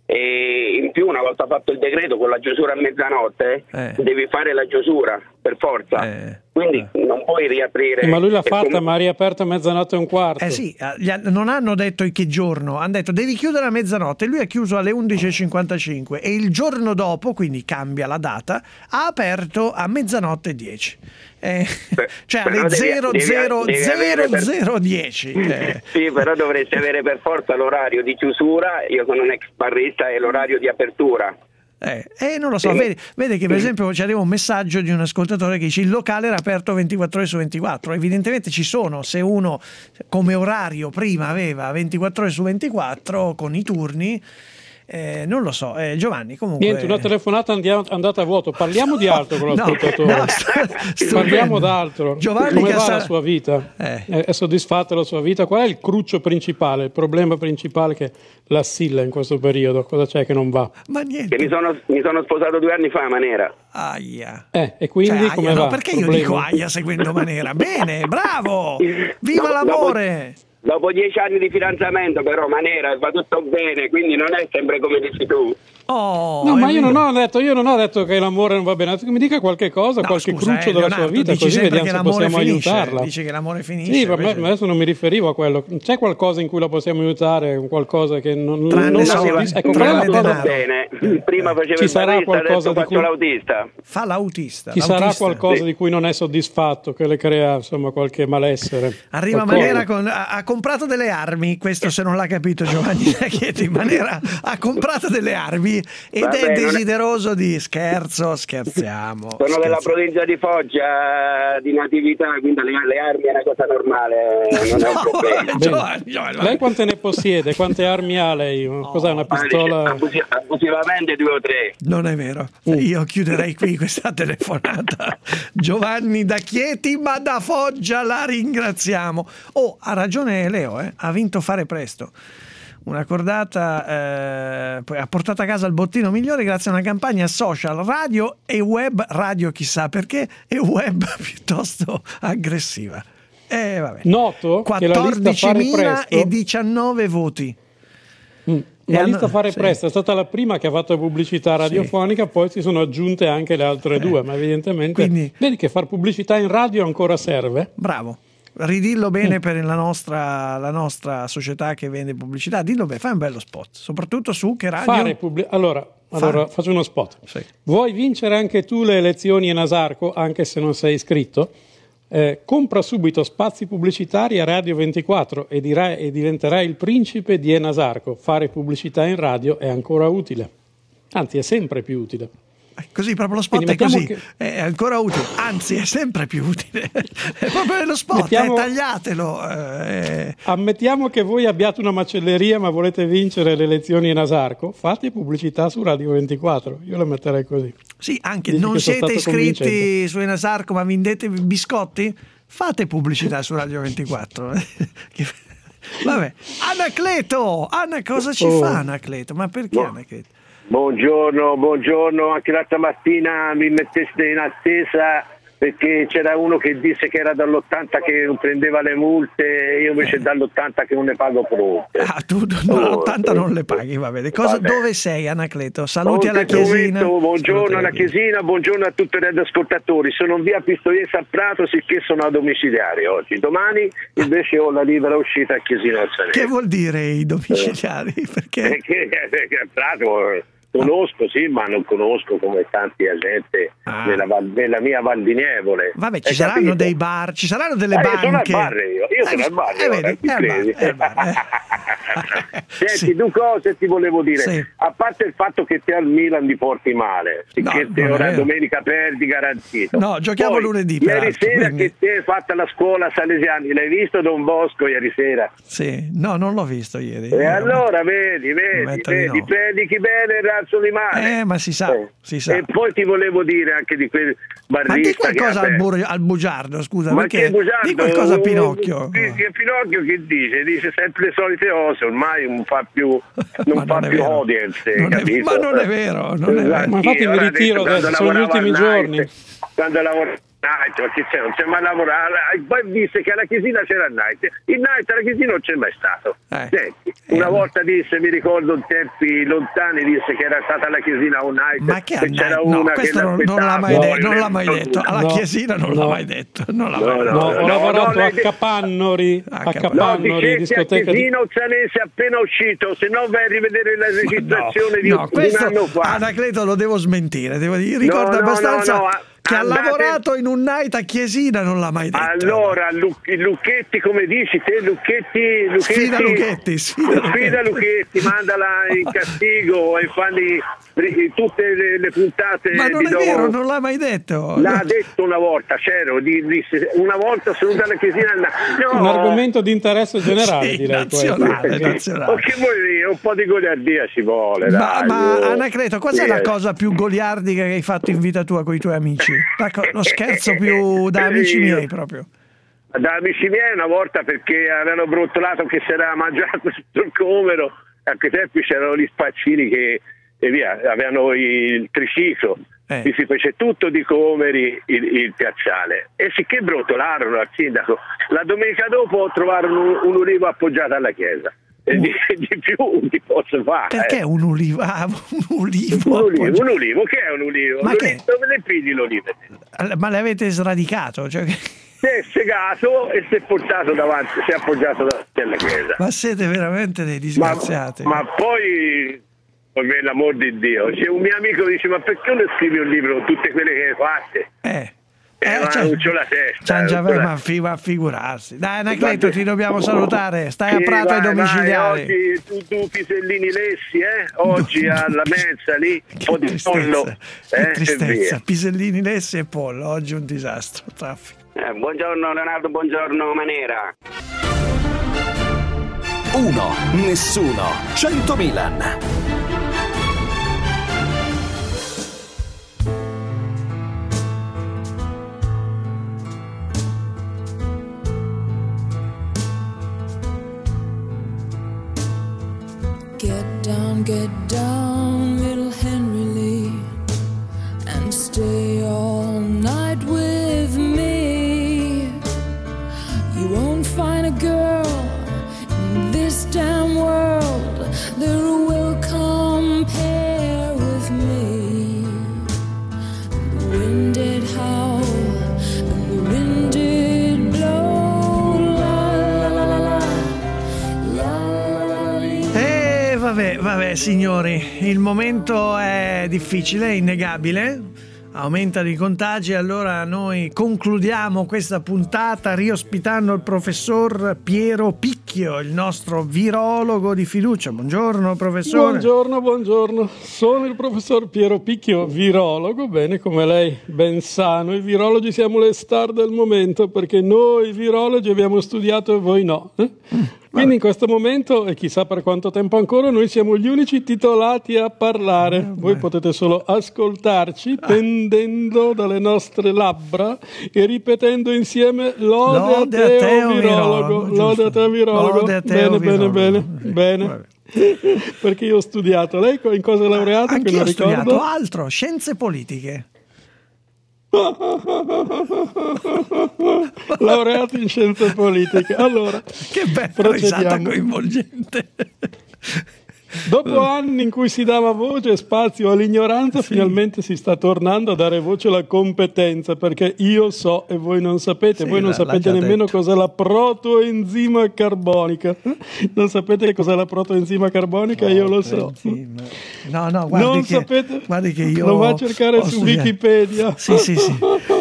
[SPEAKER 7] E in più, una volta fatto il decreto con la chiusura a mezzanotte, eh. devi fare la chiusura per forza. Eh. Quindi eh. non puoi riaprire.
[SPEAKER 22] Ma lui l'ha fatta, com- ma ha riaperto a mezzanotte e un quarto.
[SPEAKER 4] Eh sì, non hanno detto in che giorno, hanno detto devi chiudere a mezzanotte. Lui ha chiuso alle undici e cinquantacinque e il giorno dopo, quindi cambia la data, ha aperto a mezzanotte e dieci. Eh, cioè alle zero zero zero dieci. Eh.
[SPEAKER 7] Sì, però dovresti avere per forza l'orario di chiusura. Io sono un ex barista e l'orario di apertura.
[SPEAKER 4] Eh, eh non lo so, vede, vede che per esempio ci arriva un messaggio di un ascoltatore che dice il locale era aperto ventiquattro ore su ventiquattro. Evidentemente ci sono, se uno come orario prima aveva ventiquattro ore su ventiquattro con i turni. Eh, non lo so, eh, Giovanni comunque...
[SPEAKER 22] Niente, una telefonata andiamo, andata a vuoto, parliamo di altro con l'ascoltatore,
[SPEAKER 4] no, no, st-
[SPEAKER 22] parliamo d'altro.
[SPEAKER 4] Giovanni
[SPEAKER 22] come va
[SPEAKER 4] sa...
[SPEAKER 22] la sua vita?
[SPEAKER 4] Eh.
[SPEAKER 22] È soddisfatta la sua vita? Qual è il cruccio principale, il problema principale che l'assilla in questo periodo? Cosa c'è che non va?
[SPEAKER 4] Ma niente.
[SPEAKER 7] Che mi sono, mi sono sposato due anni fa, Manera.
[SPEAKER 4] Aia.
[SPEAKER 22] Eh, e quindi
[SPEAKER 4] cioè,
[SPEAKER 22] come
[SPEAKER 4] aia,
[SPEAKER 22] va?
[SPEAKER 4] No, perché io
[SPEAKER 22] problema?
[SPEAKER 4] dico aia seguendo Manera? Bene, bravo! Viva
[SPEAKER 7] no,
[SPEAKER 4] l'amore!
[SPEAKER 7] Dopo... Dopo dieci anni di fidanzamento, però, Manera, va tutto bene, quindi non è sempre come dici tu.
[SPEAKER 4] Oh,
[SPEAKER 22] no, ma io non ho detto, io non ho detto che l'amore non va bene, che mi dica qualche cosa,
[SPEAKER 4] no,
[SPEAKER 22] qualche
[SPEAKER 4] scusa,
[SPEAKER 22] cruccio
[SPEAKER 4] eh,
[SPEAKER 22] della
[SPEAKER 4] Leonardo,
[SPEAKER 22] sua vita, così vediamo se possiamo
[SPEAKER 4] finisce,
[SPEAKER 22] aiutarla.
[SPEAKER 4] Dice che l'amore finisce.
[SPEAKER 22] Sì, ma
[SPEAKER 4] invece...
[SPEAKER 22] adesso non mi riferivo a quello. C'è qualcosa in cui la possiamo aiutare, qualcosa che non,
[SPEAKER 4] tranne
[SPEAKER 22] non
[SPEAKER 4] so,
[SPEAKER 22] so, ecco,
[SPEAKER 7] tranne cosa bene. Prima faceva
[SPEAKER 22] ci
[SPEAKER 7] il
[SPEAKER 22] sarà
[SPEAKER 7] barista,
[SPEAKER 22] qualcosa
[SPEAKER 7] adesso
[SPEAKER 22] di
[SPEAKER 7] faccio
[SPEAKER 22] cui...
[SPEAKER 7] l'autista.
[SPEAKER 4] Fa l'autista.
[SPEAKER 22] Ci
[SPEAKER 4] l'autista.
[SPEAKER 22] sarà qualcosa
[SPEAKER 7] sì.
[SPEAKER 22] di cui non è soddisfatto, che le crea insomma qualche malessere.
[SPEAKER 4] Arriva
[SPEAKER 22] qualcosa.
[SPEAKER 4] Manera con ha, ha comprato delle armi, questo se non l'ha capito Giovanni Chieti, Manera ha comprato delle armi ed
[SPEAKER 7] Vabbè,
[SPEAKER 4] è desideroso
[SPEAKER 7] è...
[SPEAKER 4] di scherzo, scherziamo.
[SPEAKER 7] Sono
[SPEAKER 4] scherziamo.
[SPEAKER 7] della provincia di Foggia, di natività, quindi le, le armi è una cosa normale, non è un problema.
[SPEAKER 4] Giovanni, Giovanni.
[SPEAKER 22] Lei quante ne possiede? Quante armi ha lei? Cos'è, una pistola?
[SPEAKER 7] Abusi- abusivamente due o tre.
[SPEAKER 4] Non è vero, io chiuderei qui questa telefonata. Giovanni da Chieti, ma da Foggia la ringraziamo. Oh, ha ragione Leo, eh? Ha vinto Fare Presto. Una cordata eh, ha portato a casa il bottino migliore grazie a una campagna social, radio e web, radio chissà perché, e web piuttosto aggressiva. Eh, vabbè.
[SPEAKER 22] Noto
[SPEAKER 4] quattordicimila e diciannove voti.
[SPEAKER 22] Mm. La
[SPEAKER 4] hanno...
[SPEAKER 22] lista Fare
[SPEAKER 4] sì.
[SPEAKER 22] Presto è stata la prima che ha fatto pubblicità radiofonica, sì. Poi si sono aggiunte anche le altre eh. due, ma evidentemente Quindi... vedi che far pubblicità in radio ancora serve.
[SPEAKER 4] Bravo. Ridillo bene mm. per la nostra, la nostra società che vende pubblicità, dillo bene, fai un bello spot, soprattutto su che radio.
[SPEAKER 22] Fare pubblic- allora, allora faccio uno spot.
[SPEAKER 4] Sì.
[SPEAKER 22] Vuoi vincere anche tu le elezioni a Nasarco, anche se non sei iscritto? Eh, compra subito spazi pubblicitari a Radio ventiquattro e, dirai, e diventerai il principe di Enasarco. Fare pubblicità in radio è ancora utile, anzi è sempre più utile.
[SPEAKER 4] Così proprio lo spot
[SPEAKER 22] Quindi
[SPEAKER 4] è così,
[SPEAKER 22] che...
[SPEAKER 4] è ancora utile, anzi è sempre più utile, è proprio lo spot,
[SPEAKER 22] mettiamo...
[SPEAKER 4] eh, tagliatelo. Eh.
[SPEAKER 22] Ammettiamo che voi abbiate una macelleria ma volete vincere le elezioni in Nasarco, fate pubblicità su Radio ventiquattro, io la metterei così.
[SPEAKER 4] Sì, anche
[SPEAKER 22] Dici
[SPEAKER 4] non siete iscritti su Enasarco ma vendete biscotti? Fate pubblicità su Radio ventiquattro. Vabbè, Anacleto, Anna, cosa ci
[SPEAKER 12] Oh.
[SPEAKER 4] fa Anacleto? Ma perché
[SPEAKER 12] No.
[SPEAKER 4] Anacleto?
[SPEAKER 12] Buongiorno, buongiorno, anche l'altra mattina mi metteste in attesa perché c'era uno che disse che era dall'ottanta che non prendeva le multe e io invece dall'ottanta che non ne pago pronte.
[SPEAKER 4] Ah, tu dall'ottanta non le paghi, va bene. Cosa,
[SPEAKER 12] Vabbè.
[SPEAKER 4] dove sei Anacleto? Saluti
[SPEAKER 12] Oh,
[SPEAKER 4] alla
[SPEAKER 12] in questo
[SPEAKER 4] chiesina.
[SPEAKER 12] momento, buongiorno
[SPEAKER 4] Saluti
[SPEAKER 12] alla chiesina, buongiorno a tutti i radioascoltatori. Sono in via Pistoiese a Prato, sicché sono a domiciliare oggi. Domani invece ho la libera uscita a Chiesina al Salerno.
[SPEAKER 4] Che vuol dire i domiciliari? Perché?
[SPEAKER 12] Perché, perché a Prato eh, conosco, sì, ma non conosco come tanti gente
[SPEAKER 4] Ah.
[SPEAKER 12] nella, Val- nella mia Val di Nievole.
[SPEAKER 4] Vabbè, ci
[SPEAKER 12] Hai
[SPEAKER 4] saranno
[SPEAKER 12] capito?
[SPEAKER 4] dei bar, ci saranno delle
[SPEAKER 12] Eh, io
[SPEAKER 4] banche.
[SPEAKER 12] sono al bar io, io sono
[SPEAKER 4] Eh,
[SPEAKER 12] al bar
[SPEAKER 4] eh,
[SPEAKER 12] ora,
[SPEAKER 4] vedi,
[SPEAKER 12] ti
[SPEAKER 4] è al bar,
[SPEAKER 12] credi?
[SPEAKER 4] è al bar, eh.
[SPEAKER 12] Senti, due cose ti volevo dire.
[SPEAKER 4] Sì.
[SPEAKER 12] A parte il fatto che te al Milan ti porti male,
[SPEAKER 4] No,
[SPEAKER 12] che te
[SPEAKER 4] non è
[SPEAKER 12] ora
[SPEAKER 4] vero.
[SPEAKER 12] domenica perdi garantito.
[SPEAKER 4] No, giochiamo
[SPEAKER 12] Poi,
[SPEAKER 4] lunedì,
[SPEAKER 12] Ieri
[SPEAKER 4] peraltro,
[SPEAKER 12] sera
[SPEAKER 4] quindi-
[SPEAKER 12] che te hai fatto la scuola Salesiani, l'hai visto Don Bosco ieri sera?
[SPEAKER 4] Sì, no, non l'ho visto ieri.
[SPEAKER 12] E allora vedi, vedi,
[SPEAKER 4] Metto di
[SPEAKER 12] vedi,
[SPEAKER 4] no.
[SPEAKER 12] predichi bene e razzo di male.
[SPEAKER 4] Eh, ma si sa, si sa.
[SPEAKER 12] E poi ti volevo dire anche di quel
[SPEAKER 4] Ma di
[SPEAKER 12] barrista
[SPEAKER 4] qualcosa
[SPEAKER 12] che
[SPEAKER 4] al,
[SPEAKER 12] ha
[SPEAKER 4] bur- al bugiardo, scusa,
[SPEAKER 12] ma
[SPEAKER 4] perché
[SPEAKER 12] che bugiardo?
[SPEAKER 4] di qualcosa a Pinocchio.
[SPEAKER 12] Che, che Pinocchio che dice? Dice sempre le solite cose, ormai non fa più, non fa
[SPEAKER 4] non è
[SPEAKER 12] più
[SPEAKER 4] vero.
[SPEAKER 12] audience,
[SPEAKER 4] Non è-
[SPEAKER 12] capito?
[SPEAKER 4] ma non è vero, non è
[SPEAKER 12] Esatto,
[SPEAKER 4] vero.
[SPEAKER 22] Ma infatti
[SPEAKER 12] io
[SPEAKER 22] mi
[SPEAKER 12] ora
[SPEAKER 22] ritiro
[SPEAKER 12] adesso,
[SPEAKER 22] adesso,
[SPEAKER 12] quando
[SPEAKER 22] sono gli
[SPEAKER 12] lavoravo
[SPEAKER 22] ultimi
[SPEAKER 12] al
[SPEAKER 22] giorni.
[SPEAKER 12] night, quando lavoravo Night, ma che c'è? Non c'è mai lavorato. Poi disse che alla Chiesina c'era il Night. Il Night alla Chiesina non c'è mai stato.
[SPEAKER 4] Eh.
[SPEAKER 12] Senti, una
[SPEAKER 4] Eh.
[SPEAKER 12] volta disse, mi ricordo in tempi lontani, disse che era stata alla Chiesina un Night.
[SPEAKER 4] Ma che
[SPEAKER 12] e
[SPEAKER 4] al
[SPEAKER 12] c'era
[SPEAKER 4] night? No,
[SPEAKER 12] una che
[SPEAKER 4] questo non, non l'ha
[SPEAKER 12] l'aspettava
[SPEAKER 4] mai,
[SPEAKER 12] fuori,
[SPEAKER 4] de- non l'ha mai
[SPEAKER 12] non-
[SPEAKER 4] detto. Alla
[SPEAKER 22] No,
[SPEAKER 4] Chiesina non l'ha
[SPEAKER 22] no.
[SPEAKER 4] mai detto. Non l'ha
[SPEAKER 12] No,
[SPEAKER 4] mai
[SPEAKER 12] no,
[SPEAKER 4] detto.
[SPEAKER 22] No, ho
[SPEAKER 12] no,
[SPEAKER 22] lavorato
[SPEAKER 12] no,
[SPEAKER 22] a
[SPEAKER 12] lei-
[SPEAKER 22] Capannori,
[SPEAKER 4] A
[SPEAKER 22] a
[SPEAKER 4] Capannori.
[SPEAKER 12] No,
[SPEAKER 22] Capannori,
[SPEAKER 12] dicesti a
[SPEAKER 22] discoteca di...
[SPEAKER 12] Chiesina Ozzanese appena uscito, se no vai a rivedere la registrazione
[SPEAKER 4] No,
[SPEAKER 12] di,
[SPEAKER 4] no,
[SPEAKER 12] di
[SPEAKER 4] questo
[SPEAKER 12] un anno fa.
[SPEAKER 4] Anacleto lo devo smentire. Devo dire, ricordo
[SPEAKER 12] No, no,
[SPEAKER 4] abbastanza
[SPEAKER 12] no, no,
[SPEAKER 4] che ha
[SPEAKER 12] andate-
[SPEAKER 4] lavorato in un night a Chiesina, non l'ha mai detto.
[SPEAKER 12] Allora, Lu- Lucchetti, come dici te, Lucchetti, Lucchetti
[SPEAKER 4] Sfida Lucchetti, sfida
[SPEAKER 12] sfida
[SPEAKER 4] Lucchetti.
[SPEAKER 12] Lucchetti, mandala in castigo e fanno tutte le, le puntate
[SPEAKER 4] Ma non
[SPEAKER 12] di
[SPEAKER 4] è
[SPEAKER 12] dopo.
[SPEAKER 4] vero, non l'ha mai detto.
[SPEAKER 12] L'ha detto una volta, c'ero, di- disse una volta sono dalla Chiesina. No.
[SPEAKER 22] Un argomento di interesse generale,
[SPEAKER 4] Sì,
[SPEAKER 22] direi
[SPEAKER 4] nazionale,
[SPEAKER 22] questo.
[SPEAKER 4] nazionale.
[SPEAKER 12] O che vuoi dire, un po' di goliardia ci vuole.
[SPEAKER 4] Ma,
[SPEAKER 12] dai,
[SPEAKER 4] ma
[SPEAKER 12] oh.
[SPEAKER 4] Anacleto, cos'è
[SPEAKER 12] Sì,
[SPEAKER 4] la
[SPEAKER 12] eh.
[SPEAKER 4] cosa più goliardica che hai fatto in vita tua con i tuoi amici? La co- lo scherzo più da amici miei proprio.
[SPEAKER 12] Da amici miei una volta perché avevano brontolato che si era mangiato tutto il comero, a quei tempi c'erano gli spaccini che e via, avevano il triciclo,
[SPEAKER 4] Eh.
[SPEAKER 12] e si fece tutto di comeri il, il piazzale e sicché brontolarono al sindaco, la domenica dopo trovarono un, un ulivo appoggiato alla chiesa. E di, di più ti posso fare.
[SPEAKER 4] Perché un ulivo? Ah, un ulivo,
[SPEAKER 12] Un ulivo,
[SPEAKER 4] appoggiato.
[SPEAKER 12] un ulivo, che è un ulivo?
[SPEAKER 4] Ma
[SPEAKER 12] L'ulivo-
[SPEAKER 4] che?
[SPEAKER 12] Dove le pigli l'olivo?
[SPEAKER 4] Ma l'avete sradicato? Cioè, che-
[SPEAKER 12] Si è segato e si è portato davanti, si è appoggiato davanti alla chiesa.
[SPEAKER 4] ma siete veramente dei disgraziati.
[SPEAKER 12] Ma, ma poi, per l'amor di Dio, c'è un mio amico che dice: ma perché non scrivi un libro con tutte quelle che hai fatte?
[SPEAKER 4] Eh.
[SPEAKER 12] Eh, ma
[SPEAKER 4] cioè,
[SPEAKER 12] non c'ho la testa.
[SPEAKER 4] c'han già-
[SPEAKER 12] non c'ho la-
[SPEAKER 4] ma, fi- ma figurarsi. Dai, Anacleto,
[SPEAKER 12] Vabbè.
[SPEAKER 4] ti dobbiamo salutare. Stai a
[SPEAKER 12] Sì,
[SPEAKER 4] Prato ai
[SPEAKER 12] vai,
[SPEAKER 4] domiciliari.
[SPEAKER 12] vai, oggi tu, tu Pisellini Lessi, eh? Oggi alla mensa lì, un po' di pollo.
[SPEAKER 4] Che
[SPEAKER 12] Eh, e
[SPEAKER 4] tristezza.
[SPEAKER 12] via.
[SPEAKER 4] Pisellini, Lessi e Pollo. Oggi un disastro. Traffico.
[SPEAKER 7] Eh, buongiorno Leonardo, buongiorno Manera.
[SPEAKER 3] uno, nessuno, cento Milan.
[SPEAKER 13] Get down, get down, little Henry Lee, and stay all night with me. You won't find a girl in this damn world that will compare with me. The wind did howl and the wind did blow, la la la la la, la la la la.
[SPEAKER 4] Eh, vabbè, vabbè, signori, il momento è difficile, è innegabile. Aumentano i contagi, allora noi concludiamo questa puntata riospitando il professor Piero Picchio, il nostro virologo di fiducia. Buongiorno, professore.
[SPEAKER 22] Buongiorno, buongiorno. Sono il professor Piero Picchio, virologo. Bene, come lei ben sa, noi virologi siamo le star del momento perché noi virologi abbiamo studiato e voi no. Eh? Quindi in questo momento, e chissà per quanto tempo ancora, noi siamo gli unici titolati a parlare. Eh, Voi potete solo ascoltarci ah. pendendo dalle nostre labbra e ripetendo insieme lode, lode a te, a te o virologo. Lode a te, virologo. Lode a te, bene, bene, bene, bene, bene. Perché io ho studiato. Lei in cosa è laureato?
[SPEAKER 4] Anche
[SPEAKER 22] che non
[SPEAKER 4] ho
[SPEAKER 22] ricordo.
[SPEAKER 4] studiato altro, scienze politiche.
[SPEAKER 22] Laureato in scienze politiche. Allora,
[SPEAKER 4] che bella risata coinvolgente.
[SPEAKER 22] Dopo anni in cui si dava voce e spazio all'ignoranza, sì. finalmente si sta tornando a dare voce alla competenza, perché io so e voi non sapete, sì, voi non sapete nemmeno detto. Cos'è la protoenzima carbonica. Non sapete cos'è la protoenzima carbonica? Io lo so.
[SPEAKER 4] No, no, guardi
[SPEAKER 22] non
[SPEAKER 4] che,
[SPEAKER 22] sapete?
[SPEAKER 4] Guardi che io
[SPEAKER 22] lo va a cercare su
[SPEAKER 4] studiato.
[SPEAKER 22] Wikipedia.
[SPEAKER 4] Sì, sì, sì.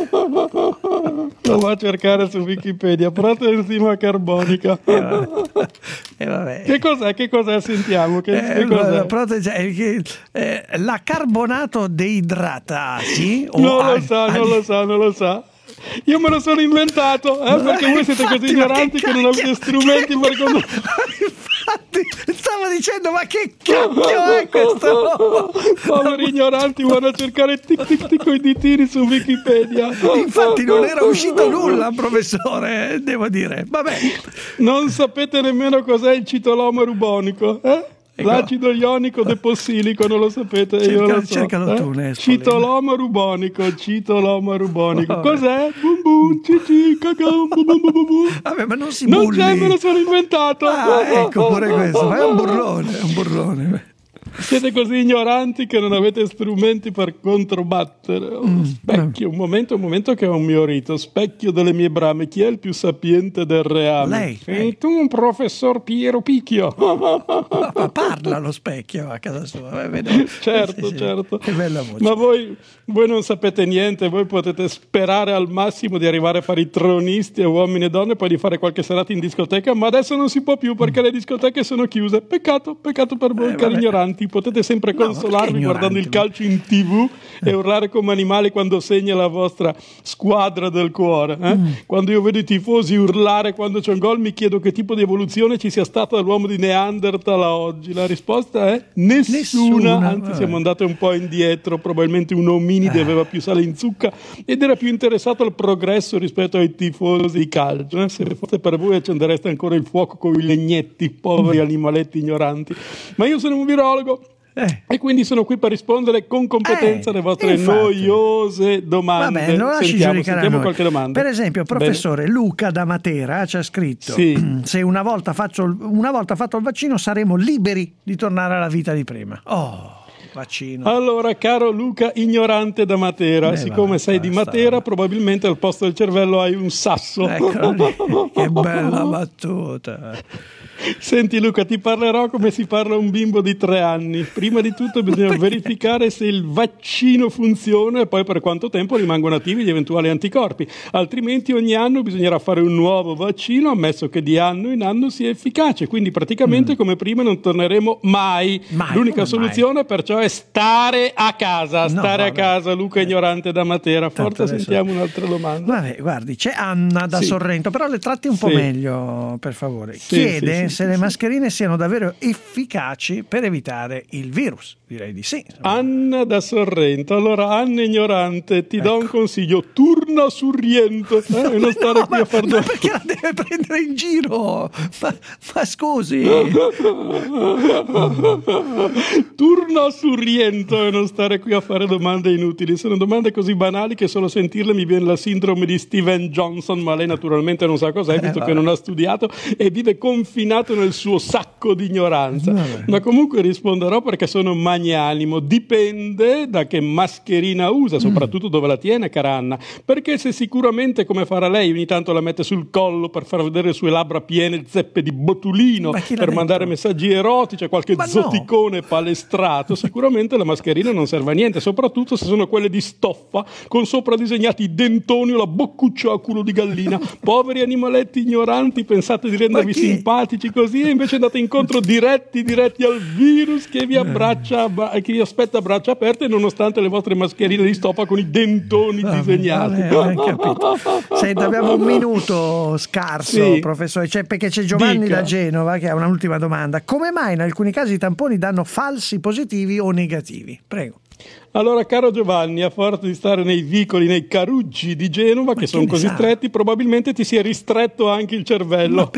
[SPEAKER 22] Lo va a cercare su Wikipedia, protoenzima carbonica.
[SPEAKER 4] Eh, vabbè. Eh, vabbè.
[SPEAKER 22] Che cos'è? Che cos'è? Sentiamo. Che,
[SPEAKER 4] eh,
[SPEAKER 22] che cos'è?
[SPEAKER 4] La, prote- eh, eh, la carbonato deidratato.
[SPEAKER 22] Non lo al- sa, non lo sa, non lo sa. Io me lo sono inventato, eh, perché voi siete
[SPEAKER 4] infatti,
[SPEAKER 22] così ignoranti che, che non avete strumenti che... per conoscere.
[SPEAKER 4] Infatti, stavo dicendo, ma che cacchio è questo?
[SPEAKER 22] Poveri ignoranti, vanno a cercare tic tic tic con i ditini su Wikipedia.
[SPEAKER 4] Infatti non era uscito nulla, professore, devo dire. Vabbè.
[SPEAKER 22] Non sapete nemmeno cos'è il citoloma rubonico, eh? L'acido ionico depossilico, non lo sapete?
[SPEAKER 4] Cerca,
[SPEAKER 22] io lo so.
[SPEAKER 4] Cercalo
[SPEAKER 22] eh?
[SPEAKER 4] tu, Nespoli.
[SPEAKER 22] Citoloma rubonico, citoloma rubonico. Oh, cos'è? Bum bum, cici, cacao, bum bum bum bum.
[SPEAKER 4] Vabbè, ma non si
[SPEAKER 22] non
[SPEAKER 4] bulli.
[SPEAKER 22] c'è, me lo sono inventato.
[SPEAKER 4] Ah, ecco pure questo. Ma è un burlone, è un burlone.
[SPEAKER 22] Siete così ignoranti che non avete strumenti per controbattere. Oh, mm. Specchio, un momento, un momento che è un mio rito. Specchio delle mie brame. Chi è il più sapiente del reame?
[SPEAKER 4] Lei.
[SPEAKER 22] Sei tu, professor Piero Picchio.
[SPEAKER 4] Ma parla lo specchio a casa sua. Vedo.
[SPEAKER 22] Certo,
[SPEAKER 4] sì, sì.
[SPEAKER 22] certo.
[SPEAKER 4] Che bella voce.
[SPEAKER 22] Ma voi, voi non sapete niente. Voi potete sperare al massimo di arrivare a fare i tronisti a uomini e donne, poi di fare qualche serata in discoteca, ma adesso non si può più perché mm. le discoteche sono chiuse. Peccato, peccato per voi, eh, cari vabbè. ignoranti. Potete sempre consolarvi no, guardando il calcio in tv e urlare come animali quando segna la vostra squadra del cuore. Eh? Mm. Quando io vedo i tifosi urlare quando c'è un gol, mi chiedo che tipo di evoluzione ci sia stata dall'uomo di Neanderthal a oggi. La risposta è nessuna, nessuna anzi vabbè. siamo andati un po' indietro. Probabilmente un ominide eh. aveva più sale in zucca ed era più interessato al progresso rispetto ai tifosi di calcio. Eh? Se fosse per voi accendereste ancora il fuoco con i legnetti, poveri mm. animaletti ignoranti. Ma io sono un virologo. Eh. E quindi sono qui per rispondere con competenza alle eh, vostre infatti. noiose domande.
[SPEAKER 4] Vabbè, non lasci
[SPEAKER 22] sentiamo,
[SPEAKER 4] giudicare
[SPEAKER 22] sentiamo qualche domanda.
[SPEAKER 4] Per esempio, professore Bene. Luca da Matera ci ha scritto:
[SPEAKER 22] sì.
[SPEAKER 4] se una volta, faccio, una volta fatto il vaccino saremo liberi di tornare alla vita di prima. Oh, vaccino.
[SPEAKER 22] Allora, caro Luca ignorante da Matera,
[SPEAKER 4] Beh,
[SPEAKER 22] siccome
[SPEAKER 4] va,
[SPEAKER 22] sei
[SPEAKER 4] basta,
[SPEAKER 22] di Matera, va. probabilmente al posto del cervello hai un sasso.
[SPEAKER 4] Eccolo lì. Che bella battuta.
[SPEAKER 22] Senti Luca, ti parlerò come si parla a un bimbo di tre anni. Prima di tutto bisogna verificare se il vaccino funziona e poi per quanto tempo rimangono attivi gli eventuali anticorpi. Altrimenti ogni anno bisognerà fare un nuovo vaccino, ammesso che di anno in anno sia efficace. Quindi praticamente mm. come prima non torneremo mai. mai L'unica soluzione mai. perciò è stare a casa. No, stare vabbè. a casa, Luca ignorante da Matera. Forza, sentiamo un'altra domanda.
[SPEAKER 4] Vabbè, guardi, c'è Anna da sì. Sorrento, però le tratti un po' sì. meglio, per favore.
[SPEAKER 22] Sì,
[SPEAKER 4] Chiede
[SPEAKER 22] sì, sì.
[SPEAKER 4] se le mascherine siano davvero efficaci per evitare il virus. Direi di sì.
[SPEAKER 22] Anna da Sorrento. Allora, Anna ignorante, ti ecco. do un consiglio: turna sul rientro, eh? e non stare
[SPEAKER 4] no,
[SPEAKER 22] qui
[SPEAKER 4] ma,
[SPEAKER 22] a far
[SPEAKER 4] ma perché la deve prendere in giro? Ma, ma scusi.
[SPEAKER 22] Turna sul rientro e non stare qui a fare domande inutili. Sono domande così banali che solo sentirle mi viene la sindrome di Steven Johnson, ma lei naturalmente non sa cos'è, visto eh, che non ha studiato e vive confinato nel suo sacco di ignoranza. Vabbè. Ma comunque risponderò perché sono magnanimo. Dipende da che mascherina usa, soprattutto mm. dove la tiene, cara Anna, perché se sicuramente, come farà lei, ogni tanto la mette sul collo per far vedere le sue labbra piene zeppe di botulino, per mandare messaggi erotici a qualche
[SPEAKER 4] Ma
[SPEAKER 22] zoticone
[SPEAKER 4] no.
[SPEAKER 22] palestrato, sicuramente la mascherina non serve a niente, soprattutto se sono quelle di stoffa con sopra disegnati i dentoni o la boccuccia a culo di gallina. Poveri animaletti ignoranti, pensate di rendervi simpatici amici così, e invece andate incontro diretti diretti al virus che vi abbraccia, che vi aspetta a braccia aperte nonostante le vostre mascherine di stoppa con i dentoni
[SPEAKER 4] Vabbè,
[SPEAKER 22] disegnati.
[SPEAKER 4] vabbè, vabbè, capito. Senta, abbiamo un minuto scarso,
[SPEAKER 22] Sì.
[SPEAKER 4] professore, c'è, perché c'è Giovanni
[SPEAKER 22] Dica.
[SPEAKER 4] da Genova che ha un'ultima domanda. Come mai in alcuni casi i tamponi danno falsi positivi o negativi? Prego.
[SPEAKER 22] Allora, caro Giovanni, a forza di stare nei vicoli, nei caruggi di Genova, che sono
[SPEAKER 4] ne
[SPEAKER 22] così
[SPEAKER 4] sa?
[SPEAKER 22] stretti, probabilmente ti si è ristretto anche il cervello.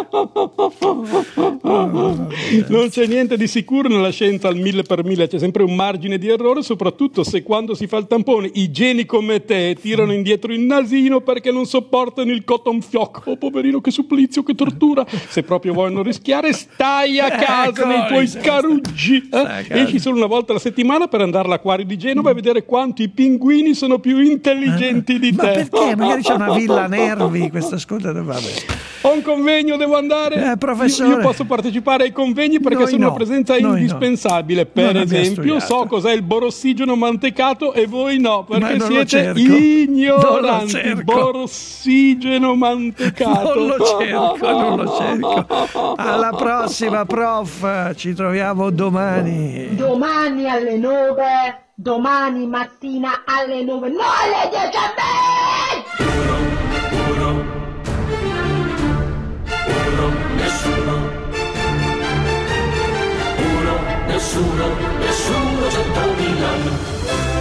[SPEAKER 22] Non c'è niente di sicuro nella scienza al mille per mille, c'è sempre un margine di errore, soprattutto se quando si fa il tampone i geni come te tirano indietro il nasino perché non sopportano il cotton fioc. Oh, poverino, che supplizio, che tortura. Se proprio vuoi non rischiare, stai a casa
[SPEAKER 4] Ecco,
[SPEAKER 22] nei tuoi
[SPEAKER 4] sì,
[SPEAKER 22] caruggi.
[SPEAKER 4] Stai a
[SPEAKER 22] Eh?
[SPEAKER 4] casa.
[SPEAKER 22] Esci solo una volta alla settimana per andare all'acquario di Genova e vedere quanto i pinguini sono più intelligenti di
[SPEAKER 4] Ma
[SPEAKER 22] te.
[SPEAKER 4] perché? Magari c'è una villa Nervi, questo ascolta, vabbè.
[SPEAKER 22] Ho un convegno, devo andare.
[SPEAKER 4] Eh, professore.
[SPEAKER 22] Io, io posso partecipare ai convegni perché
[SPEAKER 4] Noi
[SPEAKER 22] sono
[SPEAKER 4] no.
[SPEAKER 22] una presenza
[SPEAKER 4] Noi no.
[SPEAKER 22] indispensabile. Per
[SPEAKER 4] Non abbiamo
[SPEAKER 22] esempio,
[SPEAKER 4] studiato.
[SPEAKER 22] so cos'è il borossigeno mantecato e voi no,
[SPEAKER 4] Ma
[SPEAKER 22] perché
[SPEAKER 4] non lo
[SPEAKER 22] siete
[SPEAKER 4] cerco. Non lo
[SPEAKER 22] ignoranti.
[SPEAKER 4] cerco.
[SPEAKER 22] Borossigeno mantecato.
[SPEAKER 4] Non lo cerco, non lo cerco. Alla prossima, prof. Ci troviamo domani.
[SPEAKER 2] Domani alle nove, domani mattina alle nove, no alle dieci e venti!
[SPEAKER 13] Nessuno, uno, nessuno, nessuno, centomila.